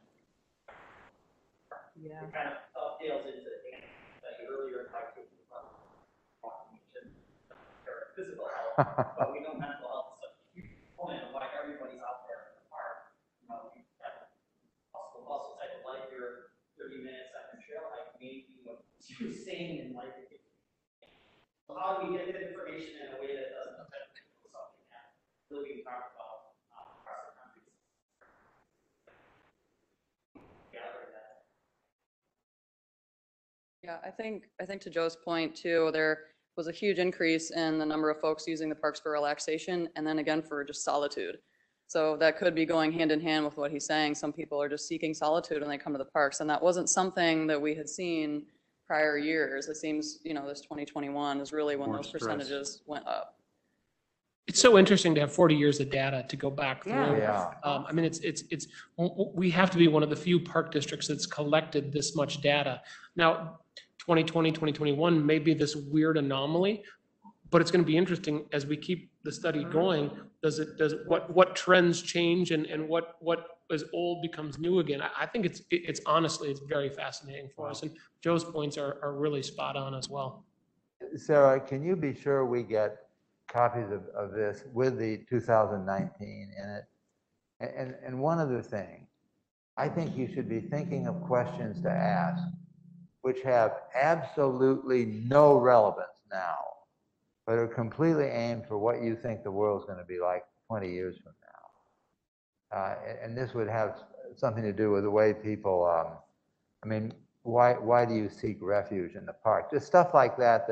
It kind of dovetails into the thing that you earlier talked about physical health, but we know mental health is such a huge component of why everybody's out there in the park. You have muscle type of life, you're 30 minutes on your trail hike, maybe what you're saying in life. So how do we get that information in a way that doesn't affect people, something that really we talk about across the country? Yeah, I think to Joe's point too, there was a huge increase in the number of folks using the parks for relaxation and then again for just solitude. So that could be going hand in hand with what he's saying. Some people are just seeking solitude when they come to the parks, and that wasn't something that we had seen prior years. It seems, this 2021 is really when those percentages went up. It's so interesting to have 40 years of data to go back through. I mean, we have to be one of the few park districts that's collected this much data. Now, 2020, 2021 may be this weird anomaly, but it's going to be interesting as we keep the study going. What trends change and what is old becomes new again? I think it's honestly, it's very fascinating for us. And Joe's points are really spot on as well. Sarah, can you be sure we get copies of this with the 2019 in it? And one other thing, I think you should be thinking of questions to ask which have absolutely no relevance now, but are completely aimed for what you think the world's going to be like 20 years from now. And this would have something to do with the way people, I mean, why do you seek refuge in the park? Just stuff like that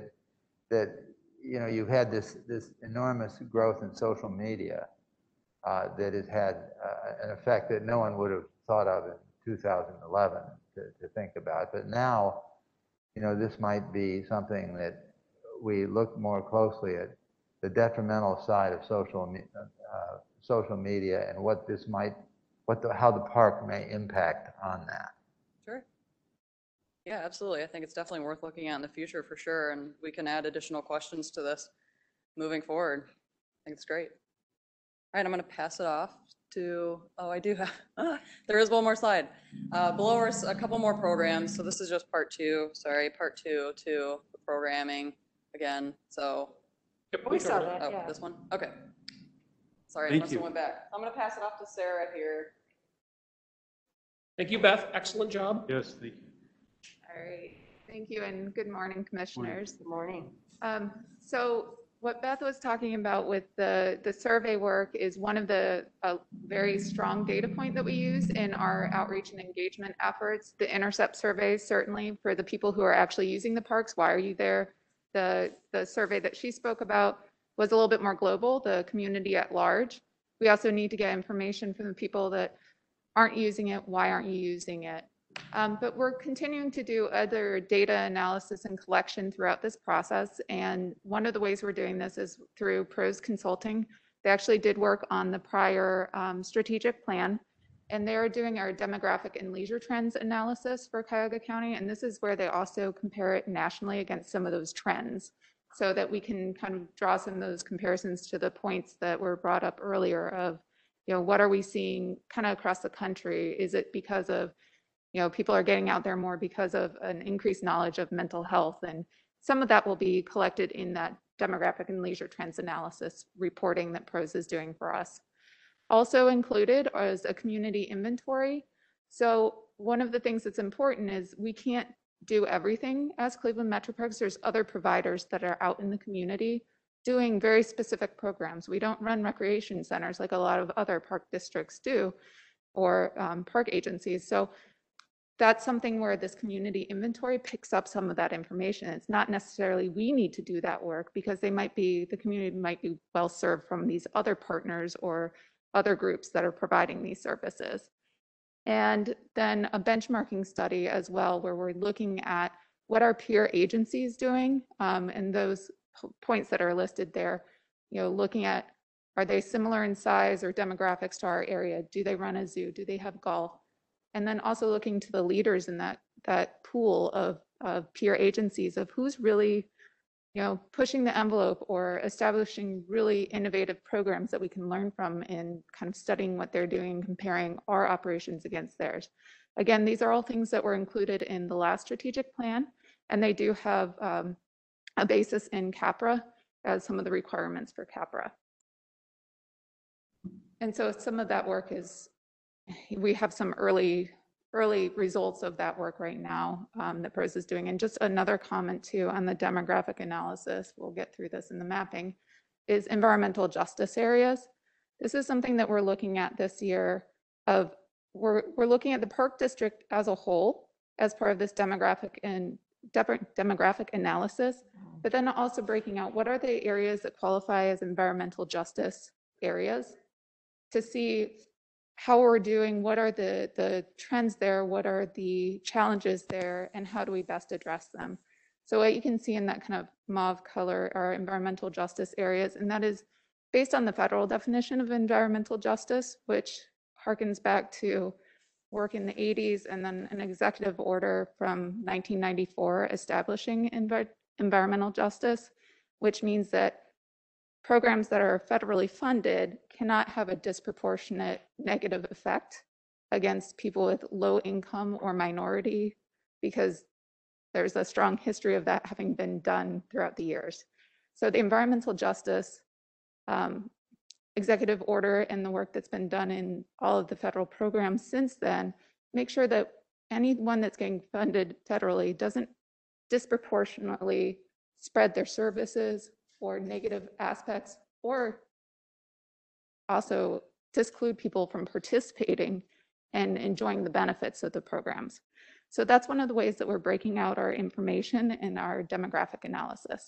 you've had this enormous growth in social media that has had an effect that no one would have thought of in 2011 to think about. But now, this might be something that we look more closely at the detrimental side of social media and what this might how the park may impact on that. Sure. Yeah, absolutely. I think it's definitely worth looking at in the future for sure. And we can add additional questions to this moving forward. I think it's great. All right, I'm going to pass it off to, oh, I do have, there is one more slide. Below are a couple more programs. So this is just part two, sorry, part two to the programming again. So, We saw that, oh, yeah. this one? Okay. Sorry, I Thank must have you. went back. I'm going to pass it off to Sarah here. Thank you, Beth. Excellent job. Yes, thank you. All right, thank you and good morning, commissioners. Good morning. So what Beth was talking about with the survey work is one of the very strong data point that we use in our outreach and engagement efforts. The intercept survey, certainly for the people who are actually using the parks, why are you there? The survey that she spoke about was a little bit more global, the community at large. We also need to get information from the people that aren't using it, why aren't you using it? But we're continuing to do other data analysis and collection throughout this process. And one of the ways we're doing this is through PROS Consulting. They actually did work on the prior strategic plan, and they're doing our demographic and leisure trends analysis for Cuyahoga County. And this is where they also compare it nationally against some of those trends so that we can kind of draw some of those comparisons to the points that were brought up earlier of, what are we seeing kind of across the country? Is it because of people are getting out there more because of an increased knowledge of mental health? And some of that will be collected in that demographic and leisure trends analysis reporting that PROS is doing for us. Also included is a community inventory. So one of the things that's important is we can't do everything as Cleveland Metro Parks. There's other providers that are out in the community doing very specific programs. We don't run recreation centers like a lot of other park districts do, or park agencies. So that's something where this community inventory picks up some of that information. It's not necessarily we need to do that work because the community might be well served from these other partners or other groups that are providing these services. And then a benchmarking study as well, where we're looking at what our peer agencies doing, and those points that are listed there, looking at, are they similar in size or demographics to our area? Do they run a zoo? Do they have golf? And then also looking to the leaders in that pool of peer agencies of who's really, pushing the envelope or establishing really innovative programs that we can learn from in kind of studying what they're doing, comparing our operations against theirs. Again, these are all things that were included in the last strategic plan, and they do have a basis in CAPRA as some of the requirements for CAPRA. And so some of that work is, we have some early results of that work right now that PROS is doing. And just another comment too on the demographic analysis, we'll get through this in the mapping, is environmental justice areas. This is something that we're looking at this year of, we're looking at the park district as a whole as part of this demographic analysis, but then also breaking out what are the areas that qualify as environmental justice areas to see how we're doing, what are the trends there, what are the challenges there, and how do we best address them. So what you can see in that kind of mauve color are environmental justice areas, and that is based on the federal definition of environmental justice, which harkens back to work in the 80s and then an executive order from 1994 establishing environmental justice, which means that programs that are federally funded cannot have a disproportionate negative effect against people with low income or minority, because there's a strong history of that having been done throughout the years. So the environmental justice executive order and the work that's been done in all of the federal programs since then make sure that anyone that's getting funded federally doesn't disproportionately spread their services or negative aspects, or also disclude people from participating and enjoying the benefits of the programs. So that's one of the ways that we're breaking out our information in our demographic analysis.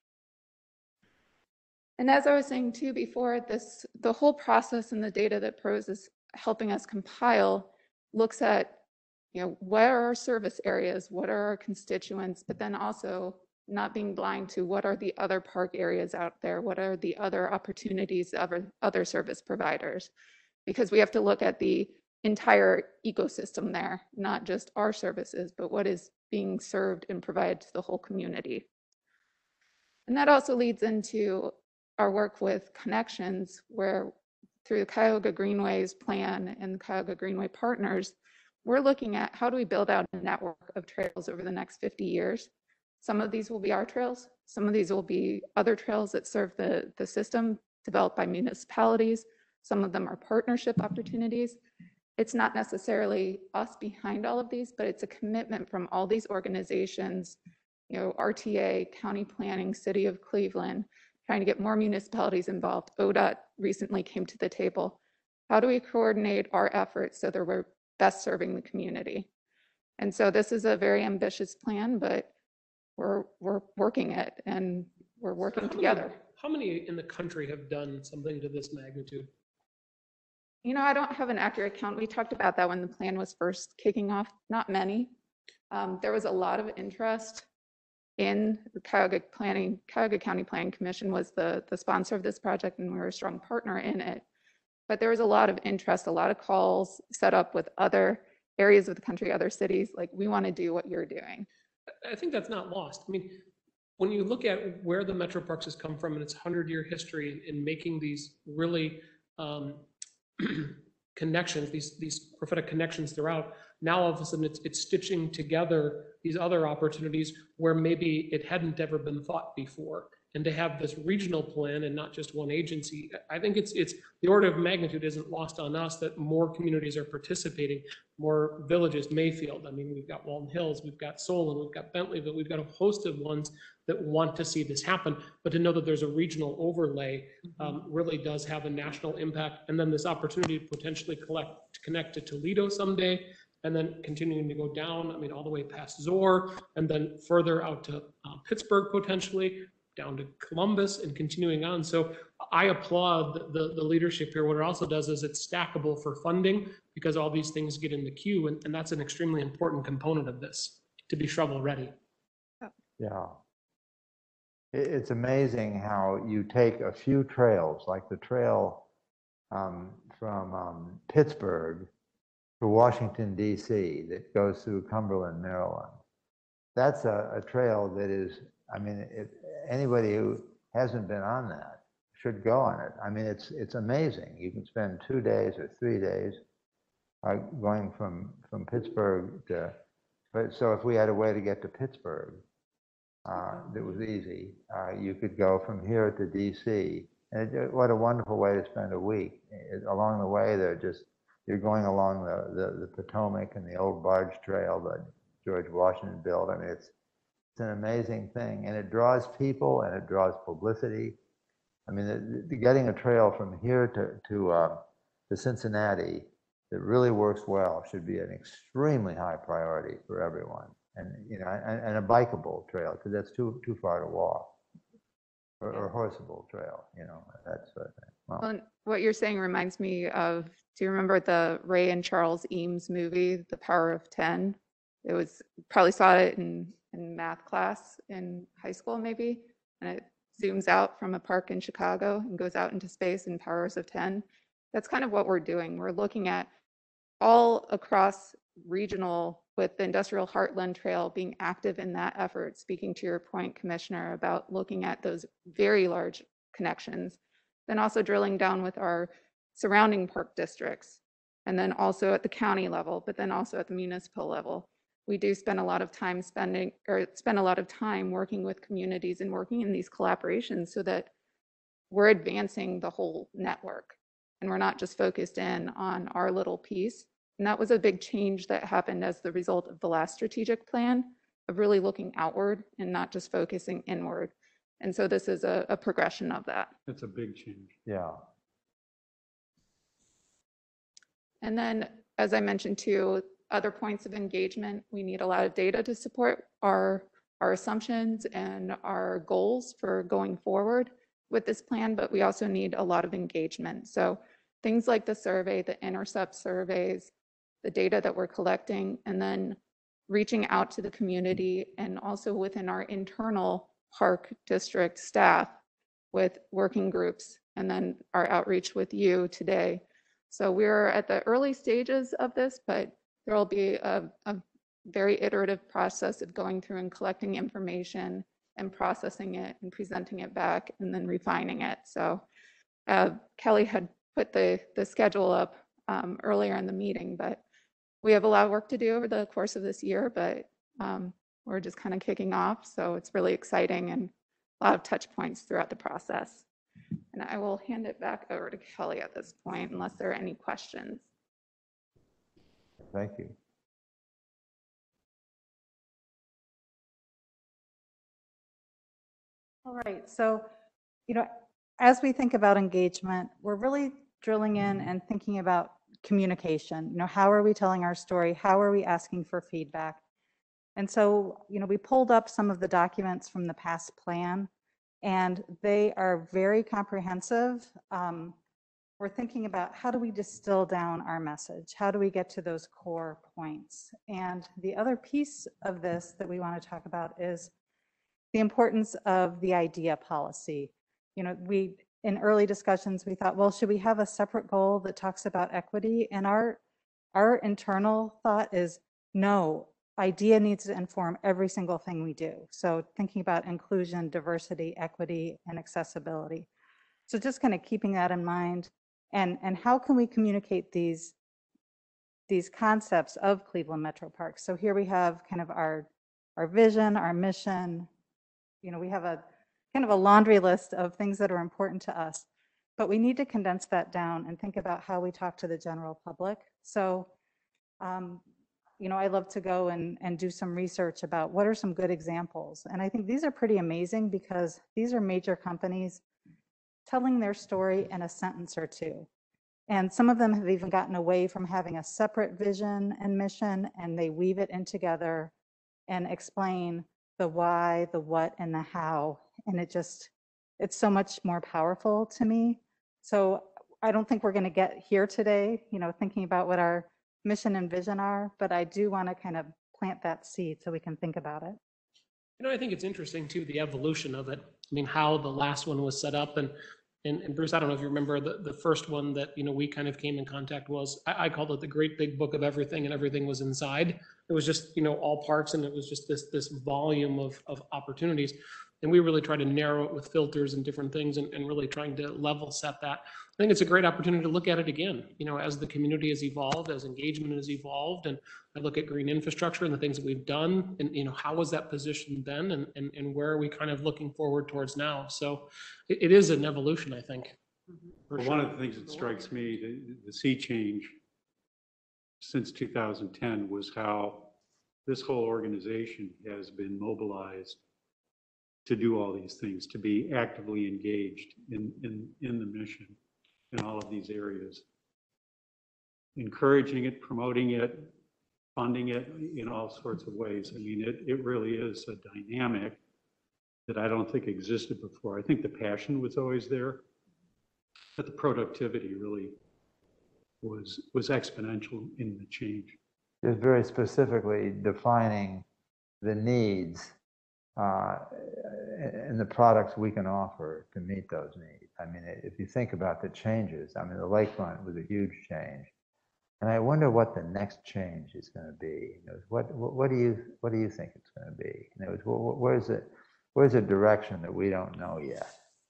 And as I was saying too before, the whole process and the data that PROS is helping us compile looks at, what are our service areas, what are our constituents, but then also not being blind to what are the other park areas out there, what are the other opportunities of other service providers, because we have to look at the entire ecosystem there, not just our services, but what is being served and provided to the whole community. And that also leads into our work with Connections, where through the Cuyahoga Greenways plan and the Cuyahoga Greenway Partners, we're looking at how do we build out a network of trails over the next 50 years. Some of these will be our trails. Some of these will be other trails that serve the system developed by municipalities. Some of them are partnership opportunities. It's not necessarily us behind all of these, but it's a commitment from all these organizations, you know, RTA, county planning, city of Cleveland, trying to get more municipalities involved. ODOT recently came to the table. How do we coordinate our efforts so that we're best serving the community? And so this is a very ambitious plan, but we're working it and we're working together. How many in the country have done something to this magnitude? You know, I don't have an accurate count. We talked about that when the plan was first kicking off. Not many. There was a lot of interest in the Cuyahoga County Planning Commission was the sponsor of this project, and we were a strong partner in it. But there was a lot of interest, a lot of calls set up with other areas of the country, other cities, like, we want to do what you're doing. I think that's not lost. I mean, when you look at where the Metro Parks has come from and its 100-year history in making these really connections, these prophetic connections throughout, now all of a sudden it's stitching together these other opportunities where maybe it hadn't ever been thought before. And to have this regional plan and not just one agency, I think it's the order of magnitude isn't lost on us that more communities are participating, more villages, Mayfield. I mean, we've got Walton Hills, we've got Solon, we've got Bentley, but we've got a host of ones that want to see this happen. But to know that there's a regional overlay really does have a national impact. And then this opportunity to potentially connect to Toledo someday, and then continuing to go down, I mean, all the way past Zor, and then further out to Pittsburgh potentially, down to Columbus, and continuing on. So I applaud the leadership here. What it also does is it's stackable for funding, because all these things get in the queue, and that's an extremely important component of this, to be shovel ready. Yeah. It's amazing how you take a few trails, like the trail from Pittsburgh to Washington, D.C., that goes through Cumberland, Maryland. That's a trail that is, I mean, anybody who hasn't been on that should go on it. I mean, it's amazing. You can spend 2 days or 3 days going from Pittsburgh to, so if we had a way to get to Pittsburgh that was easy, you could go from here to DC. And what a wonderful way to spend a week. Along the way, you're going along the Potomac and the old barge trail that George Washington built. I mean, it's an amazing thing, and it draws people and it draws publicity. I mean, getting a trail from here to Cincinnati that really works well should be an extremely high priority for everyone. And you know, and a bikeable trail, because that's too far to walk, or horseable trail, you know, that sort of thing. Well, what you're saying reminds me of, do you remember the Ray and Charles Eames movie, The Power of 10? It was, probably saw it in math class in high school maybe, and it zooms out from a park in Chicago and goes out into space in powers of 10. That's kind of what we're doing. We're looking at all across regional, with the Industrial Heartland Trail being active in that effort, speaking to your point, Commissioner, about looking at those very large connections, then also drilling down with our surrounding park districts, and then also at the county level, but then also at the municipal level. We do spend a lot of time working with communities and working in these collaborations so that we're advancing the whole network and we're not just focused in on our little piece. And that was a big change that happened as the result of the last strategic plan, of really looking outward and not just focusing inward. And so this is a progression of that. That's a big change. Yeah. And then, as I mentioned too, other points of engagement, we need a lot of data to support our assumptions and our goals for going forward with this plan, but we also need a lot of engagement. So things like the survey, the intercept surveys, the data that we're collecting, and then reaching out to the community and also within our internal park district staff with working groups, and then our outreach with you today, So we're at the early stages of this, but there will be a very iterative process of going through and collecting information and processing it and presenting it back and then refining it. So Kelly had put the schedule up earlier in the meeting, but we have a lot of work to do over the course of this year, but we're just kind of kicking off. So it's really exciting and a lot of touch points throughout the process. And I will hand it back over to Kelly at this point, unless there are any questions. Thank you. All right, so, as we think about engagement, we're really drilling in and thinking about communication. How are we telling our story? How are we asking for feedback? And so, we pulled up some of the documents from the past plan, and they are very comprehensive. We're thinking about how do we distill down our message? How do we get to those core points? And the other piece of this that we want to talk about is the importance of the IDEA policy. In early discussions, we thought, well, should we have a separate goal that talks about equity? And our internal thought is, no, IDEA needs to inform every single thing we do. So thinking about inclusion, diversity, equity, and accessibility. So just kind of keeping that in mind. And how can we communicate these concepts of Cleveland Metro Parks? So here we have kind of our vision, our mission. We have a kind of a laundry list of things that are important to us, but we need to condense that down and think about how we talk to the general public. So, I love to go and do some research about what are some good examples. And I think these are pretty amazing because these are major companies telling their story in a sentence or two. And some of them have even gotten away from having a separate vision and mission, and they weave it in together and explain the why, the what, and the how. And it's so much more powerful to me. So I don't think we're going to get here today, thinking about what our mission and vision are, but I do want to kind of plant that seed so we can think about it. I think it's interesting too, the evolution of it. I mean, how the last one was set up. And Bruce, I don't know if you remember the first one that, we kind of came in contact was, I called it the great big book of everything, and everything was inside. It was just, all parks, and it was just this volume of opportunities. And we really try to narrow it with filters and different things and really trying to level set that. I think it's a great opportunity to look at it again, as the community has evolved, as engagement has evolved. And I look at green infrastructure and the things that we've done and, how was that positioned then and where are we kind of looking forward towards now? So it is an evolution, I think. Well, one of the things that strikes me, the sea change since 2010 was how this whole organization has been mobilized to do all these things, to be actively engaged in the mission in all of these areas, encouraging it, promoting it, funding it in all sorts of ways. I mean, it really is a dynamic that I don't think existed before. I think the passion was always there, but the productivity really was exponential in the change. Just very specifically defining the needs and the products we can offer to meet those needs. I mean, if you think about the changes, I mean, the lakefront was a huge change, and I wonder what the next change is going to be. What do you think it's going to be? Where's the direction that we don't know yet?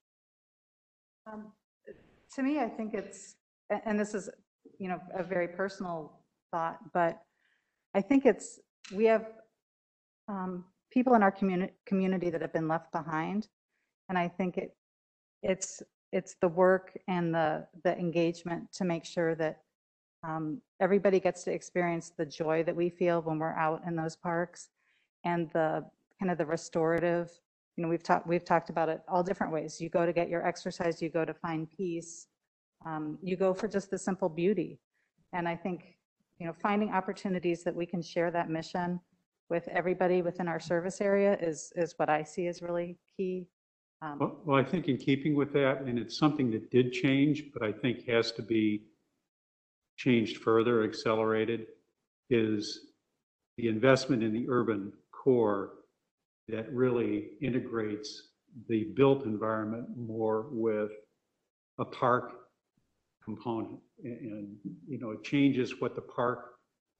To me, I think it's, and this is, a very personal thought, but I think we have people in our community that have been left behind. And I think it's the work and the engagement to make sure that everybody gets to experience the joy that we feel when we're out in those parks, and the kind of the restorative. We've talked about it all different ways. You go to get your exercise, you go to find peace, you go for just the simple beauty. And I think, finding opportunities that we can share that mission with everybody within our service area is what I see as really key. Well, I think in keeping with that, and it's something that did change, but I think has to be changed further, accelerated, is the investment in the urban core that really integrates the built environment more with a park component. and, you know, it changes what the park,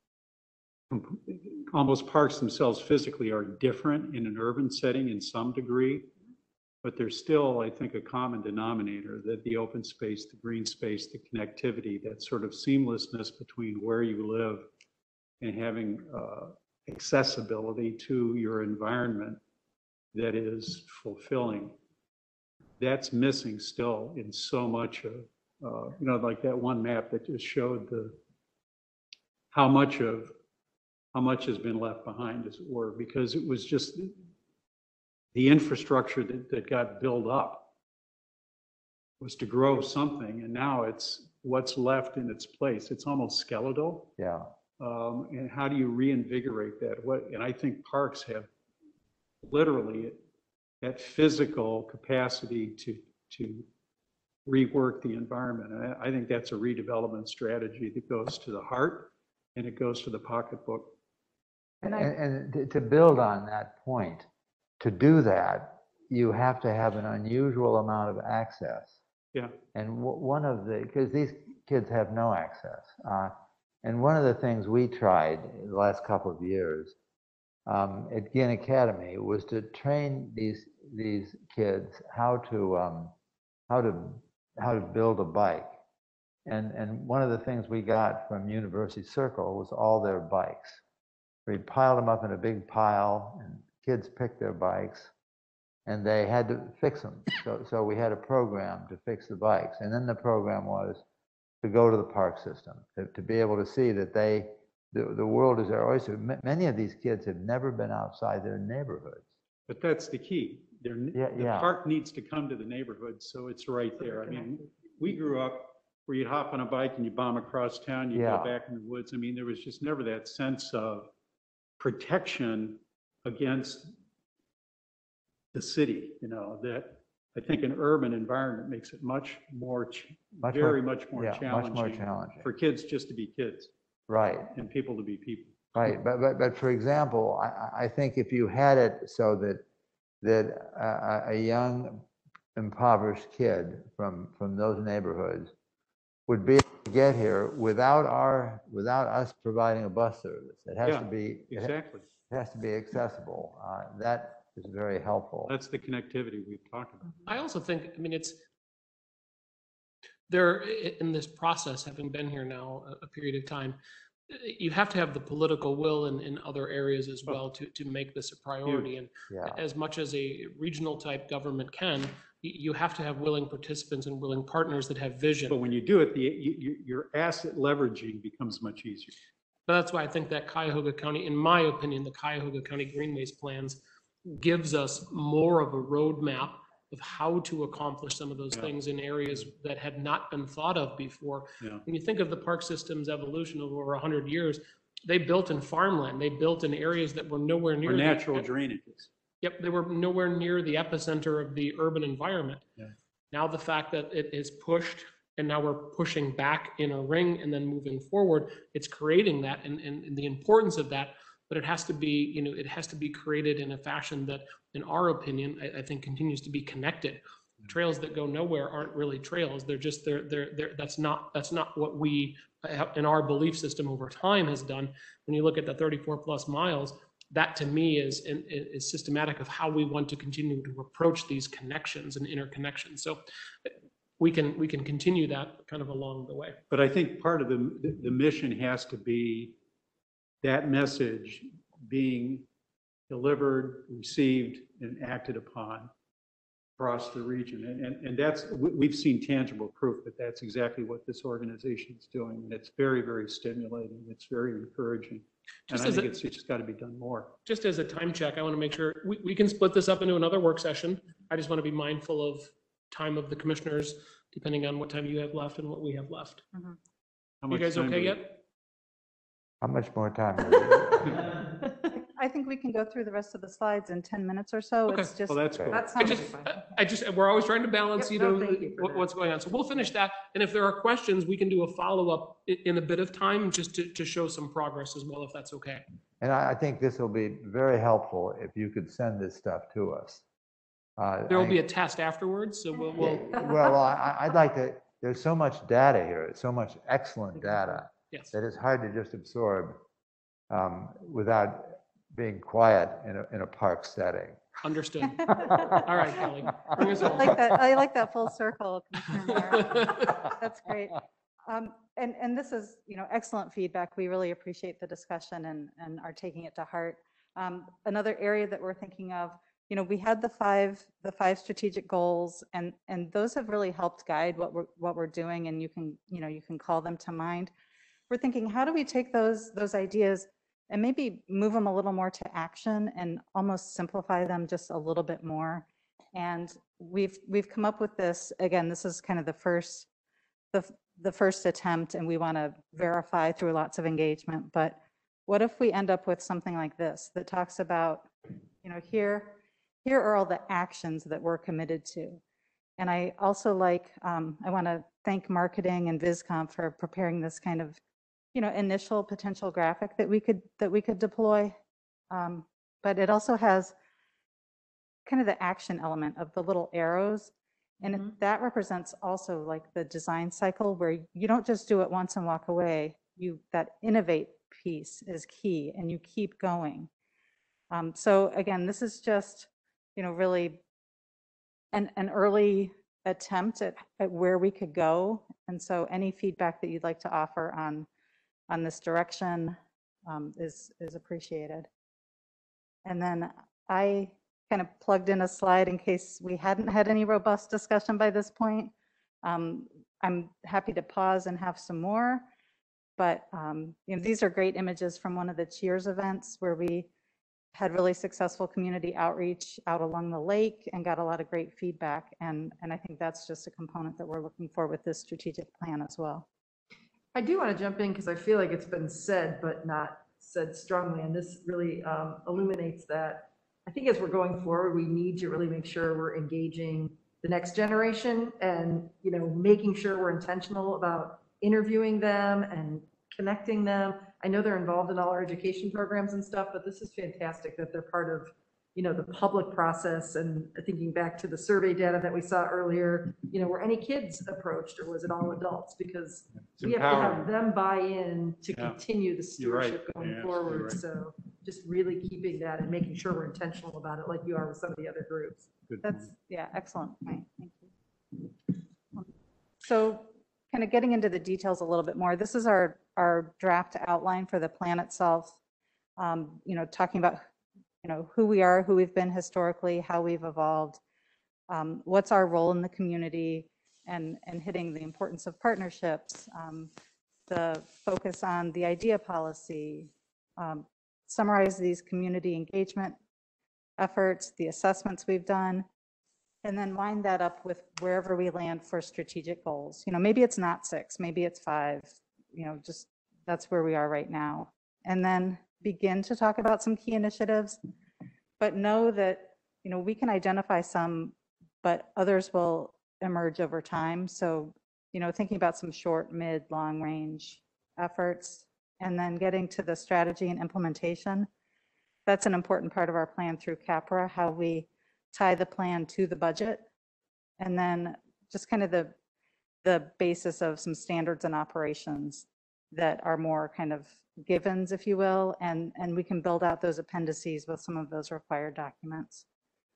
almost parks themselves physically are different in an urban setting in some degree, but there's still, I think, a common denominator, that the open space, the green space, the connectivity, that sort of seamlessness between where you live and having accessibility to your environment that is fulfilling. That's missing still in so much of, you know, like that one map that just showed how much has been left behind, as it were, because it was just the infrastructure that got built up was to grow something, and now it's what's left in its place. It's almost skeletal. Yeah. And how do you reinvigorate that? And I think parks have literally that physical capacity to rework the environment. And I think that's a redevelopment strategy that goes to the heart and it goes to the pocketbook. And to build on that point, to do that, you have to have an unusual amount of access. Yeah. And because these kids have no access. And one of the things we tried in the last couple of years at Ginn Academy was to train these kids how to build a bike. And one of the things we got from University Circle was all their bikes. We piled them up in a big pile, and kids picked their bikes, and they had to fix them. So we had a program to fix the bikes, and then the program was to go to the park system, to be able to see that the world is their oyster. Many of these kids have never been outside their neighborhoods. But that's the key. The park needs to come to the neighborhood, so it's right there. I mean, we grew up where you'd hop on a bike and you bomb across town, you go back in the woods. I mean, there was just never that sense of protection against the city, you know, that I think an urban environment makes it much more challenging for kids just to be kids. Right. And people to be people. Right. But for example, I think if you had it so that a young impoverished kid from those neighborhoods would be able to get here without us providing a bus service. It has to be exactly. It has to be accessible. That is very helpful. That's the connectivity we've talked about. I also think, I mean, it's there in this process, having been here now a period of time, you have to have the political will in other areas as well to make this a priority. And as much as a regional type government can, you have to have willing participants and willing partners that have vision. But when you do it, your asset leveraging becomes much easier. But that's why I think that Cuyahoga County, in my opinion, the Cuyahoga County Greenways plans gives us more of a roadmap of how to accomplish some of those things in areas that had not been thought of before. When you think of the park system's evolution over 100 years, they built in farmland. They built in areas that were nowhere near natural drainages. Yep, they were nowhere near the epicenter of the urban environment. Yeah. Now the fact that it is pushed, and now we're pushing back in a ring and then moving forward, it's creating that and the importance of that. But it has to be, you know, it has to be created in a fashion that, in our opinion, I think continues to be connected. Trails that go nowhere aren't really trails. They're just that's not what we in our belief system over time has done. When you look at the 34 plus miles, that to me is systematic of how we want to continue to approach these connections and interconnections. So we can continue that kind of along the way. But I think part of the mission has to be that message being delivered, received, and acted upon across the region. And that's, we've seen tangible proof that that's exactly what this organization is doing. And it's very, very stimulating. It's very encouraging. And I think it's just got to be done more. Just as a time check, I want to make sure we can split this up into another work session. I just want to be mindful of time of the commissioners, depending on what time you have left and what we have left. You guys okay yet? How much more time? I think we can go through the rest of the slides in 10 minutes or so. Okay. It's just, Well, that's good. We're always trying to balance, what's going on. So we'll finish that. And if there are questions, we can do a follow-up in a bit of time just to show some progress as well, if that's okay. And I think this will be very helpful if you could send this stuff to us. There will be a test afterwards, so we'll. Well, I'd like to, there's so much data here, so much excellent data, Yes. that it's hard to just absorb without being quiet in a park setting. Understood. All right, Kelly, bring us home. I like that full circle. Commissioner Moore. That's great. And this is, excellent feedback. We really appreciate the discussion and are taking it to heart. Another area that we're thinking of, we had the five strategic goals, and those have really helped guide what we're doing, and you can call them to mind. We're thinking, how do we take those ideas and maybe move them a little more to action and almost simplify them just a little bit more? And we've come up with this. Again, this is kind of the first attempt, and we want to verify through lots of engagement. But what if we end up with something like this that talks about, here are all the actions that we're committed to. And I also I want to thank marketing and VizCom for preparing this kind of, initial potential graphic that we could deploy. But it also has kind of the action element of the little arrows. And that represents also like the design cycle, where you don't just do it once and walk away. That innovate piece is key, and you keep going. So again, this is just, really an early attempt at where we could go. And so any feedback that you'd like to offer on this direction is appreciated. And then I kind of plugged in a slide in case we hadn't had any robust discussion by this point. I'm happy to pause and have some more, but these are great images from one of the Cheers events where we had really successful community outreach out along the lake and got a lot of great feedback. And I think that's just a component that we're looking for with this strategic plan as well. I do want to jump in because I feel like it's been said, but not said strongly. And this really illuminates that. I think as we're going forward, we need to really make sure we're engaging the next generation and, making sure we're intentional about interviewing them and connecting them. I know they're involved in all our education programs and stuff, but this is fantastic that they're part of, the public process. And thinking back to the survey data that we saw earlier, were any kids approached, or was it all adults? Because we have to have them buy in to continue the stewardship going forward. So just really keeping that and making sure we're intentional about it, like you are with some of the other groups. That's, excellent point. Thank you. So kind of getting into the details a little bit more, this is our draft outline for the plan itself. Talking about, who we are, who we've been historically, how we've evolved, what's our role in the community, and hitting the importance of partnerships, the focus on the IDEA policy, summarize these community engagement efforts, the assessments we've done, and then wind that up with wherever we land for strategic goals. Maybe it's not 6, maybe it's 5, just that's where we are right now. And then begin to talk about some key initiatives, but know that, we can identify some, but others will emerge over time. So, thinking about some short, mid, long range efforts, and then getting to the strategy and implementation. That's an important part of our plan through CAPRA, how we tie the plan to the budget, and then just kind of the basis of some standards and operations that are more kind of givens, if you will, and we can build out those appendices with some of those required documents.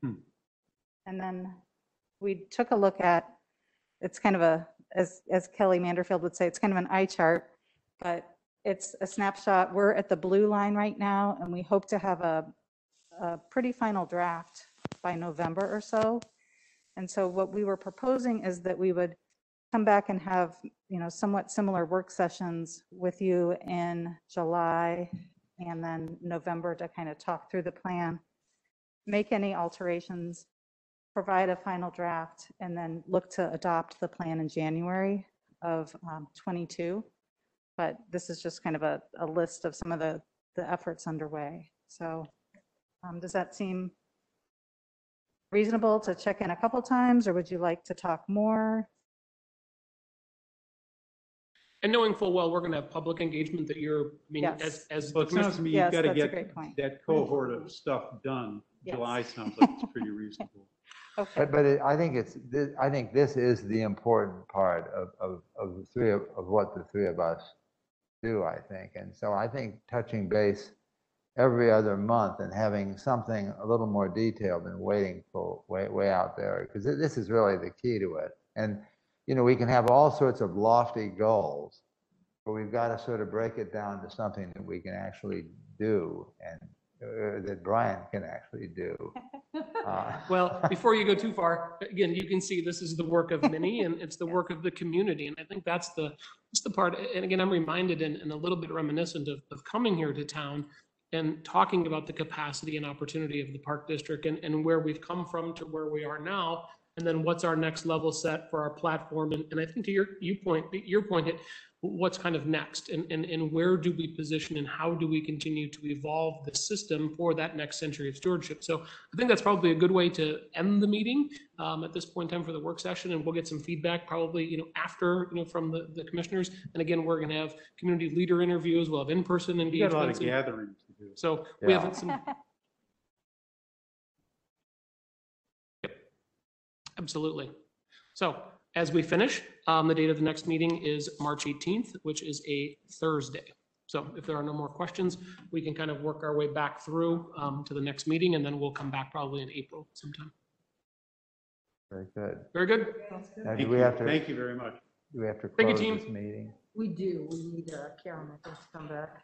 And then we took a look at, it's kind of as Kelly Manderfield would say, it's kind of an eye chart, but it's a snapshot. We're at the blue line right now, and we hope to have a pretty final draft by November or so. And so what we were proposing is that we would come back and have, somewhat similar work sessions with you in July and then November to kind of talk through the plan, make any alterations, provide a final draft, and then look to adopt the plan in January of 22. But this is just kind of a list of some of the efforts underway. So does that seem reasonable to check in a couple times, or would you like to talk more? And knowing full well, we're going to have public engagement that you're, Yes. as Well, it sounds to me you've got to that's a get great point. that cohort of stuff done. Yes. July sounds like it's pretty reasonable. Okay. I think I think this is the important part of the three of what the three of us do, I think. And so I think touching base every other month and having something a little more detailed than waiting for way out there, because this is really the key to it. And, you know, we can have all sorts of lofty goals, but we've got to sort of break it down to something that we can actually do and that Brian can actually do. Well, before you go too far, again, you can see this is the work of many and it's the work of the community. And I think that's the part. And again, I'm reminded and a little bit reminiscent of coming here to town and talking about the capacity and opportunity of the Park District and where we've come from to where we are now. And then what's our next level set for our platform? And I think to your point, what's kind of next and where do we position and how do we continue to evolve the system for that next century of stewardship? So I think that's probably a good way to end the meeting at this point in time for the work session, and we'll get some feedback probably, you know, after, you know, from the commissioners. And again, we're going to have community leader interviews. We'll have in-person We got engagements. a lot of gathering to do. So we Yeah. have some. Absolutely. So as we finish, the date of the next meeting is March 18th, which is a Thursday. So if there are no more questions, we can kind of work our way back through to the next meeting, and then we'll come back probably in April sometime. Very good. Very good. Now, Thank do we you. have to, Thank you very much. do we have to Thank you, close team. this meeting? We do. We need Karen, I think, to come back.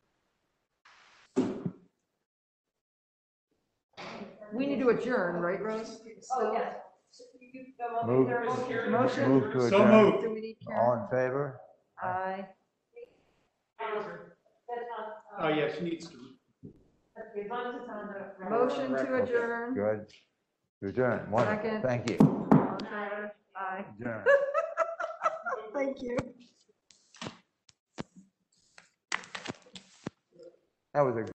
We need to adjourn, right, Rose? Still? Move, Motion. move to So adjourn. moved. Do we need All Karen? in favor? Aye. Oh, yeah, she needs to. Motion to adjourn. Good. To adjourn. Wonderful. Second. Thank you. All in favor? Aye. Adjourn. Thank you. That was a